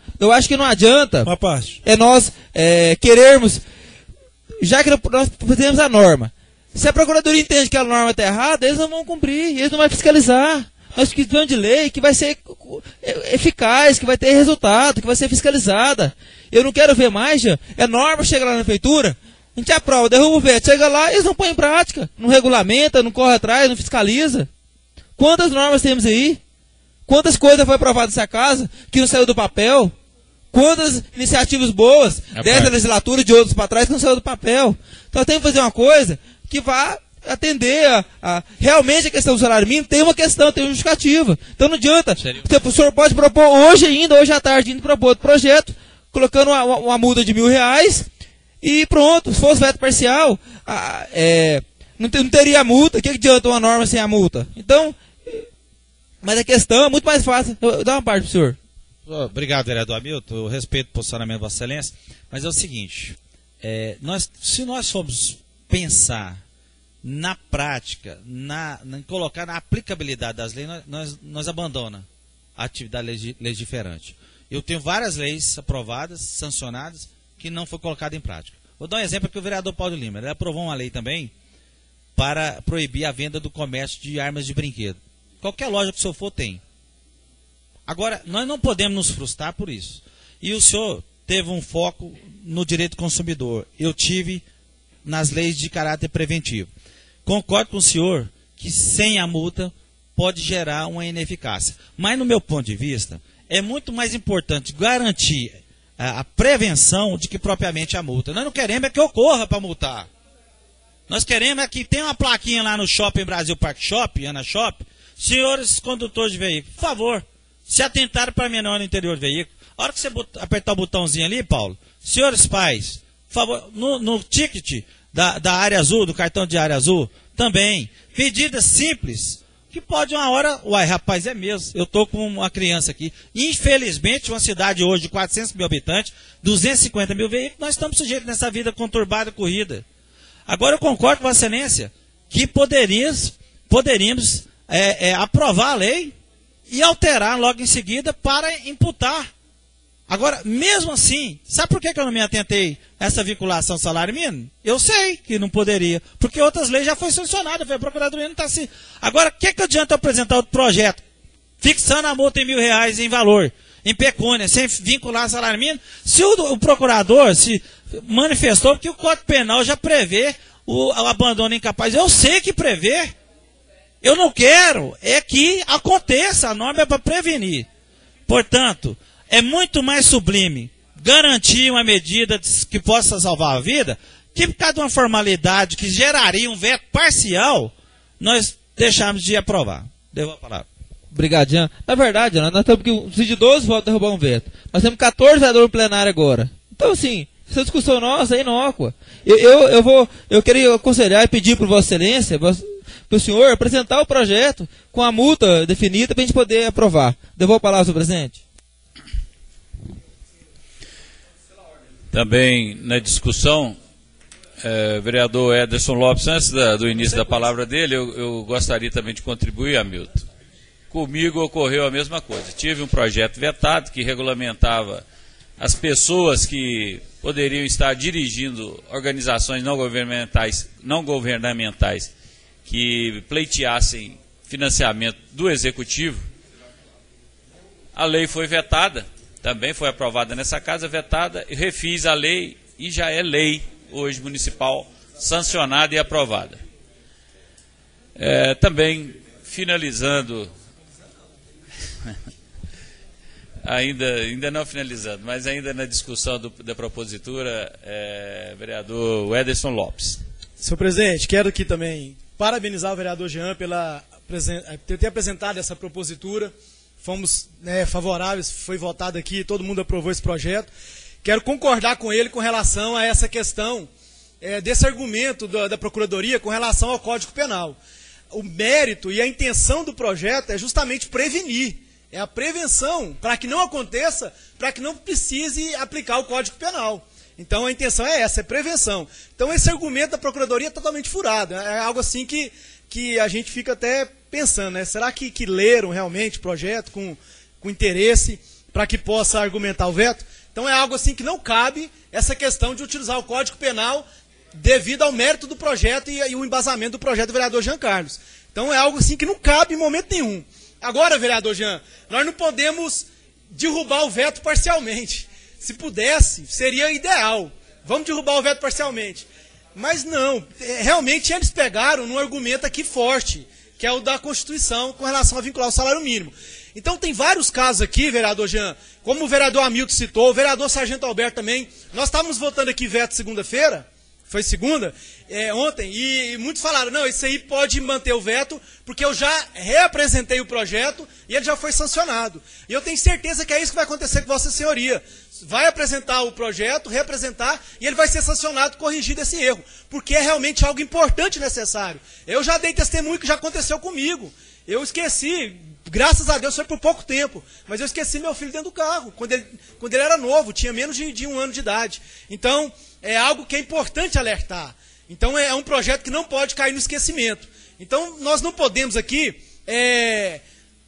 nós querermos, já que nós fizemos a norma, se a Procuradoria entende que a norma está errada, eles não vão cumprir, eles não vão fiscalizar. Nós precisamos de lei que vai ser eficaz, que vai ter resultado, que vai ser fiscalizada. Eu não quero ver mais, já. Norma, chega lá na prefeitura, a gente aprova, derruba o veto, chega lá, eles não põem em prática, não regulamenta, não corre atrás, não fiscaliza. Quantas normas temos aí? Quantas coisas foi aprovada nessa casa que não saiu do papel? Quantas iniciativas boas dessa legislatura e de outros para trás que não saiu do papel? Então nós temos que fazer uma coisa que vá atender realmente a questão do salário mínimo. Tem uma questão, tem uma justificativa. Então não adianta. O senhor pode propor hoje à tarde, ainda propor outro projeto, colocando uma multa de R$1.000 e pronto. Se fosse veto parcial, não teria multa. O que adianta uma norma sem a multa? Então, mas a questão é muito mais fácil. Dá uma parte pro senhor. Obrigado, vereador Hamilton. Eu respeito o posicionamento de Vossa Excelência. Mas é o seguinte, se nós formos pensar na prática, em colocar na aplicabilidade das leis, nós abandonamos. a atividade legiferante. Eu tenho várias leis aprovadas, sancionadas, que não foi colocada em prática. Vou dar um exemplo aqui, o vereador Paulo Lima. Ele aprovou uma lei também para proibir a venda do comércio de armas de brinquedo. Qualquer loja que o senhor for tem. Agora, nós não podemos nos frustrar por isso. E o senhor teve um foco no direito do consumidor. Eu tive nas leis de caráter preventivo. Concordo com o senhor que sem a multa pode gerar uma ineficácia. Mas, no meu ponto de vista, é muito mais importante garantir a prevenção do que propriamente a multa. Nós não queremos é que ocorra para multar. Nós queremos é que tenha uma plaquinha lá no Shopping Brasil Park Shop, Ana Shop, senhores condutores de veículo, por favor, se atentarem para menor no interior do veículo. A hora que você apertar o botãozinho ali, Paulo, senhores pais, por favor, no ticket da área azul, do cartão de área azul, também, medidas simples, que pode uma hora, uai, rapaz, é mesmo, eu estou com uma criança aqui. Infelizmente, uma cidade hoje de 400 mil habitantes, 250 mil veículos, nós estamos sujeitos nessa vida conturbada, corrida. Agora eu concordo com a Vossa Excelência que poderíamos aprovar a lei e alterar logo em seguida para imputar. Agora, mesmo assim, sabe por que eu não me atentei a essa vinculação salário mínimo? Eu sei que não poderia, porque outras leis já foi sancionadas, a Procuradoria não está assim. Agora, o que adianta eu apresentar outro projeto, fixando a multa em R$1.000 em valor, em pecúnia, sem vincular salário mínimo, se o procurador se manifestou que o Código Penal já prevê o abandono incapaz. Eu sei que prevê. Eu não quero é que aconteça, a norma é para prevenir. Portanto, é muito mais sublime garantir uma medida que possa salvar a vida, que por causa de uma formalidade que geraria um veto parcial, nós deixamos de aprovar. Devolvo a palavra. Obrigado, Jean. Na verdade, nós estamos aqui de 12 votos derrubar um veto. Nós temos 14 vereadores no plenário agora. Então, assim, essa discussão nossa é inócua. Eu queria aconselhar e pedir para Vossa Excelência, para o senhor apresentar o projeto com a multa definida para a gente poder aprovar. Devolvo a palavra, senhor presidente. Também na discussão, vereador Ederson Lopes, antes do início da palavra dele, eu gostaria também de contribuir, Hamilton. Comigo ocorreu a mesma coisa. Tive um projeto vetado que regulamentava as pessoas que poderiam estar dirigindo organizações não governamentais que pleiteassem financiamento do Executivo. A lei foi vetada, também foi aprovada nessa casa, vetada, e refiz a lei e já é lei hoje municipal, sancionada e aprovada. Também finalizando, ainda não finalizando, mas ainda na discussão da propositura, vereador Ederson Lopes. Senhor presidente, quero aqui também parabenizar o vereador Jean por ter apresentado essa propositura. Fomos favoráveis, foi votado aqui, todo mundo aprovou esse projeto. Quero concordar com ele com relação a essa questão desse argumento da Procuradoria com relação ao Código Penal. O mérito e a intenção do projeto é justamente prevenir. É a prevenção, para que não aconteça, para que não precise aplicar o Código Penal. Então a intenção é essa, é prevenção. Então esse argumento da Procuradoria é totalmente furado. É algo assim que a gente fica até pensando, né? Será que leram realmente o projeto com interesse para que possa argumentar o veto? Então é algo assim que não cabe essa questão de utilizar o Código Penal devido ao mérito do projeto e o embasamento do projeto do vereador Jean Carlos. Então é algo assim que não cabe em momento nenhum. Agora, vereador Jean, nós não podemos derrubar o veto parcialmente. Se pudesse, seria ideal. Vamos derrubar o veto parcialmente. Mas não, realmente eles pegaram num argumento aqui forte, que é o da Constituição com relação a vincular o salário mínimo. Então tem vários casos aqui, vereador Jean, como o vereador Hamilton citou, o vereador Sargento Alberto também. Nós estávamos votando aqui veto segunda-feira, foi segunda, ontem, e muitos falaram, não, isso aí pode manter o veto, porque eu já reapresentei o projeto e ele já foi sancionado. E eu tenho certeza que é isso que vai acontecer com Vossa Senhoria. Vai apresentar o projeto, reapresentar, e ele vai ser sancionado, corrigido esse erro, porque é realmente algo importante e necessário. Eu já dei testemunho que já aconteceu comigo. Eu esqueci, graças a Deus foi por pouco tempo, mas eu esqueci meu filho dentro do carro, quando ele era novo, tinha menos de 1 ano de idade. Então, é algo que é importante alertar. Então, é um projeto que não pode cair no esquecimento. Então, nós não podemos aqui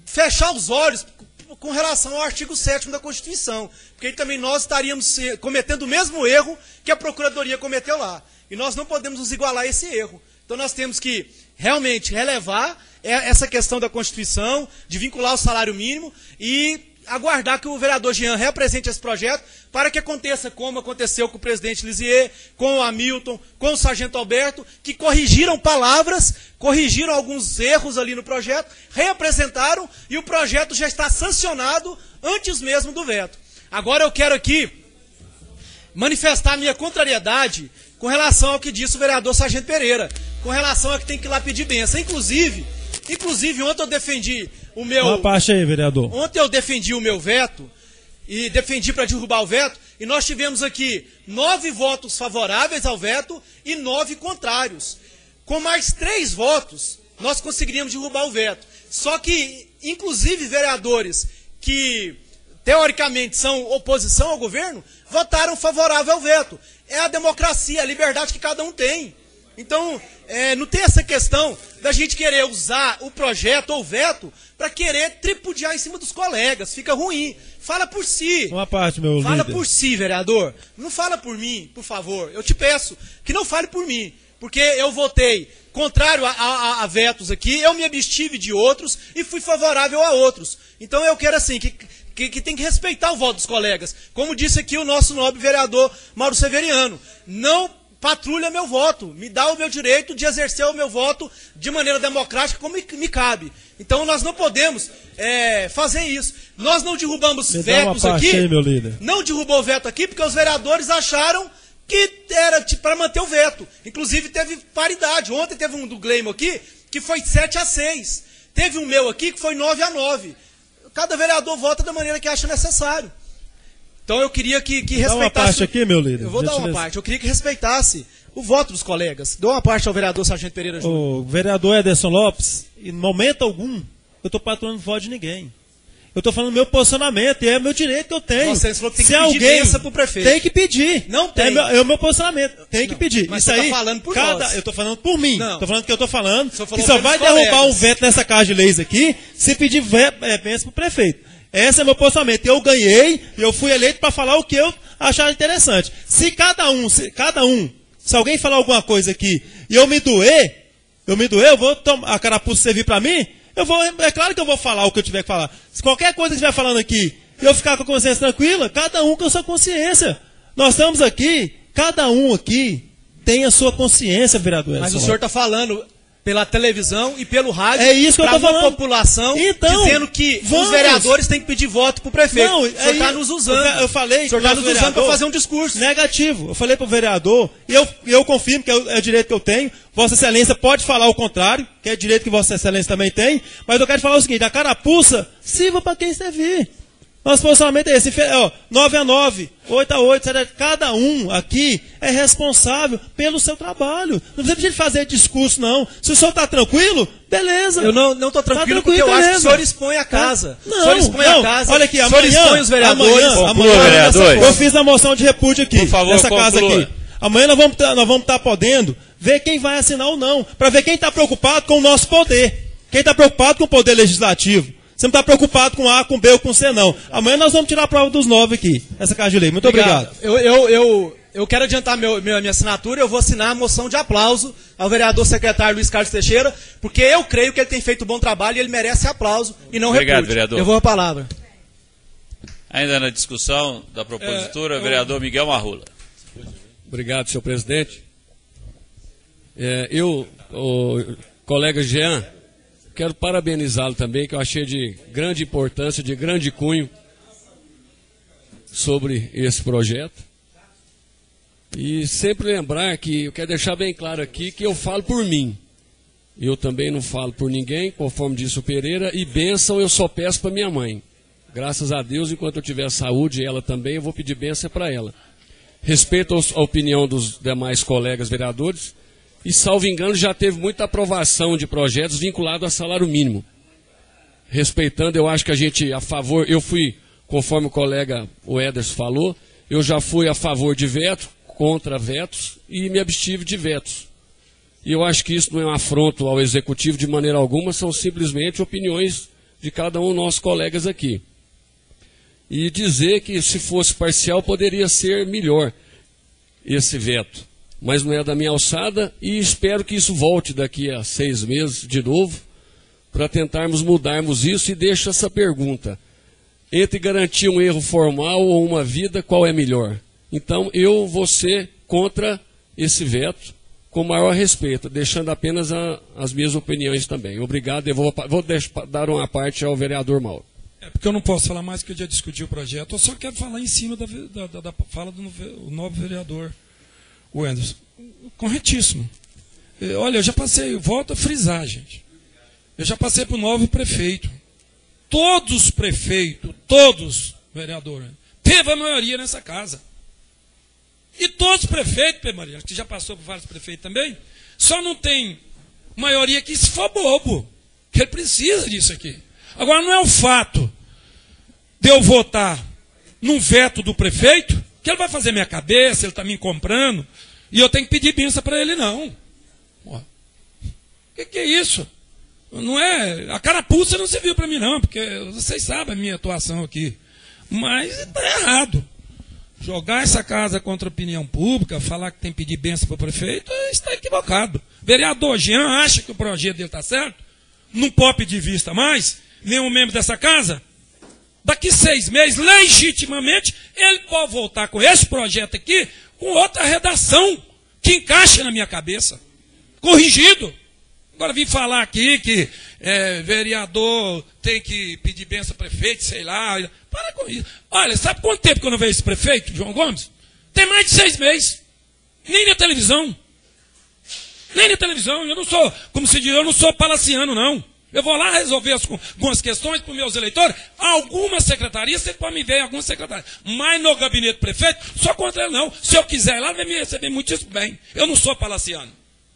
fechar os olhos com relação ao artigo 7º da Constituição, porque aí também nós estaríamos cometendo o mesmo erro que a Procuradoria cometeu lá. E nós não podemos nos igualar a esse erro. Então nós temos que realmente relevar essa questão da Constituição, de vincular o salário mínimo e aguardar que o vereador Jean represente esse projeto para que aconteça como aconteceu com o presidente Lisier, com o Hamilton, com o sargento Alberto, que corrigiram palavras, corrigiram alguns erros ali no projeto, reapresentaram e o projeto já está sancionado antes mesmo do veto. Agora eu quero aqui manifestar a minha contrariedade com relação ao que disse o vereador Sargento Pereira, com relação a que tem que ir lá pedir bênção. Inclusive ontem eu defendi o meu... Uma parte aí, vereador. Ontem eu defendi o meu veto, e defendi para derrubar o veto, e nós tivemos aqui 9 votos favoráveis ao veto e 9 contrários. Com mais 3 votos, nós conseguiríamos derrubar o veto. Só que, inclusive, vereadores que, teoricamente, são oposição ao governo, votaram favorável ao veto. É a democracia, a liberdade que cada um tem. Então, não tem essa questão da gente querer usar o projeto ou o veto para querer tripudiar em cima dos colegas. Fica ruim. Fala por si. Uma parte, meu Fala líder. por si, vereador. Não fala por mim, por favor. Eu te peço que não fale por mim. Porque eu votei contrário a vetos aqui, eu me abstive de outros e fui favorável a outros. Então eu quero assim, que tem que respeitar o voto dos colegas. Como disse aqui o nosso nobre vereador Mauro Severiano. Não patrulha meu voto, me dá o meu direito de exercer o meu voto de maneira democrática como me cabe. Então nós não podemos fazer isso. Nós não derrubamos vetos aqui, aí, meu líder. não derrubou o veto aqui porque os vereadores acharam que era para manter o veto. Inclusive teve paridade. Ontem teve um do Gleimo aqui que foi 7-6. Teve um meu aqui que foi 9-9. Cada vereador vota da maneira que acha necessário. Então eu queria que respeitasse... Dá uma parte aqui, meu líder. Eu vou dar uma parte. Eu queria que respeitasse o voto dos colegas. Dou uma parte ao vereador Sargento Pereira Júnior. O vereador Ederson Lopes, em momento algum, eu estou patrocinando voto de ninguém. Eu estou falando do meu posicionamento, e é o meu direito que eu tenho. Você falou que tem que Se pedir alguém bênção pro prefeito. Tem que pedir. Não tem. É o meu posicionamento. Tem que pedir. Mas Isso você aí, tá falando por nós. eu estou falando por mim. Não. Estou falando que eu estou falando. Só Que falou só pelos vai derrubar colegas. um veto nessa casa de leis aqui se pedir bênção pro prefeito. Esse é meu posicionamento. Eu ganhei, eu fui eleito para falar o que eu achar interessante. Se alguém falar alguma coisa aqui e eu me doer, eu vou tomar a carapuça servir para mim, é claro que eu vou falar o que eu tiver que falar. Se qualquer coisa que estiver falando aqui e eu ficar com a consciência tranquila, cada um com a sua consciência. Nós estamos aqui, cada um aqui tem a sua consciência, vereador. Mas o senhor está falando pela televisão e pelo rádio É isso que eu tô para a falando. população, Então, dizendo que vamos. os vereadores têm que pedir voto para o prefeito. Não, o senhor está nos usando. Eu falei o senhor está nos usando para fazer um discurso. negativo. Eu falei para o vereador, e eu confirmo que é o direito que eu tenho. Vossa Excelência pode falar o contrário, que é direito que Vossa Excelência também tem. Mas eu quero falar o seguinte: a carapuça sirva para quem servir. Nosso posicionamento é esse: 9-9, 8-8, cada um aqui é responsável pelo seu trabalho. Não precisa de fazer discurso, não. Se o senhor está tranquilo, beleza. Eu não estou tranquilo, porque eu acho que o senhor expõe a casa. Não, o senhor expõe a casa. Olha aqui, o senhor expõe os vereadores. Amanhã, vereadores. eu fiz a moção de repúdio aqui, Por favor, nessa casa conclua. aqui. Amanhã nós vamos estar podendo ver quem vai assinar ou não, para ver quem está preocupado com o nosso poder. Quem está preocupado com o poder legislativo. Você não está preocupado com A, com B ou com C, não. Amanhã nós vamos tirar a prova dos 9 aqui, essa casa de lei. Muito obrigado. Eu quero adiantar minha assinatura. Eu vou assinar a moção de aplauso ao vereador secretário Luiz Carlos Teixeira, porque eu creio que ele tem feito um bom trabalho e ele merece aplauso e não Obrigado, repúdio. vereador. Eu vou a palavra. Ainda na discussão da propositura, vereador Miguel Marrula. Obrigado, senhor presidente. O colega Jean, quero parabenizá-lo também, que eu achei de grande importância, de grande cunho sobre esse projeto. E sempre lembrar que, eu quero deixar bem claro aqui, que eu falo por mim. Eu também não falo por ninguém, conforme disse o Pereira, e bênção eu só peço para minha mãe. Graças a Deus, enquanto eu tiver saúde, ela também, eu vou pedir bênção para ela. Respeito a opinião dos demais colegas vereadores, e, salvo engano, já teve muita aprovação de projetos vinculados a salário mínimo. Respeitando, eu acho que a gente, a favor, eu fui, conforme o colega o Ederson falou, eu já fui a favor de veto, contra vetos, e me abstive de vetos. E eu acho que isso não é um afronto ao Executivo de maneira alguma, são simplesmente opiniões de cada um dos nossos colegas aqui. E dizer que se fosse parcial poderia ser melhor esse veto. Mas não é da minha alçada e espero que isso volte daqui a 6 meses de novo para tentarmos mudarmos isso e deixo essa pergunta. Entre garantir um erro formal ou uma vida, qual é melhor? Então eu vou ser contra esse veto com maior respeito, deixando apenas as minhas opiniões também. Obrigado, eu vou dar uma parte ao vereador Mauro. É porque eu não posso falar mais, porque eu já discuti o projeto. Eu só quero falar em cima da fala do novo vereador, o Anderson. Corretíssimo. Olha, eu já passei, volto a frisar, gente. Eu já passei para o novo prefeito. Todos os prefeitos, todos, vereador, teve a maioria nessa casa. E todos os prefeitos, P. Maria, que já passou por vários prefeitos também, só não tem maioria que se for bobo, que ele precisa disso aqui. Agora, não é o fato de eu votar num veto do prefeito, que ele vai fazer minha cabeça, ele está me comprando, e eu tenho que pedir bênção para ele, não. O que é isso? Não é, a carapuça não serviu para mim, não, porque vocês sabem a minha atuação aqui. Mas está errado. Jogar essa casa contra a opinião pública, falar que tem que pedir bênção para o prefeito, está equivocado. Vereador Jean acha que o projeto dele está certo? Não pode pedir vista mais? Nenhum membro dessa casa? Daqui 6 meses, legitimamente, ele pode voltar com esse projeto aqui, com outra redação, que encaixe na minha cabeça. Corrigido. Agora vim falar aqui que vereador tem que pedir bênção ao prefeito, sei lá. Para com isso. Olha, sabe quanto tempo que eu não vejo esse prefeito, João Gomes? Tem mais de 6 meses. Nem na televisão. Nem na televisão. Eu não sou, como se diz, eu não sou palaciano, não. Eu vou lá resolver algumas questões para os meus eleitores. Algumas secretarias, você pode me ver em algumas secretarias. Mas no gabinete do prefeito, só contra ele não. Se eu quiser ir lá, vai me receber muitíssimo bem. Eu não sou palaciano.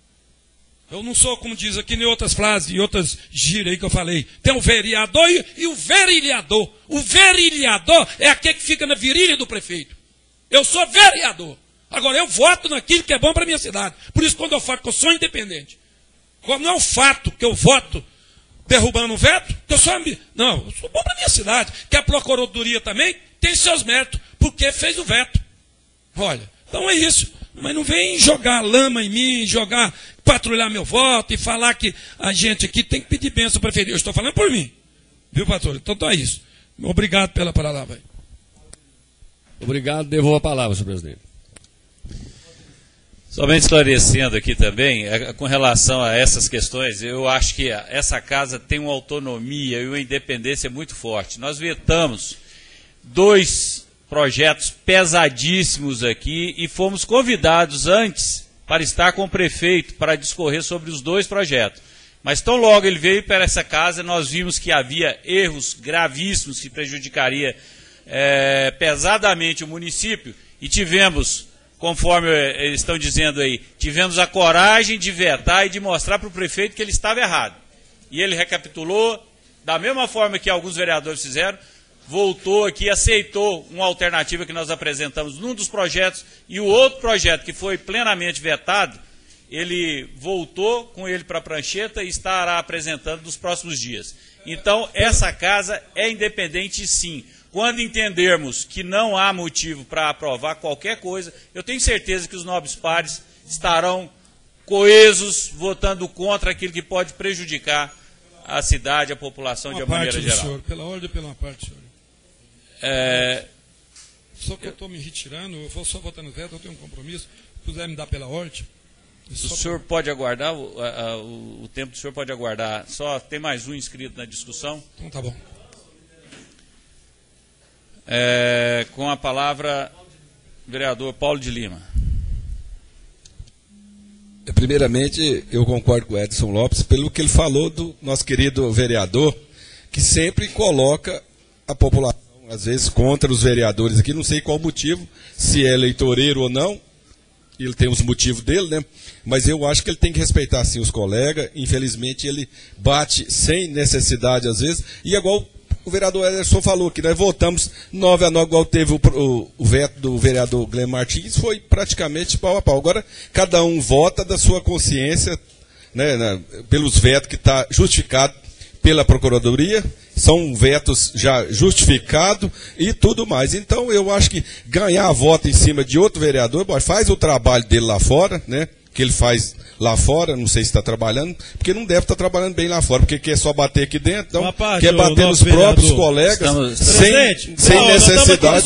Eu não sou, como diz aqui em outras frases, em outras gírias aí que eu falei. Tem o vereador e o verilhador. O verilhador é aquele que fica na virilha do prefeito. Eu sou vereador. Agora, eu voto naquilo que é bom para a minha cidade. Por isso, quando eu falo que eu sou independente, não é o fato que eu voto derrubando o veto, que eu sou... Não, eu sou bom para a minha cidade. Que a Procuradoria também tem seus méritos, porque fez o veto. Olha, então é isso. Mas não vem jogar lama em mim, patrulhar meu voto e falar que a gente aqui tem que pedir bênção ao prefeito. Eu estou falando por mim. Viu, patrulha? Então é isso. Obrigado pela palavra. Obrigado. Devolvo a palavra, senhor presidente. Somente esclarecendo aqui também, com relação a essas questões, eu acho que essa casa tem uma autonomia e uma independência muito forte. Nós vetamos 2 projetos pesadíssimos aqui e fomos convidados antes para estar com o prefeito para discorrer sobre os 2 projetos. Mas tão logo ele veio para essa casa, nós vimos que havia erros gravíssimos que prejudicaria pesadamente o município e tivemos, conforme eles estão dizendo aí, tivemos a coragem de vetar e de mostrar para o prefeito que ele estava errado. E ele recapitulou, da mesma forma que alguns vereadores fizeram, voltou aqui, aceitou uma alternativa que nós apresentamos num dos projetos, e o outro projeto que foi plenamente vetado, ele voltou com ele para a prancheta e estará apresentando nos próximos dias. Então, essa casa é independente, sim. Quando entendermos que não há motivo para aprovar qualquer coisa, eu tenho certeza que os nobres pares estarão coesos, votando contra aquilo que pode prejudicar a cidade, a população de uma maneira geral. Senhor, pela ordem ou pela parte, senhor? Só que eu estou me retirando, eu vou só votar no veto, eu tenho um compromisso. Se puder me dar pela ordem. O senhor pode aguardar, o tempo do senhor pode aguardar. Só tem mais um inscrito na discussão. Então tá bom. Com a palavra, vereador Paulo de Lima. Primeiramente, eu concordo com o Edson Lopes pelo que ele falou do nosso querido vereador, que sempre coloca a população, às vezes, contra os vereadores aqui, não sei qual motivo, se é eleitoreiro ou não, ele tem os motivos dele, né? Mas eu acho que ele tem que respeitar, sim, os colegas. Infelizmente, ele bate sem necessidade, às vezes, e é igual o vereador Ederson falou, que nós votamos 9-9, igual teve o veto do vereador Glenn Martins, foi praticamente pau a pau. Agora, cada um vota da sua consciência, né, pelos vetos que está justificado pela Procuradoria são vetos já justificados e tudo mais. Então, eu acho que ganhar a voto em cima de outro vereador, faz o trabalho dele lá fora, né? Que ele faz lá fora, não sei se está trabalhando, porque não deve estar trabalhando bem lá fora, porque quer só bater aqui dentro, então quer bater nos próprios colegas, sem necessidade.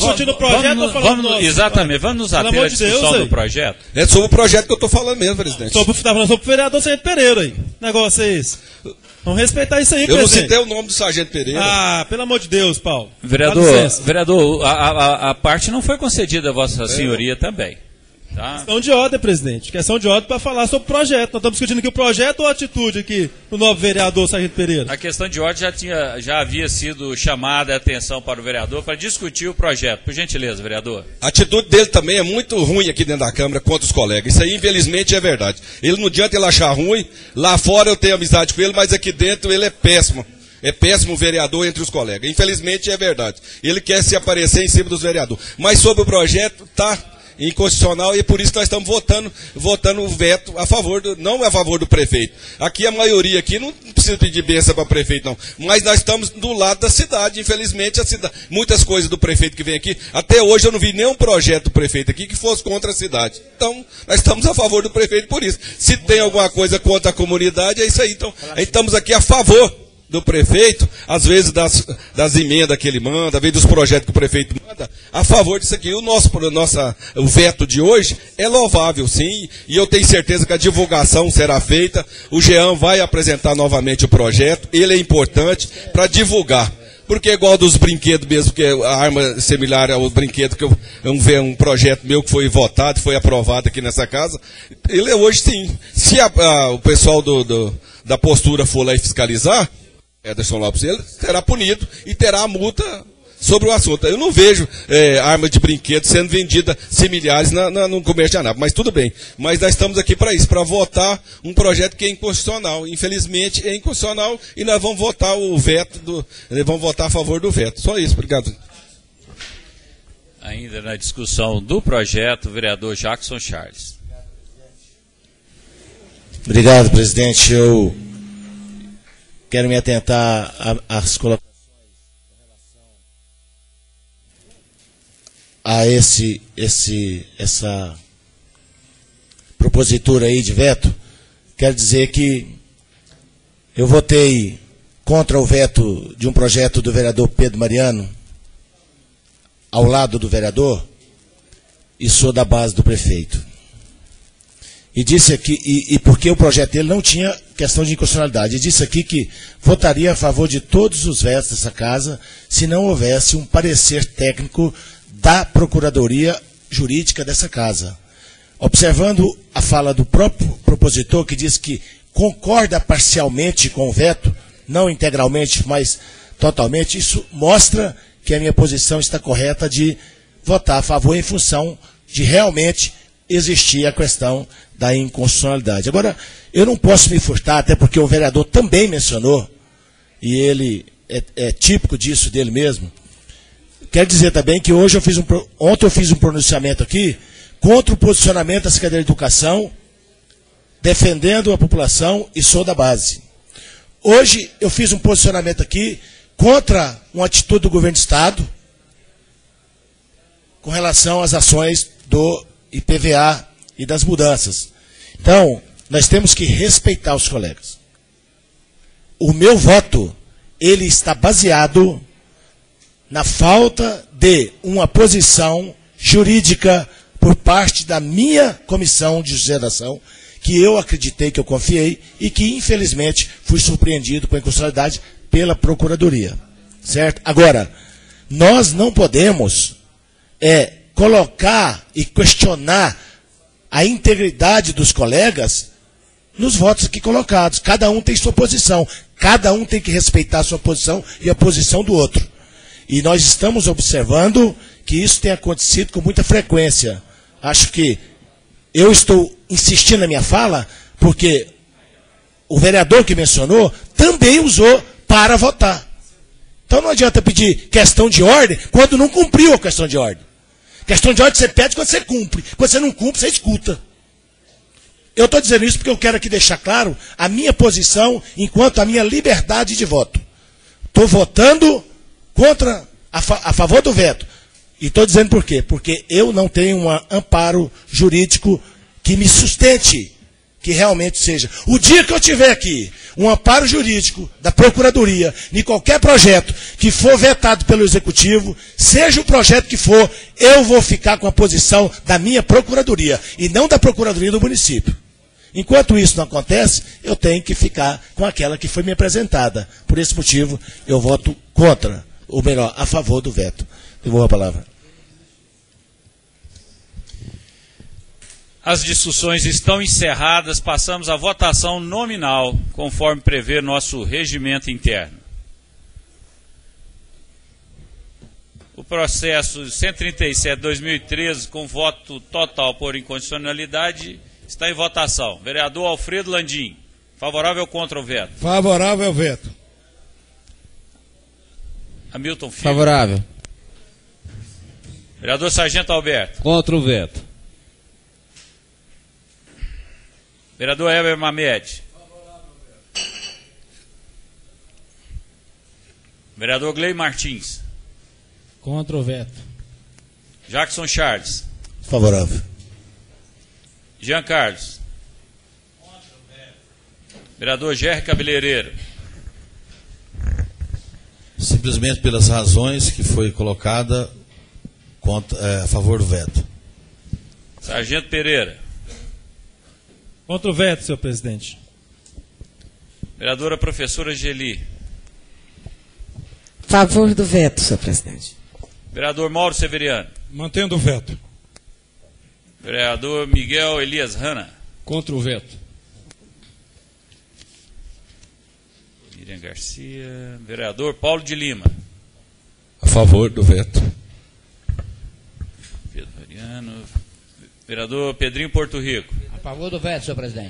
Exatamente, vamos nos ater à discussão do projeto. É sobre o projeto que eu estou falando mesmo, presidente. Está falando sobre o vereador Sargento Pereira aí. Negócio é esse. Vamos respeitar isso aí, presidente. Eu não citei o nome do Sargento Pereira. Ah, pelo amor de Deus, Paulo. Vereador, a parte não foi concedida a Vossa Senhoria também. Tá. Questão de ordem, presidente. Questão de ordem para falar sobre o projeto. Nós estamos discutindo aqui o projeto ou a atitude aqui do novo vereador Sargento Pereira? A questão de ordem já havia sido chamada a atenção para o vereador para discutir o projeto. Por gentileza, vereador. A atitude dele também é muito ruim aqui dentro da Câmara contra os colegas. Isso aí, infelizmente, é verdade. Ele não adianta ele achar ruim. Lá fora eu tenho amizade com ele, mas aqui dentro ele é péssimo. É péssimo vereador entre os colegas. Infelizmente, é verdade. Ele quer se aparecer em cima dos vereadores. Mas sobre o projeto, está inconstitucional, e por isso nós estamos votando o veto a favor não a favor do prefeito. Aqui a maioria aqui não precisa pedir bênção para prefeito, não. Mas nós estamos do lado da cidade. Infelizmente, muitas coisas do prefeito que vem aqui, até hoje eu não vi nenhum projeto do prefeito aqui que fosse contra a cidade. Então, nós estamos a favor do prefeito por isso. Se tem alguma coisa contra a comunidade, é isso aí. Então, estamos aqui a favor do prefeito, às vezes das emendas que ele manda, às vezes dos projetos que o prefeito manda, a favor disso aqui. O veto de hoje é louvável, sim, e eu tenho certeza que a divulgação será feita. O Jean vai apresentar novamente o projeto, ele é importante para divulgar. Porque é igual dos brinquedos mesmo, que a arma similar ao brinquedo que um projeto meu que foi votado, foi aprovado aqui nessa casa. Ele é hoje sim. Se o pessoal da postura for lá e fiscalizar, Ederson Lopes, ele será punido e terá a multa sobre o assunto. Eu não vejo arma de brinquedo sendo vendida similares no comércio de Anápolis, mas tudo bem. Mas nós estamos aqui para isso, para votar um projeto que é inconstitucional. Infelizmente é inconstitucional e nós vamos votar vamos votar a favor do veto. Só isso, obrigado. Ainda na discussão do projeto, o vereador Jackson Charles. Obrigado, presidente. Eu quero me atentar às colocações a essa propositura aí de veto. Quero dizer que eu votei contra o veto de um projeto do vereador Pedro Mariano, ao lado do vereador, e sou da base do prefeito. E disse aqui, e porque o projeto dele não tinha questão de inconstitucionalidade, e disse aqui que votaria a favor de todos os vetos dessa casa se não houvesse um parecer técnico da Procuradoria Jurídica dessa casa. Observando a fala do próprio propositor, que diz que concorda parcialmente com o veto, não integralmente, mas totalmente, isso mostra que a minha posição está correta de votar a favor em função de realmente existir a questão da inconstitucionalidade. Agora, eu não posso me furtar, até porque o vereador também mencionou, e ele é típico disso dele mesmo. Quero dizer também que ontem eu fiz um pronunciamento aqui contra o posicionamento da Secretaria de Educação, defendendo a população, e sou da base. Hoje eu fiz um posicionamento aqui contra uma atitude do governo do Estado com relação às ações do IPVA e das mudanças. Então, nós temos que respeitar os colegas. O meu voto, ele está baseado na falta de uma posição jurídica por parte da minha comissão de geração, que eu acreditei, que eu confiei, e que, infelizmente, fui surpreendido com a inconstitucionalidade pela Procuradoria. Certo? Agora, nós não podemos colocar e questionar a integridade dos colegas nos votos aqui colocados. Cada um tem sua posição. Cada um tem que respeitar a sua posição e a posição do outro. E nós estamos observando que isso tem acontecido com muita frequência. Acho que eu estou insistindo na minha fala porque o vereador que mencionou também usou para votar. Então não adianta pedir questão de ordem quando não cumpriu a questão de ordem. Questão de ordem você pede quando você cumpre. Quando você não cumpre, você escuta. Eu estou dizendo isso porque eu quero aqui deixar claro a minha posição enquanto a minha liberdade de voto. estou votando a favor do veto. E estou dizendo por quê? Porque eu não tenho um amparo jurídico que me sustente, que realmente seja. O dia que eu tiver aqui um amparo jurídico da Procuradoria em qualquer projeto que for vetado pelo Executivo, seja o projeto que for, eu vou ficar com a posição da minha Procuradoria e não da Procuradoria do município. Enquanto isso não acontece, eu tenho que ficar com aquela que foi me apresentada. Por esse motivo, eu voto contra, ou melhor, a favor do veto. Devolvo a palavra. As discussões estão encerradas, passamos à votação nominal, conforme prevê nosso regimento interno. O processo 137/2013, com voto total por inconstitucionalidade, está em votação. Vereador Alfredo Landim, favorável ou contra o veto? Favorável ao veto. Hamilton Filho. Favorável. Vereador Sargento Alberto. Contra o veto. Vereador Heber Mamed. Vereador Gley Martins. Contra o veto. Jackson Charles. Favorável. Jean Carlos. Vereador Gerry Cabeleireiro. Simplesmente pelas razões que foi colocada a favor do veto. Sargento Pereira. Contra o veto, senhor presidente. Vereadora Professora Geli. Favor do veto, senhor presidente. Vereador Mauro Severiano. Mantendo o veto. Vereador Miguel Elias Rana. Contra o veto. Miriam Garcia. Vereador Paulo de Lima. A favor do veto. Pedro Mariano. Vereador Pedrinho Porto Rico. A favor do veto, senhor presidente.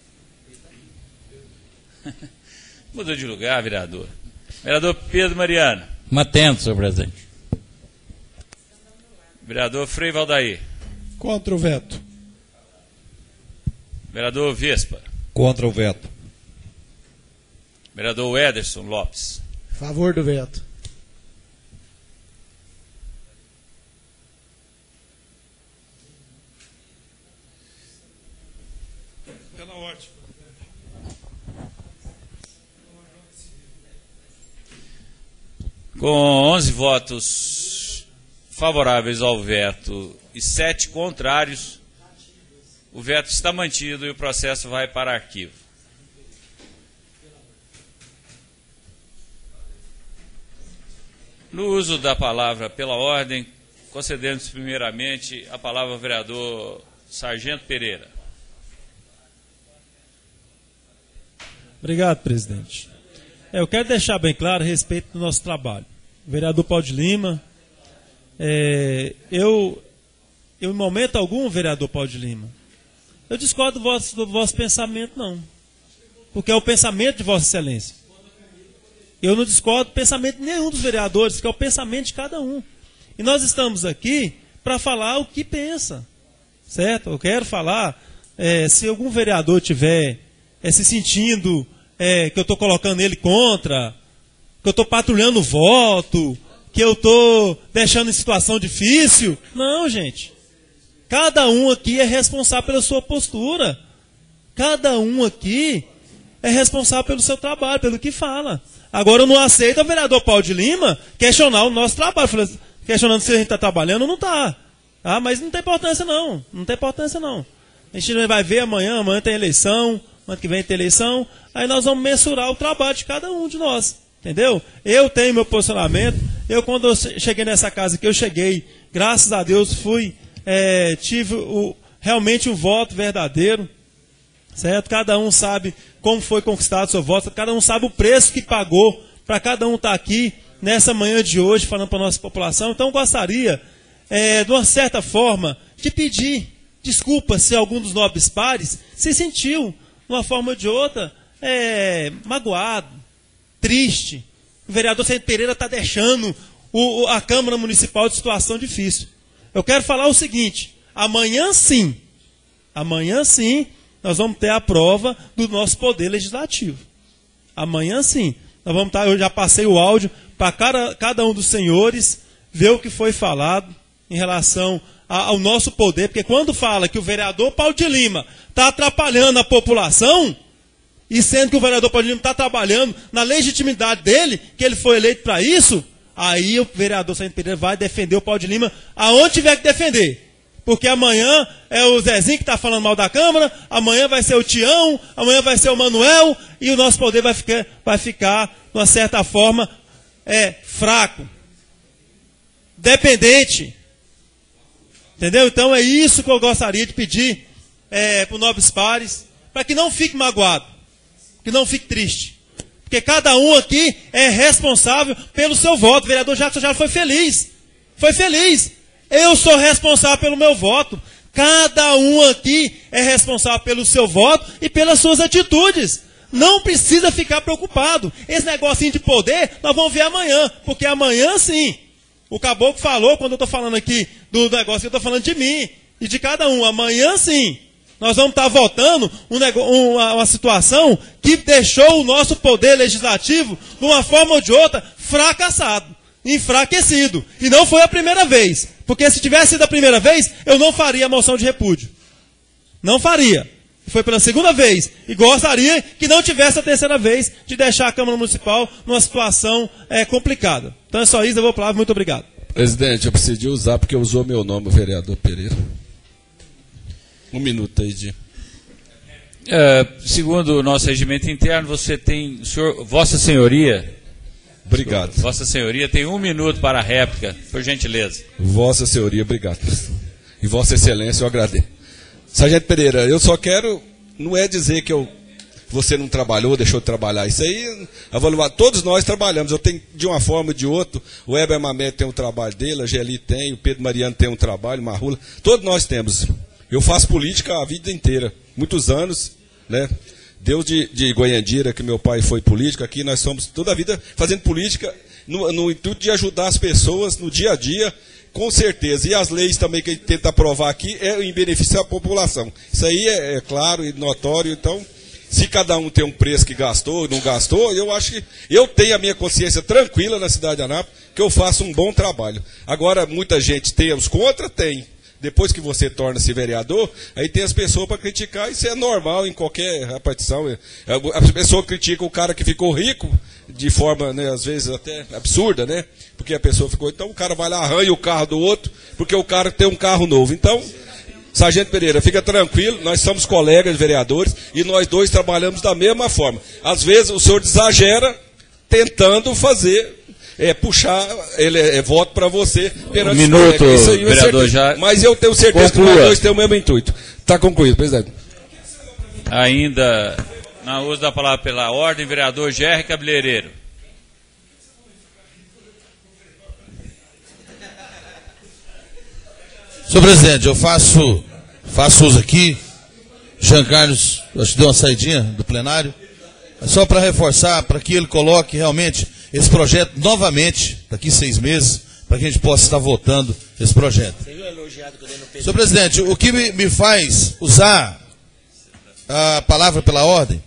Mudou de lugar, vereador. Vereador Pedro Mariano. Mantendo, senhor presidente. Vereador Frei Valdair. Contra o veto. Vereador Vespa. Contra o veto. Vereador Ederson Lopes. Favor do veto. Pela ordem. Com 11 votos favoráveis ao veto e 7 contrários, o veto está mantido e o processo vai para arquivo. No uso da palavra pela ordem, concedemos primeiramente a palavra ao vereador Sargento Pereira. Obrigado, presidente. Eu quero deixar bem claro a respeito do nosso trabalho. O vereador Paulo de Lima, eu em momento algum, vereador Paulo de Lima, eu discordo do vosso pensamento, não. Porque é o pensamento de Vossa Excelência. Eu não discordo do pensamento de nenhum dos vereadores, que é o pensamento de cada um. E nós estamos aqui para falar o que pensa. Certo? Eu quero falar, se algum vereador tiver se sentindo que eu estou colocando ele contra, que eu estou patrulhando o voto, que eu estou deixando em situação difícil. Não, gente. Cada um aqui é responsável pela sua postura. Cada um aqui é responsável pelo seu trabalho, pelo que fala. Agora eu não aceito o vereador Paulo de Lima questionar o nosso trabalho. Questionando se a gente está trabalhando ou não está. Ah, mas não tem importância não. Não tem importância não. A gente vai ver amanhã tem eleição, ano que vem tem eleição. Aí nós vamos mensurar o trabalho de cada um de nós. Entendeu? Eu tenho meu posicionamento. Quando eu cheguei nessa casa que eu cheguei, graças a Deus, tive realmente um voto verdadeiro. Certo? Cada um sabe como foi conquistado o seu voto, cada um sabe o preço que pagou para cada um estar aqui nessa manhã de hoje falando para a nossa população. Então eu gostaria, de uma certa forma, de pedir desculpas se algum dos nobres pares se sentiu, de uma forma ou de outra, magoado, triste. O vereador Sargento Pereira está deixando a Câmara Municipal de situação difícil. Eu quero falar o seguinte, amanhã sim, nós vamos ter a prova do nosso poder legislativo. Amanhã sim, Eu já passei o áudio para cada um dos senhores ver o que foi falado em relação ao nosso poder, porque quando fala que o vereador Paulo de Lima está atrapalhando a população, e sendo que o vereador Paulo de Lima está trabalhando na legitimidade dele, que ele foi eleito para isso, aí o vereador Sargento Pereira vai defender o Paulo de Lima aonde tiver que defender. Porque amanhã é o Zezinho que está falando mal da Câmara, amanhã vai ser o Tião, amanhã vai ser o Manuel, e o nosso poder vai ficar de uma certa forma, fraco, dependente. Entendeu? Então é isso que eu gostaria de pedir para os nobres pares, para que não fique magoado, que não fique triste. Porque cada um aqui é responsável pelo seu voto. O vereador Jackson já foi feliz. Foi feliz. Eu sou responsável pelo meu voto. Cada um aqui é responsável pelo seu voto e pelas suas atitudes. Não precisa ficar preocupado. Esse negocinho de poder, nós vamos ver amanhã. Porque amanhã sim. O Caboclo falou, quando eu estou falando aqui do negócio, eu estou falando de mim e de cada um. Amanhã sim. Nós vamos estar votando uma situação que deixou o nosso poder legislativo, de uma forma ou de outra, fracassado, enfraquecido. E não foi a primeira vez. Porque se tivesse sido a primeira vez, eu não faria a moção de repúdio. Não faria. Foi pela segunda vez. E gostaria que não tivesse a terceira vez de deixar a Câmara Municipal numa situação complicada. Então é só isso, eu vou falar. Muito obrigado. Presidente, eu preciso de usar porque usou meu nome, o vereador Pereira. Um minuto aí, Di. Segundo o nosso regimento interno, você tem, Vossa Senhoria. Obrigado. Vossa Senhoria tem 1 minuto para a réplica, por gentileza. Vossa Senhoria, obrigado. E Vossa Excelência, eu agradeço. Sargento Pereira, eu só quero, não é dizer que você não trabalhou, deixou de trabalhar. Isso aí, todos nós trabalhamos. Eu tenho, de uma forma ou de outra, o Heber Mamed tem um trabalho dele, a Geli tem, o Pedro Mariano tem um trabalho, Marrula. Todos nós temos. Eu faço política a vida inteira, muitos anos, né? Deus de Goiandira, que meu pai foi político, aqui nós somos toda a vida fazendo política no intuito de ajudar as pessoas no dia a dia, com certeza. E as leis também que a gente tenta aprovar aqui é em benefício da população. Isso aí é claro e notório. Então, se cada um tem um preço que gastou, não gastou, eu acho que eu tenho a minha consciência tranquila na cidade de Anápolis, que eu faço um bom trabalho. Agora, muita gente tem os contra? Tem. Depois que você torna-se vereador, aí tem as pessoas para criticar, isso é normal em qualquer repartição. A pessoa critica o cara que ficou rico, de forma, né, às vezes até absurda, né? Porque a pessoa ficou, então o cara vai lá, arranha o carro do outro, porque o cara tem um carro novo. Então, Sargento Pereira, fica tranquilo, nós somos colegas vereadores e nós dois trabalhamos da mesma forma. Às vezes o senhor exagera tentando fazer... puxar voto para você perante os colegas. Isso aí, vereador, já. Mas eu tenho certeza que nós dois temos o mesmo intuito. Está concluído, presidente. Ainda, na uso da palavra pela ordem, vereador Gerry Cabeleireiro. Senhor presidente, eu faço uso aqui. Jean Carlos, acho que deu uma saidinha do plenário. Só para reforçar, para que ele coloque realmente esse projeto novamente, daqui 6 meses, para que a gente possa estar votando esse projeto. Senhor presidente, o que me faz usar a palavra pela ordem,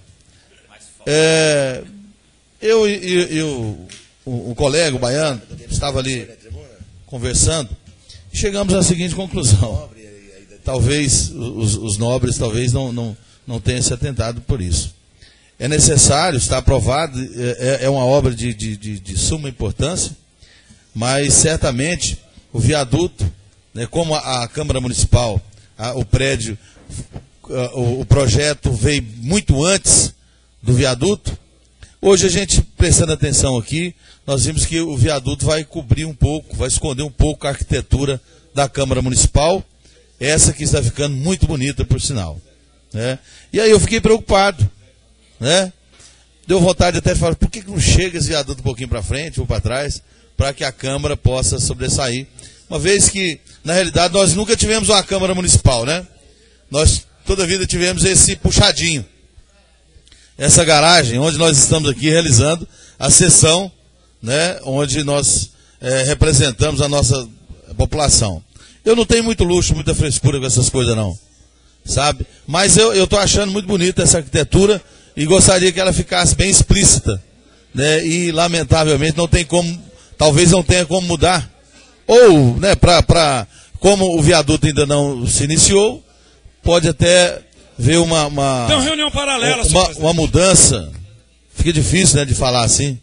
o colega, o Baiano, estava ali conversando, e chegamos à seguinte conclusão. Talvez os nobres talvez não tenham se atentado por isso. É necessário, está aprovado, é uma obra de suma importância, mas certamente o viaduto, né, como a Câmara Municipal, o prédio, o projeto veio muito antes do viaduto. Hoje a gente, prestando atenção aqui, nós vimos que o viaduto vai cobrir um pouco, vai esconder um pouco a arquitetura da Câmara Municipal, essa que está ficando muito bonita, por sinal. Né? E aí eu fiquei preocupado. Né? Deu vontade até de falar, por que não chega esse viaduto um pouquinho para frente ou para trás, para que a Câmara possa sobressair? Uma vez que, na realidade, nós nunca tivemos uma Câmara Municipal, né? Nós, toda a vida, tivemos esse puxadinho. Essa garagem, onde nós estamos aqui realizando a sessão, né? Onde nós representamos a nossa população. Eu não tenho muito luxo, muita frescura com essas coisas, não. Sabe? Mas eu estou achando muito bonita essa arquitetura, e gostaria que ela ficasse bem explícita né, e lamentavelmente não tem como, talvez não tenha como mudar. Ou, né, como o viaduto ainda não se iniciou, pode até ver Tem uma reunião paralela, uma mudança. Fica difícil, né, de falar assim.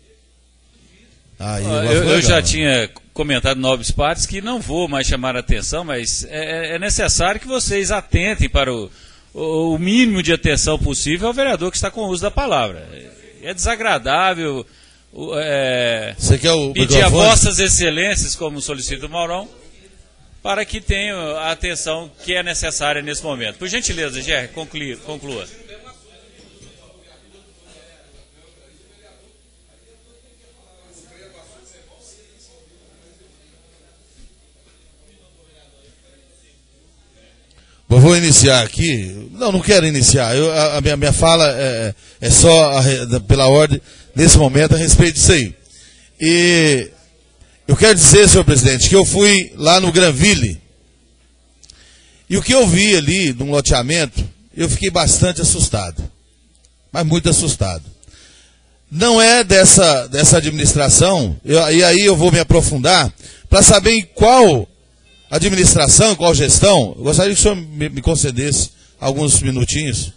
Eu já tinha comentado nobres partes que não vou mais chamar a atenção, mas é necessário que vocês atentem para o mínimo de atenção possível ao vereador que está com o uso da palavra. É desagradável Você quer o pedir a microfone? vossas excelências, como solicita o Maurão, para que tenham a atenção que é necessária nesse momento. Por gentileza, Gerry, conclua. Eu vou iniciar aqui. Não quero iniciar. A minha fala é só pela ordem, nesse momento, a respeito disso aí. E eu quero dizer, senhor presidente, que eu fui lá no Granville. E o que eu vi ali, num loteamento, eu fiquei bastante assustado. Mas muito assustado. Não é dessa administração, e aí eu vou me aprofundar, para saber em qual administração, qual gestão. Eu gostaria que o senhor me concedesse alguns minutinhos.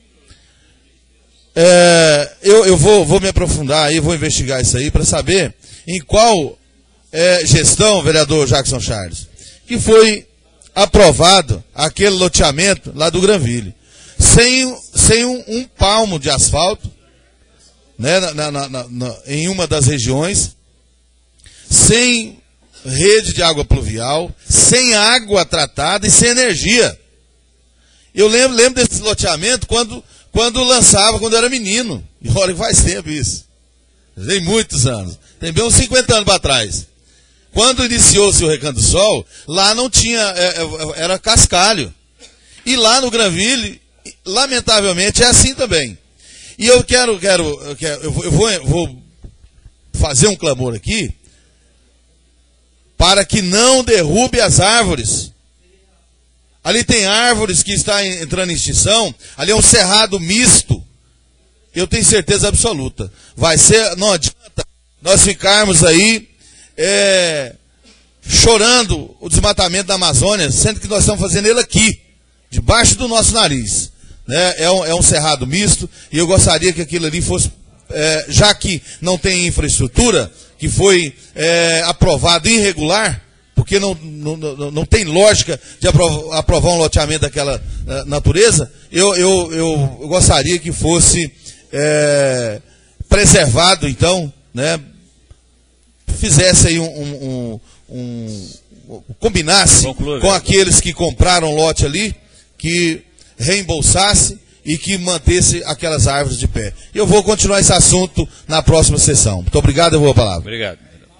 Eu vou me aprofundar aí, vou investigar isso aí para saber em qual gestão, vereador Jackson Charles, que foi aprovado aquele loteamento lá do Granville, sem um palmo de asfalto, né, em uma das regiões, sem rede de água pluvial, sem água tratada e sem energia. Eu lembro desse loteamento quando lançava, quando eu era menino. E olha que faz tempo isso. Tem muitos anos. Tem bem uns 50 anos para trás. Quando iniciou-se o Recanto do Sol, lá não tinha, era cascalho. E lá no Granville, lamentavelmente, é assim também. E eu vou fazer um clamor aqui, para que não derrube as árvores. Ali tem árvores que estão entrando em extinção, ali é um cerrado misto. Eu tenho certeza absoluta. Não adianta nós ficarmos aí chorando o desmatamento da Amazônia, sendo que nós estamos fazendo ele aqui, debaixo do nosso nariz. Né? É um cerrado misto, e eu gostaria que aquilo ali fosse, já que não tem infraestrutura, que foi aprovado irregular, porque não tem lógica de aprovar um loteamento daquela natureza, eu gostaria que fosse preservado, então, né, fizesse aí combinasse com aqueles que compraram lote ali, que reembolsasse e que mantesse aquelas árvores de pé. Eu vou continuar esse assunto na próxima sessão. Muito obrigado, eu vou a palavra. Obrigado.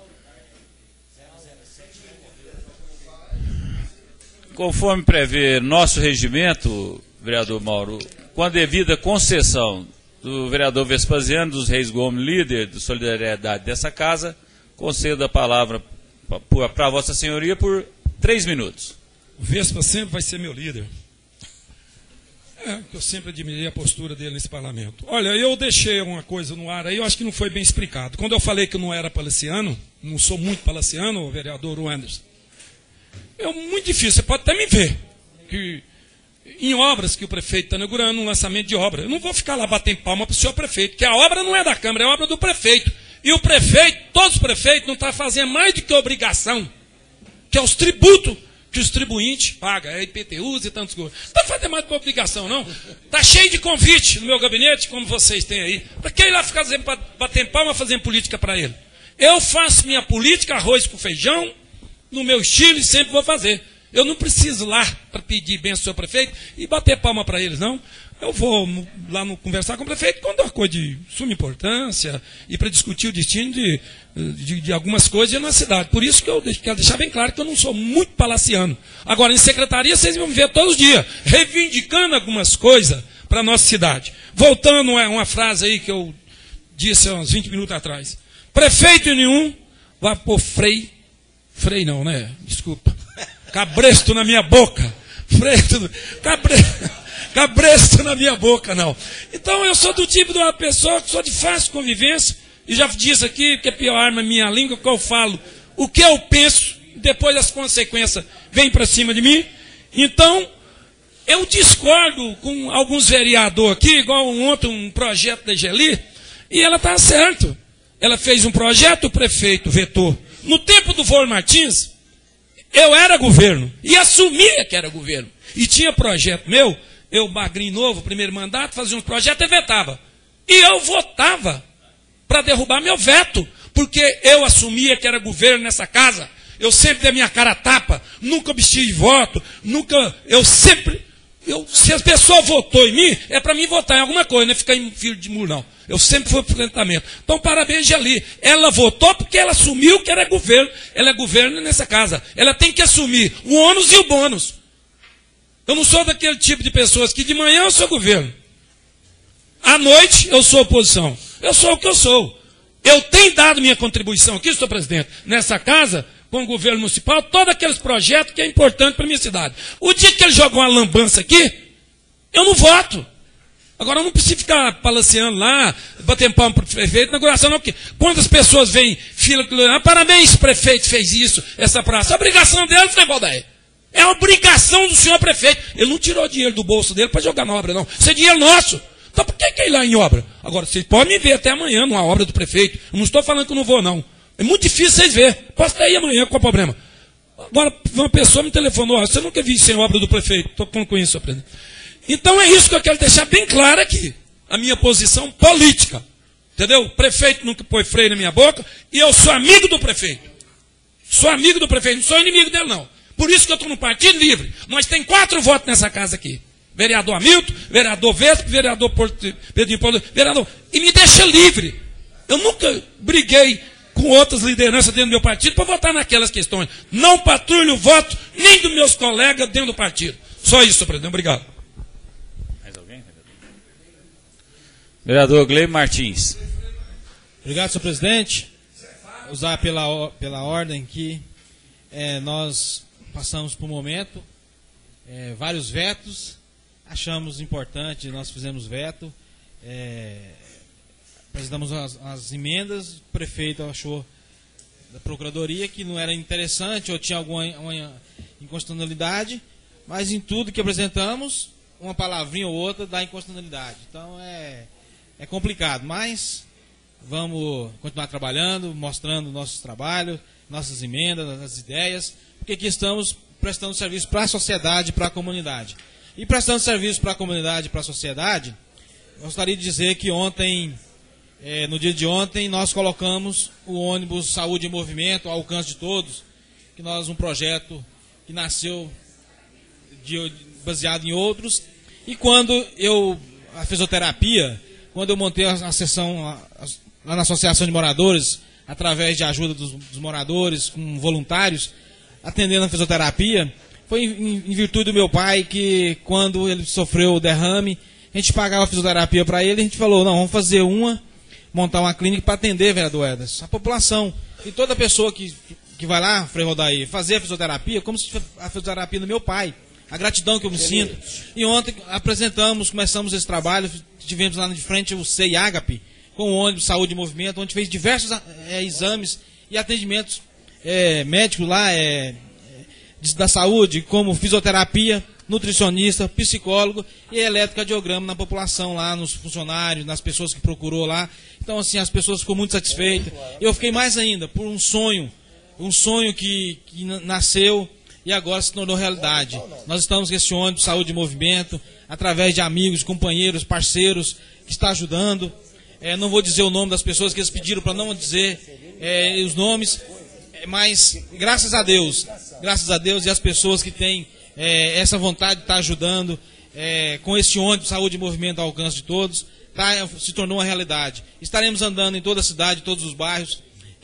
Conforme prevê nosso regimento, vereador Mauro, com a devida concessão do vereador Vespasiano dos Reis Gomes, líder de solidariedade dessa casa, concedo a palavra para Vossa Senhoria por 3 minutos. O Vespa sempre vai ser meu líder. Que eu sempre admirei a postura dele nesse parlamento. Olha, eu deixei uma coisa no ar aí, eu acho que não foi bem explicado. Quando eu falei que eu não era palaciano, não sou muito palaciano, o vereador Anderson, é muito difícil, você pode até me ver, que em obras que o prefeito está inaugurando, um lançamento de obra, eu não vou ficar lá batendo palma para o senhor prefeito, porque a obra não é da Câmara, é a obra do prefeito. E o prefeito, todos os prefeitos, não estão fazendo mais do que obrigação, que é os tributos que os tribuintes pagam, IPTUs e tantos coisas. Não está fazendo mais do que obrigação, não. Está cheio de convite no meu gabinete, como vocês têm aí. Para quem ir lá ficar batendo palma fazendo política para ele? Eu faço minha política, arroz com feijão, no meu estilo, e sempre vou fazer. Eu não preciso lá para pedir bênção ao seu prefeito e bater palma para eles, não. Eu vou lá conversar com o prefeito quando é uma coisa de suma importância e para discutir o destino de algumas coisas na cidade. Por isso que eu quero deixar bem claro que eu não sou muito palaciano. Agora, em secretaria, vocês vão me ver todos os dias, reivindicando algumas coisas para a nossa cidade. Voltando a uma frase aí que eu disse há uns 20 minutos atrás. Prefeito nenhum vai pôr freio não, né? Desculpa. Cabresto na minha boca. Cabresto na minha boca, não. Então eu sou do tipo de uma pessoa que sou de fácil convivência, e já disse aqui que a pior arma é minha língua, que eu falo o que eu penso, depois as consequências vêm para cima de mim. Então, eu discordo com alguns vereadores aqui, igual ontem um projeto da Geli, e ela está certo. Ela fez um projeto, o prefeito vetou. No tempo do Vô Martins, eu era governo, e assumia que era governo. E tinha projeto meu, eu, magrinho novo, primeiro mandato, fazia uns projetos e vetava. E eu votava para derrubar meu veto, porque eu assumia que era governo nessa casa. Eu sempre dei minha cara a tapa, nunca obstive voto, se as pessoas votou em mim, é para mim votar em alguma coisa, não é ficar em filho de muro, não. Eu sempre fui pro enfrentamento. Então, parabéns, Geli. Ela votou porque ela assumiu que era governo. Ela é governo nessa casa. Ela tem que assumir o ônus e o bônus. Eu não sou daquele tipo de pessoas que de manhã eu sou governo. À noite eu sou oposição. Eu sou o que eu sou. Eu tenho dado minha contribuição aqui, senhor presidente, nessa casa, com o governo municipal, todos aqueles projetos que é importante para a minha cidade. O dia que ele jogou uma lambança aqui, eu não voto. Agora eu não preciso ficar balanceando lá, batendo palma para o prefeito, inauguração não, porque quantas pessoas vêm, fila, parabéns, prefeito fez isso, essa praça. A obrigação dele, Frei Valdair. É a obrigação do senhor prefeito. Ele não tirou dinheiro do bolso dele para jogar na obra, não. Isso é dinheiro nosso. Então por que ir lá em obra? Agora, vocês podem me ver até amanhã numa obra do prefeito. Eu não estou falando que eu não vou, não. É muito difícil vocês verem. Posso até ir amanhã, qual é o problema? Agora, uma pessoa me telefonou, você nunca viu isso em obra do prefeito. Estou falando com isso, senhor presidente. Então é isso que eu quero deixar bem claro aqui. A minha posição política. Entendeu? O prefeito nunca põe freio na minha boca e eu sou amigo do prefeito. Sou amigo do prefeito, não sou inimigo dele, não. Por isso que eu estou no Partido Livre. Nós temos 4 votos nessa casa aqui. Vereador Hamilton, vereador Vespo, vereador Pedrinho Paulo, vereador. E me deixa livre. Eu nunca briguei com outras lideranças dentro do meu partido para votar naquelas questões. Não patrulho o voto nem dos meus colegas dentro do partido. Só isso, senhor presidente. Obrigado. Mais alguém? Vereador Gleio Martins. Obrigado, senhor presidente. Usar pela ordem que nós passamos por um momento, vários vetos, achamos importante, nós fizemos veto, apresentamos as emendas, o prefeito achou da procuradoria que não era interessante ou tinha alguma inconstitucionalidade, mas em tudo que apresentamos, uma palavrinha ou outra dá inconstitucionalidade. Então é complicado, mas vamos continuar trabalhando, mostrando nossos trabalhos, nossas emendas, nossas ideias, porque aqui estamos prestando serviço para a sociedade, para a comunidade. E prestando serviço para a comunidade, para a sociedade, gostaria de dizer que ontem, no dia de ontem, nós colocamos o ônibus Saúde em Movimento ao alcance de todos, que nós, um projeto que nasceu baseado em outros, e quando a fisioterapia, quando eu montei a sessão lá na Associação de Moradores, através de ajuda dos moradores, com voluntários, atendendo a fisioterapia, foi em virtude do meu pai que, quando ele sofreu o derrame, a gente pagava a fisioterapia para ele, a gente falou, não, vamos fazer montar uma clínica para atender, vereador Edas, a população. E toda pessoa que vai lá, Frei Valdair, fazer a fisioterapia, como se fosse a fisioterapia do meu pai, a gratidão que eu me sinto. E ontem começamos esse trabalho, tivemos lá de frente o CEI Ágape, com o ônibus Saúde em Movimento, onde fez diversos exames e atendimentos médicos lá, da saúde, como fisioterapia, nutricionista, psicólogo e eletrocardiograma na população lá, nos funcionários, nas pessoas que procurou lá. Então, assim, as pessoas ficou muito satisfeitas. Eu fiquei mais ainda por um sonho que nasceu e agora se tornou realidade. Nós estamos com esse ônibus Saúde em Movimento, através de amigos, companheiros, parceiros, que está ajudando. Não vou dizer o nome das pessoas que eles pediram para não dizer os nomes, mas graças a Deus e as pessoas que têm essa vontade de estar ajudando com esse ônibus Saúde em Movimento ao alcance de todos, se tornou uma realidade. Estaremos andando em toda a cidade, em todos os bairros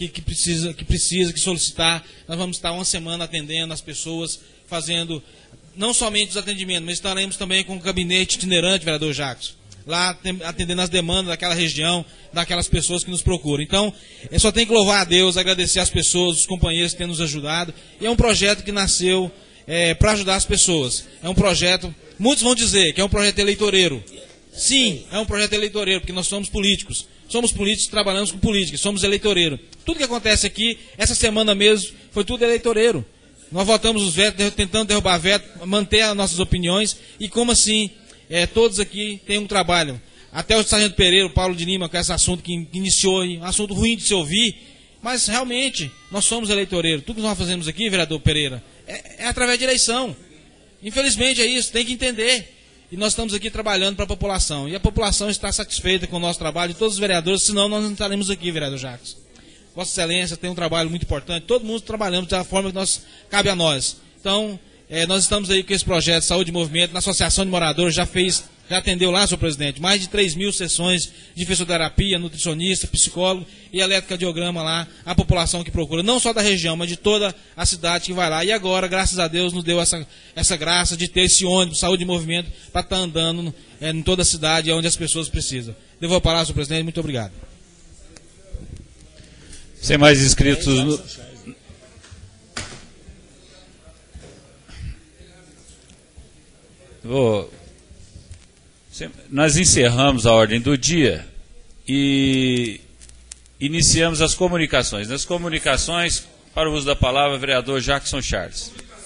que solicitar. Nós vamos estar uma semana atendendo as pessoas, fazendo não somente os atendimentos, mas estaremos também com um gabinete itinerante, vereador Jacques, lá atendendo as demandas daquela região, daquelas pessoas que nos procuram. Então, eu só tenho que louvar a Deus, agradecer as pessoas, os companheiros que têm nos ajudado. E é um projeto que nasceu para ajudar as pessoas. É um projeto, muitos vão dizer que é um projeto eleitoreiro. Sim, é um projeto eleitoreiro, porque nós somos políticos. somos políticos, trabalhamos com política, somos eleitoreiro. Tudo que acontece aqui, essa semana mesmo, foi tudo eleitoreiro. Nós votamos os vetos, tentando derrubar veto, manter as nossas opiniões, e como assim, todos aqui têm um trabalho. Até o Sargento Pereira, o Paulo de Lima, com esse assunto que iniciou, um assunto ruim de se ouvir, mas realmente, nós somos eleitoreiros. Tudo que nós fazemos aqui, vereador Pereira, é através de eleição. Infelizmente é isso, tem que entender. E nós estamos aqui trabalhando para a população. E a população está satisfeita com o nosso trabalho, todos os vereadores, senão nós não estaremos aqui, vereador Jacques. Vossa Excelência tem um trabalho muito importante, todo mundo trabalhamos da forma que cabe a nós. Então, nós estamos aí com esse projeto de Saúde e Movimento, na Associação de Moradores, já atendeu lá, senhor presidente, mais de 3.000 sessões de fisioterapia, nutricionista, psicólogo e eletrocardiograma lá, a população que procura, não só da região, mas de toda a cidade que vai lá. E agora, graças a Deus, nos deu essa graça de ter esse ônibus, Saúde e Movimento, para estar andando em toda a cidade, onde as pessoas precisam. Devolvo a palavra, senhor presidente, muito obrigado. Sem mais inscritos... Nós encerramos a ordem do dia e iniciamos as comunicações. Nas comunicações, para o uso da palavra, vereador Jackson Charles.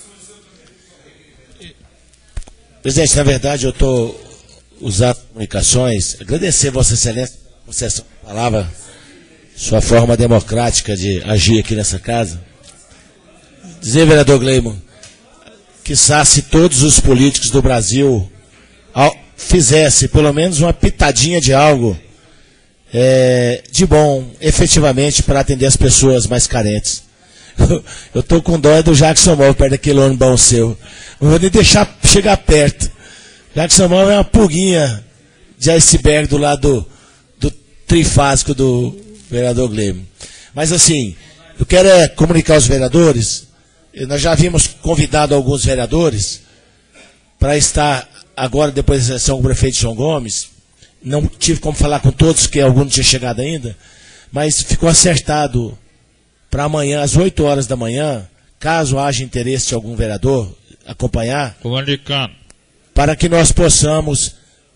Presidente, na verdade, eu estou usando comunicações, agradecer Vossa Excelência por concessão da palavra, sua forma democrática de agir aqui nessa casa. Dizer, vereador Gleimo, quiçá se todos os políticos do Brasil fizesse pelo menos uma pitadinha de algo de bom, efetivamente, para atender as pessoas mais carentes. Eu estou com dó do Jackson Móvel, perto daquele ônibus seu. Não vou nem deixar chegar perto. Jackson Móvel é uma pulguinha de iceberg do lado do trifásico do vereador Gleimo. Mas assim, eu quero comunicar aos vereadores, nós já havíamos convidado alguns vereadores para estar agora, depois da sessão com o prefeito João Gomes. Não tive como falar com todos, porque alguns não tinham chegado ainda, mas ficou acertado para amanhã, às 8 horas da manhã, caso haja interesse de algum vereador acompanhar, para que nós possamos,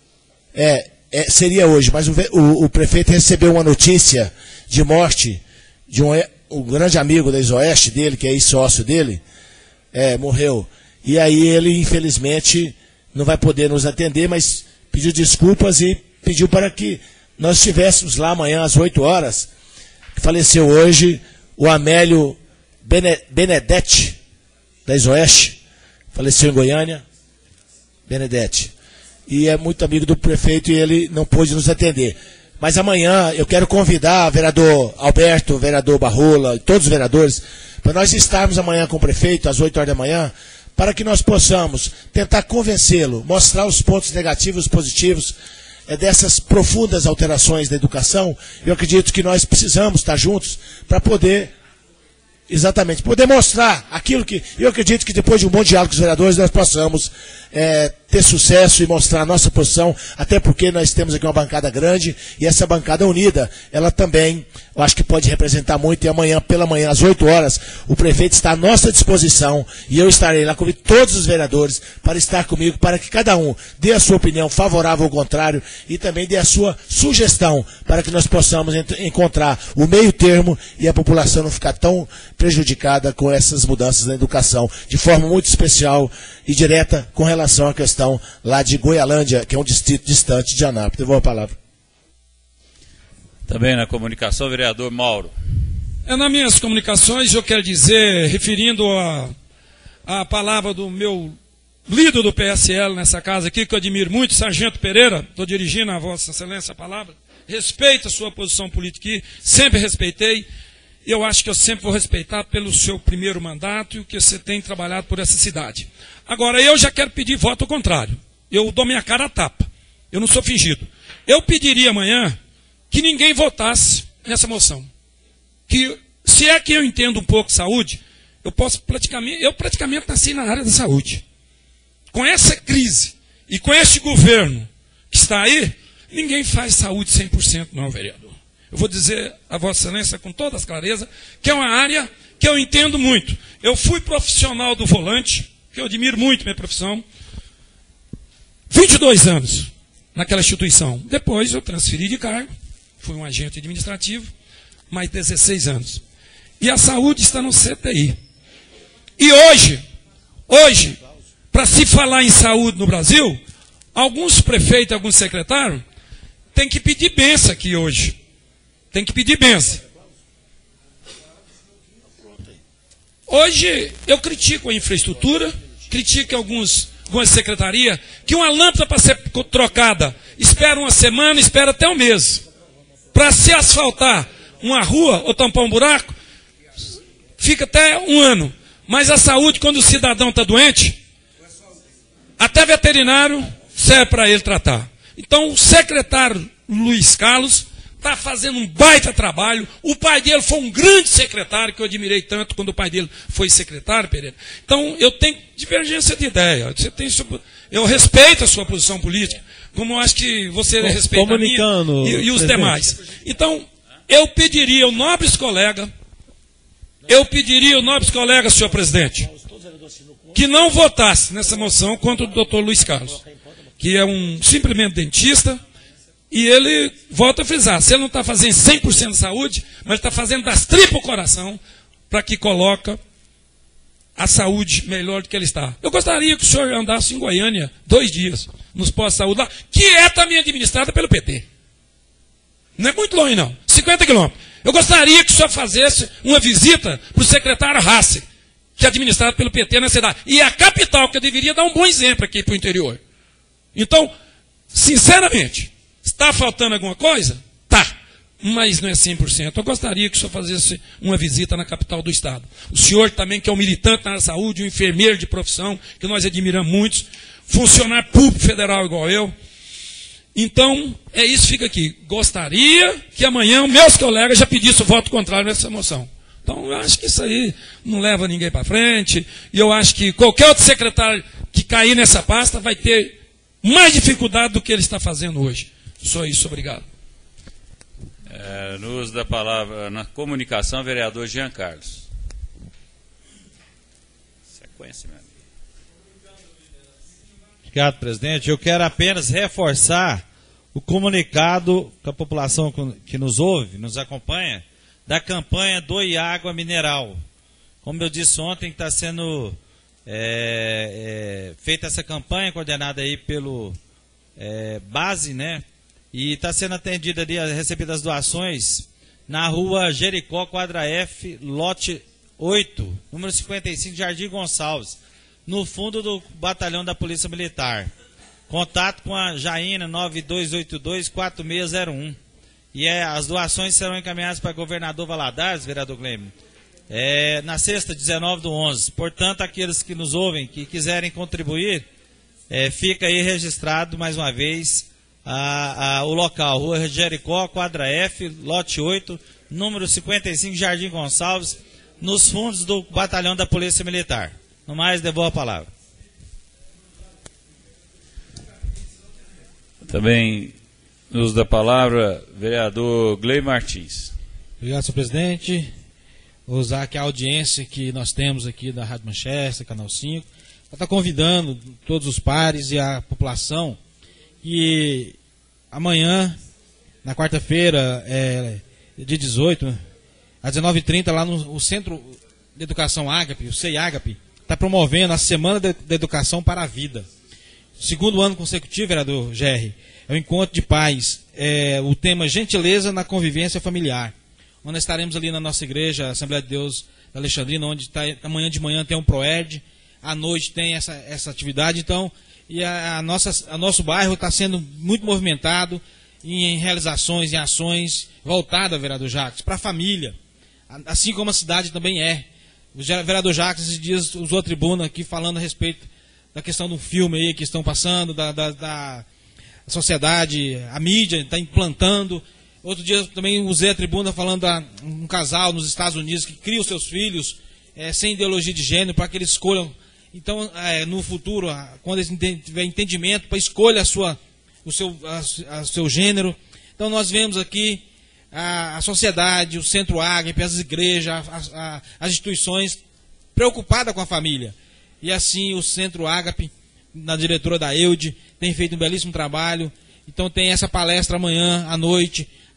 seria hoje, mas o prefeito recebeu uma notícia de morte de um grande amigo da Isoeste dele, que é ex-sócio dele, morreu. E aí ele, infelizmente, não vai poder nos atender, mas pediu desculpas e pediu para que nós estivéssemos lá amanhã às 8 horas, que faleceu hoje o Amélio Benedetti, da Isoeste, faleceu em Goiânia, Benedetti. E é muito amigo do prefeito e ele não pôde nos atender. Mas amanhã eu quero convidar o vereador Alberto, o vereador Barrola, todos os vereadores, para nós estarmos amanhã com o prefeito, às 8 horas da manhã, para que nós possamos tentar convencê-lo, mostrar os pontos negativos e positivos dessas profundas alterações da educação. Eu acredito que nós precisamos estar juntos para poder, exatamente, poder mostrar aquilo que... Eu acredito que depois de um bom diálogo com os vereadores nós possamos ter sucesso e mostrar a nossa posição, até porque nós temos aqui uma bancada grande e essa bancada unida, ela também, eu acho que pode representar muito. E amanhã, pela manhã, às 8 horas, o prefeito está à nossa disposição e eu estarei lá com todos os vereadores para estar comigo, para que cada um dê a sua opinião favorável ou contrário e também dê a sua sugestão para que nós possamos encontrar o meio termo e a população não ficar tão prejudicada com essas mudanças na educação, de forma muito especial e direta com relação à questão lá de Goialândia, que é um distrito distante de Anápolis. Devolvo a palavra. Também na comunicação, vereador Mauro. Nas minhas comunicações, eu quero dizer, referindo a palavra do meu líder do PSL nessa casa aqui, que eu admiro muito, Sargento Pereira, estou dirigindo a Vossa Excelência a palavra, respeito a sua posição política aqui, sempre respeitei. Eu acho que eu sempre vou respeitar pelo seu primeiro mandato e o que você tem trabalhado por essa cidade. Agora, eu já quero pedir voto ao contrário. Eu dou minha cara a tapa. Eu não sou fingido. Eu pediria amanhã que ninguém votasse nessa moção. Que, se é que eu entendo um pouco de saúde, eu praticamente nasci na área da saúde. Com essa crise e com este governo que está aí, ninguém faz saúde 100% não, vereador. Eu vou dizer a Vossa Excelência com toda a clareza que é uma área que eu entendo muito. Eu fui profissional do volante, que eu admiro muito minha profissão, 22 anos naquela instituição. Depois eu transferi de cargo fui um agente administrativo, mais 16 anos. E a saúde está no CTI. E hoje, para se falar em saúde no Brasil, alguns prefeitos, alguns secretários, têm que pedir benção aqui hoje. Tem que pedir benção. Hoje, eu critico a infraestrutura, critico algumas secretarias, que uma lâmpada para ser trocada, espera uma semana, espera até um mês. Para se asfaltar uma rua ou tampar um buraco, fica até um ano. Mas a saúde, quando o cidadão está doente, até veterinário serve para ele tratar. Então, o secretário Luiz Carlos está fazendo um baita trabalho. O pai dele foi um grande secretário, que eu admirei tanto quando o pai dele foi secretário, Pereira. Então, eu tenho divergência de ideia. Eu respeito a sua posição política, como eu acho que você respeita a minha e os demais. Então, eu pediria ao nobres colega, senhor presidente, que não votasse nessa moção contra o doutor Luiz Carlos, que é simplesmente dentista. E ele, volta a frisar, se ele não está fazendo 100% de saúde, mas está fazendo das tripas o coração, para que coloque a saúde melhor do que ele está. Eu gostaria que o senhor andasse em Goiânia 2 dias, nos postos de saúde lá, que é também administrada pelo PT. Não é muito longe não, 50 quilômetros. Eu gostaria que o senhor fizesse uma visita para o secretário Hassi, que é administrado pelo PT na cidade. E a capital, que eu deveria dar um bom exemplo aqui para o interior. Então, sinceramente, está faltando alguma coisa? Tá. Mas não é 100%. Eu gostaria que o senhor fizesse uma visita na capital do estado. O senhor também, que é um militante na saúde, um enfermeiro de profissão, que nós admiramos muitos, funcionário público federal igual eu. Então, é isso, fica aqui. Gostaria que amanhã meus colegas já pedissem o voto contrário nessa moção. Então, eu acho que isso aí não leva ninguém para frente. E eu acho que qualquer outro secretário que cair nessa pasta vai ter mais dificuldade do que ele está fazendo hoje. Só isso, obrigado. No uso da palavra, na comunicação, vereador Jean Carlos. Sequência, meu amigo. Obrigado, presidente. Eu quero apenas reforçar o comunicado com a população que nos ouve, nos acompanha, da campanha Doe Água Mineral. Como eu disse ontem, está sendo feita essa campanha, coordenada aí pelo Base, né? E está sendo atendida ali, recebidas as doações, na rua Jericó, quadra F, lote 8, número 55, Jardim Gonçalves, no fundo do batalhão da Polícia Militar. Contato com a Jaina 9282-4601. E as doações serão encaminhadas para governador Valadares, vereador Glênio, na sexta, 19/11. Portanto, aqueles que nos ouvem, que quiserem contribuir, fica aí registrado mais uma vez o local, Rua Jericó, quadra F, lote 8, número 55, Jardim Gonçalves, nos fundos do batalhão da Polícia Militar. No mais, devolvo a palavra. Também, no uso da palavra, vereador Gley Martins. Obrigado, senhor presidente. Vou usar aqui a audiência que nós temos aqui da Rádio Manchester, Canal 5, para estar convidando todos os pares e a população que amanhã, na quarta-feira, dia 18, às 19h30, lá no Centro de Educação Ágape, o CEI Ágape, está promovendo a Semana da Educação para a Vida. Segundo ano consecutivo, vereador GR, é o Encontro de Pais, o tema Gentileza na Convivência Familiar, onde estaremos ali na nossa igreja, a Assembleia de Deus da Alexandrina, onde amanhã de manhã tem um PROERD, à noite tem essa atividade, então, e nosso bairro está sendo muito movimentado em realizações, em ações voltadas, vereador Jacques, para a família, assim como a cidade também é. O vereador Jacques, esses dias, usou a tribuna aqui falando a respeito da questão do filme aí que estão passando, da sociedade, a mídia está implantando. Outro dia também usei a tribuna falando de um casal nos Estados Unidos que cria os seus filhos sem ideologia de gênero, para que eles escolham. Então, no futuro, quando eles tiver entendimento, para escolha o seu gênero. Então, nós vemos aqui a sociedade, o Centro Ágape, as igrejas, as instituições preocupadas com a família. E assim o Centro Ágape, na diretora da EUD, tem feito um belíssimo trabalho. Então tem essa palestra amanhã à noite,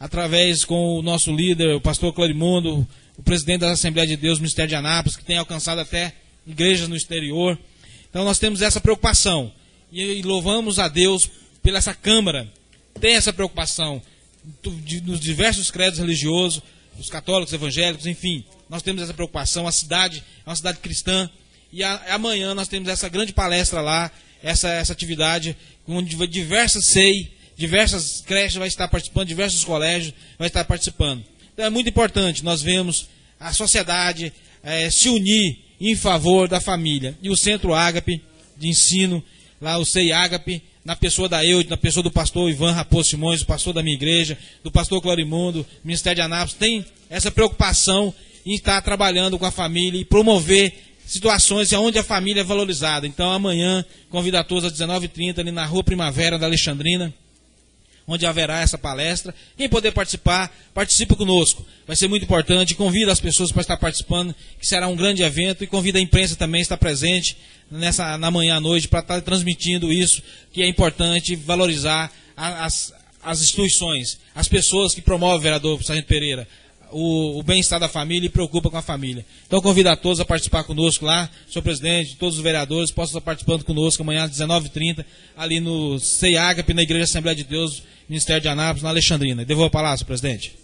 através com o nosso líder, o pastor Clarimundo, o presidente da Assembleia de Deus, Ministério de Anápolis, que tem alcançado até igrejas no exterior. Então nós temos essa preocupação e louvamos a Deus pela essa Câmara, tem essa preocupação nos diversos credos religiosos, os católicos, evangélicos, enfim, nós temos essa preocupação. A cidade é uma cidade cristã e amanhã nós temos essa grande palestra lá, essa atividade, onde diversas CEI, diversas creches vai estar participando, diversos colégios vai estar participando. Então é muito importante nós vemos a sociedade se unir em favor da família. E o Centro Ágape de Ensino, lá o CEI Ágape, na pessoa da Eude, na pessoa do pastor Ivan Raposo Simões, o pastor da minha igreja, do pastor Clarimundo, Ministério de Anápolis, tem essa preocupação em estar trabalhando com a família e promover situações onde a família é valorizada. Então amanhã, convido a todos às 19h30, ali na Rua Primavera da Alexandrina, onde haverá essa palestra. Quem puder participar, participe conosco. Vai ser muito importante. Convido as pessoas para estar participando, que será um grande evento. E convido a imprensa também a estar presente na manhã à noite para estar transmitindo isso, que é importante valorizar as instituições, as pessoas que promovem o vereador Sargento Pereira, o bem-estar da família e preocupa com a família. Então convido a todos a participar conosco lá, senhor presidente, todos os vereadores possam estar participando conosco amanhã às 19h30, ali no CEI Ágape, na Igreja Assembleia de Deus, Ministério de Anápolis, na Alexandrina. Devolvo a palavra, senhor presidente.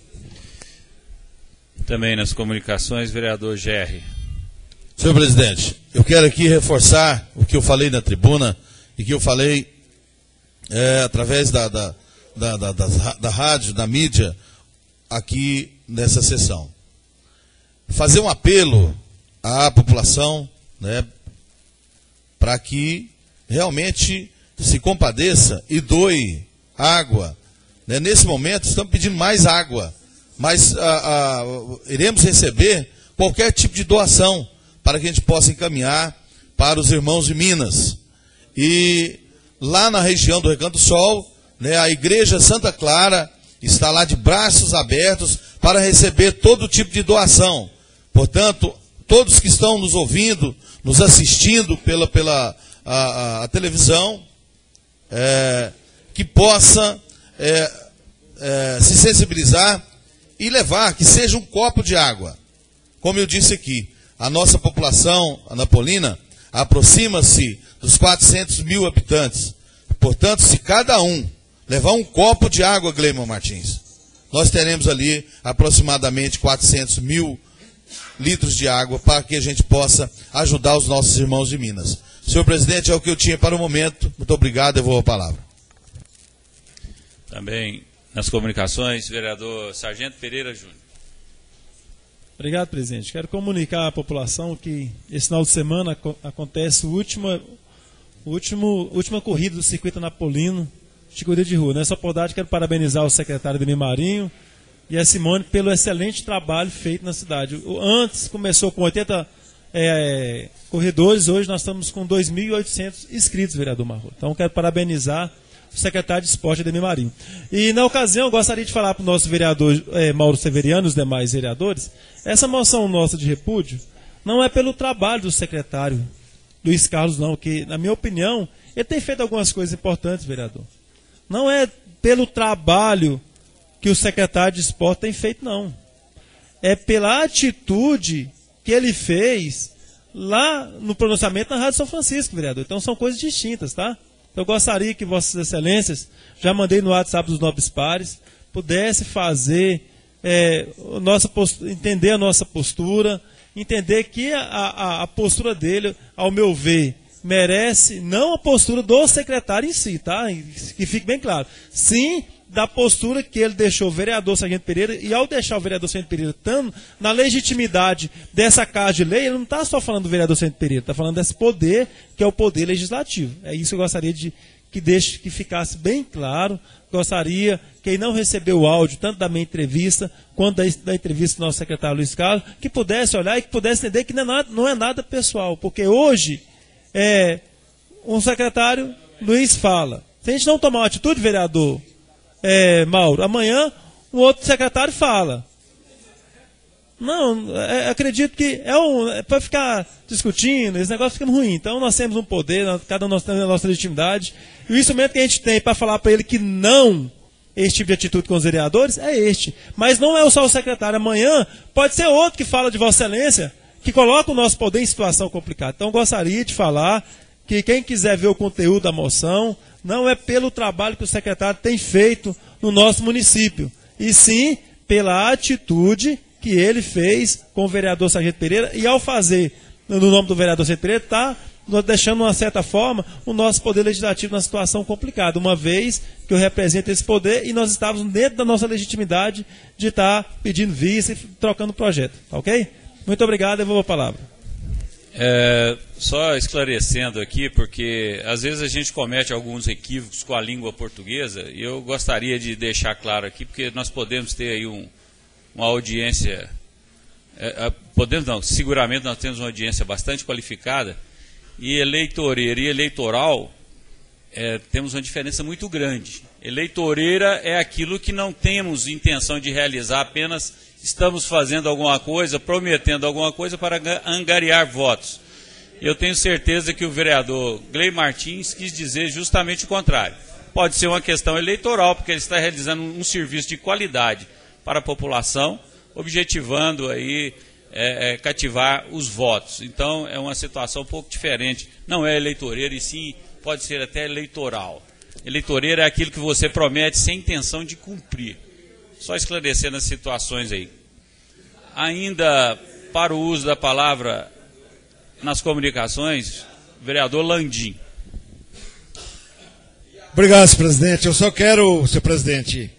Também nas comunicações, vereador Gerri. Senhor presidente, eu quero aqui reforçar o que eu falei na tribuna e que eu falei através da rádio, da mídia, aqui nessa sessão. Fazer um apelo à população, né, para que realmente se compadeça e doe água. Né? Nesse momento estamos pedindo mais água, mas iremos receber qualquer tipo de doação para que a gente possa encaminhar para os irmãos de Minas. E lá na região do Recanto do Sol, né, a Igreja Santa Clara está lá de braços abertos para receber todo tipo de doação. Portanto, todos que estão nos ouvindo, nos assistindo pela televisão, que possa se sensibilizar e levar, que seja um copo de água. Como eu disse aqui, a nossa população anapolina aproxima-se dos 400 mil habitantes. Portanto, se cada um levar um copo de água, Gleimon Martins, nós teremos ali aproximadamente 400 mil litros de água para que a gente possa ajudar os nossos irmãos de Minas. Senhor presidente, é o que eu tinha para o momento. Muito obrigado, eu vou a palavra. Também nas comunicações, vereador Sargento Pereira Júnior. Obrigado, presidente. Quero comunicar à população que esse final de semana acontece a última corrida do circuito anapolino de corrida de rua. Nessa oportunidade, quero parabenizar o secretário Ademir Marinho e a Simone pelo excelente trabalho feito na cidade. Antes começou com 80 corredores, hoje nós estamos com 2.800 inscritos, vereador Marro. Então quero parabenizar o secretário de Esporte Ademir Marinho. E na ocasião eu gostaria de falar para o nosso vereador Mauro Severiano e os demais vereadores, essa moção nossa de repúdio não é pelo trabalho do secretário Luiz Carlos, não, que na minha opinião ele tem feito algumas coisas importantes, vereador. Não é pelo trabalho que o secretário de esporte tem feito, não. É pela atitude que ele fez lá no pronunciamento na Rádio São Francisco, vereador. Então são coisas distintas, tá? Eu gostaria que Vossas Excelências, já mandei no WhatsApp dos nobres pares, pudesse fazer, entender a nossa postura, entender que a postura dele, ao meu ver, merece não a postura do secretário em si, tá? Que fique bem claro. Sim, da postura que ele deixou o vereador Sargento Pereira, e ao deixar o vereador Sargento Pereira estando na legitimidade dessa casa de lei, ele não está só falando do vereador Sargento Pereira, está falando desse poder, que é o poder legislativo. É isso que eu gostaria que ficasse bem claro. Gostaria que ele não recebeu o áudio, tanto da minha entrevista, quanto da entrevista do nosso secretário Luiz Carlos, que pudesse olhar e que pudesse entender que não é nada pessoal, porque hoje um secretário Luiz fala. Se a gente não tomar uma atitude, vereador Mauro, amanhã um outro secretário fala. Não, acredito que para ficar discutindo, esse negócio fica ruim. Então nós temos um poder, cada um nós temos a nossa legitimidade, e o instrumento que a gente tem para falar para ele que não esse tipo de atitude com os vereadores? É este. Mas não é só o secretário. Amanhã pode ser outro que fala de Vossa Excelência, que coloca o nosso poder em situação complicada. Então, gostaria de falar que quem quiser ver o conteúdo da moção, não é pelo trabalho que o secretário tem feito no nosso município, e sim pela atitude que ele fez com o vereador Sargento Pereira, e ao fazer no nome do vereador Sargento Pereira, está deixando, de uma certa forma, o nosso poder legislativo numa situação complicada, uma vez que eu represento esse poder e nós estávamos dentro da nossa legitimidade de estar pedindo vista e trocando projeto. Ok? Muito obrigado, eu vou a palavra. Só esclarecendo aqui, porque às vezes a gente comete alguns equívocos com a língua portuguesa, e eu gostaria de deixar claro aqui, porque nós podemos ter aí uma audiência, seguramente nós temos uma audiência bastante qualificada, e eleitoreira e eleitoral temos uma diferença muito grande. Eleitoreira é aquilo que não temos intenção de realizar, apenas estamos fazendo alguma coisa, prometendo alguma coisa para angariar votos. Eu tenho certeza que o vereador Gley Martins quis dizer justamente o contrário. Pode ser uma questão eleitoral, porque ele está realizando um serviço de qualidade para a população, objetivando aí cativar os votos. Então é uma situação um pouco diferente. Não é eleitoreira, e sim pode ser até eleitoral. Eleitoreira é aquilo que você promete sem intenção de cumprir. Só esclarecendo as situações aí. Ainda para o uso da palavra nas comunicações, vereador Landim. Obrigado, senhor presidente. Eu só quero, senhor presidente,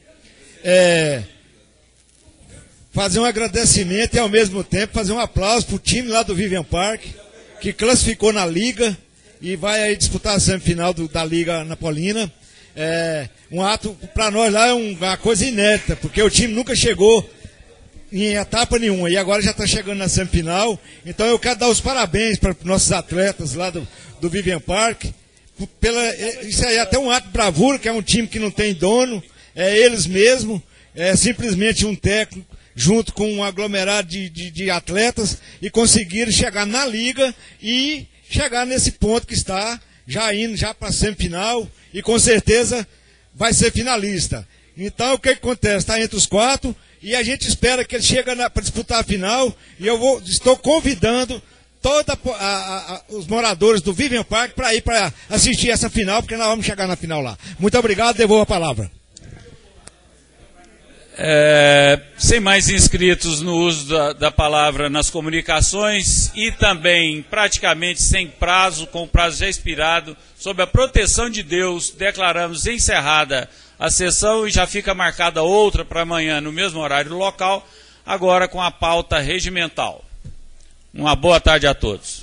fazer um agradecimento e, ao mesmo tempo, fazer um aplauso para o time lá do Vivian Park, que classificou na Liga e vai aí disputar a semifinal da Liga Napolina. Um ato, para nós lá, é uma coisa inédita, porque o time nunca chegou em etapa nenhuma, e agora já está chegando na semifinal. Então eu quero dar os parabéns para os nossos atletas lá do Vivian Park. Isso aí é até um ato de bravura, que é um time que não tem dono, é eles mesmos, é simplesmente um técnico junto com um aglomerado de atletas, e conseguiram chegar na Liga e chegar nesse ponto que está, já indo já para a semifinal, e com certeza vai ser finalista. Então o que acontece? Está entre os 4, e a gente espera que ele chegue para disputar a final, e estou convidando todos os moradores do Vivian Park para ir para assistir essa final, porque nós vamos chegar na final lá. Muito obrigado, devolvo a palavra. Sem mais inscritos no uso da palavra nas comunicações, e também praticamente sem prazo, com o prazo já expirado, sob a proteção de Deus, declaramos encerrada a sessão, e já fica marcada outra para amanhã no mesmo horário local, agora com a pauta regimental. Uma boa tarde a todos.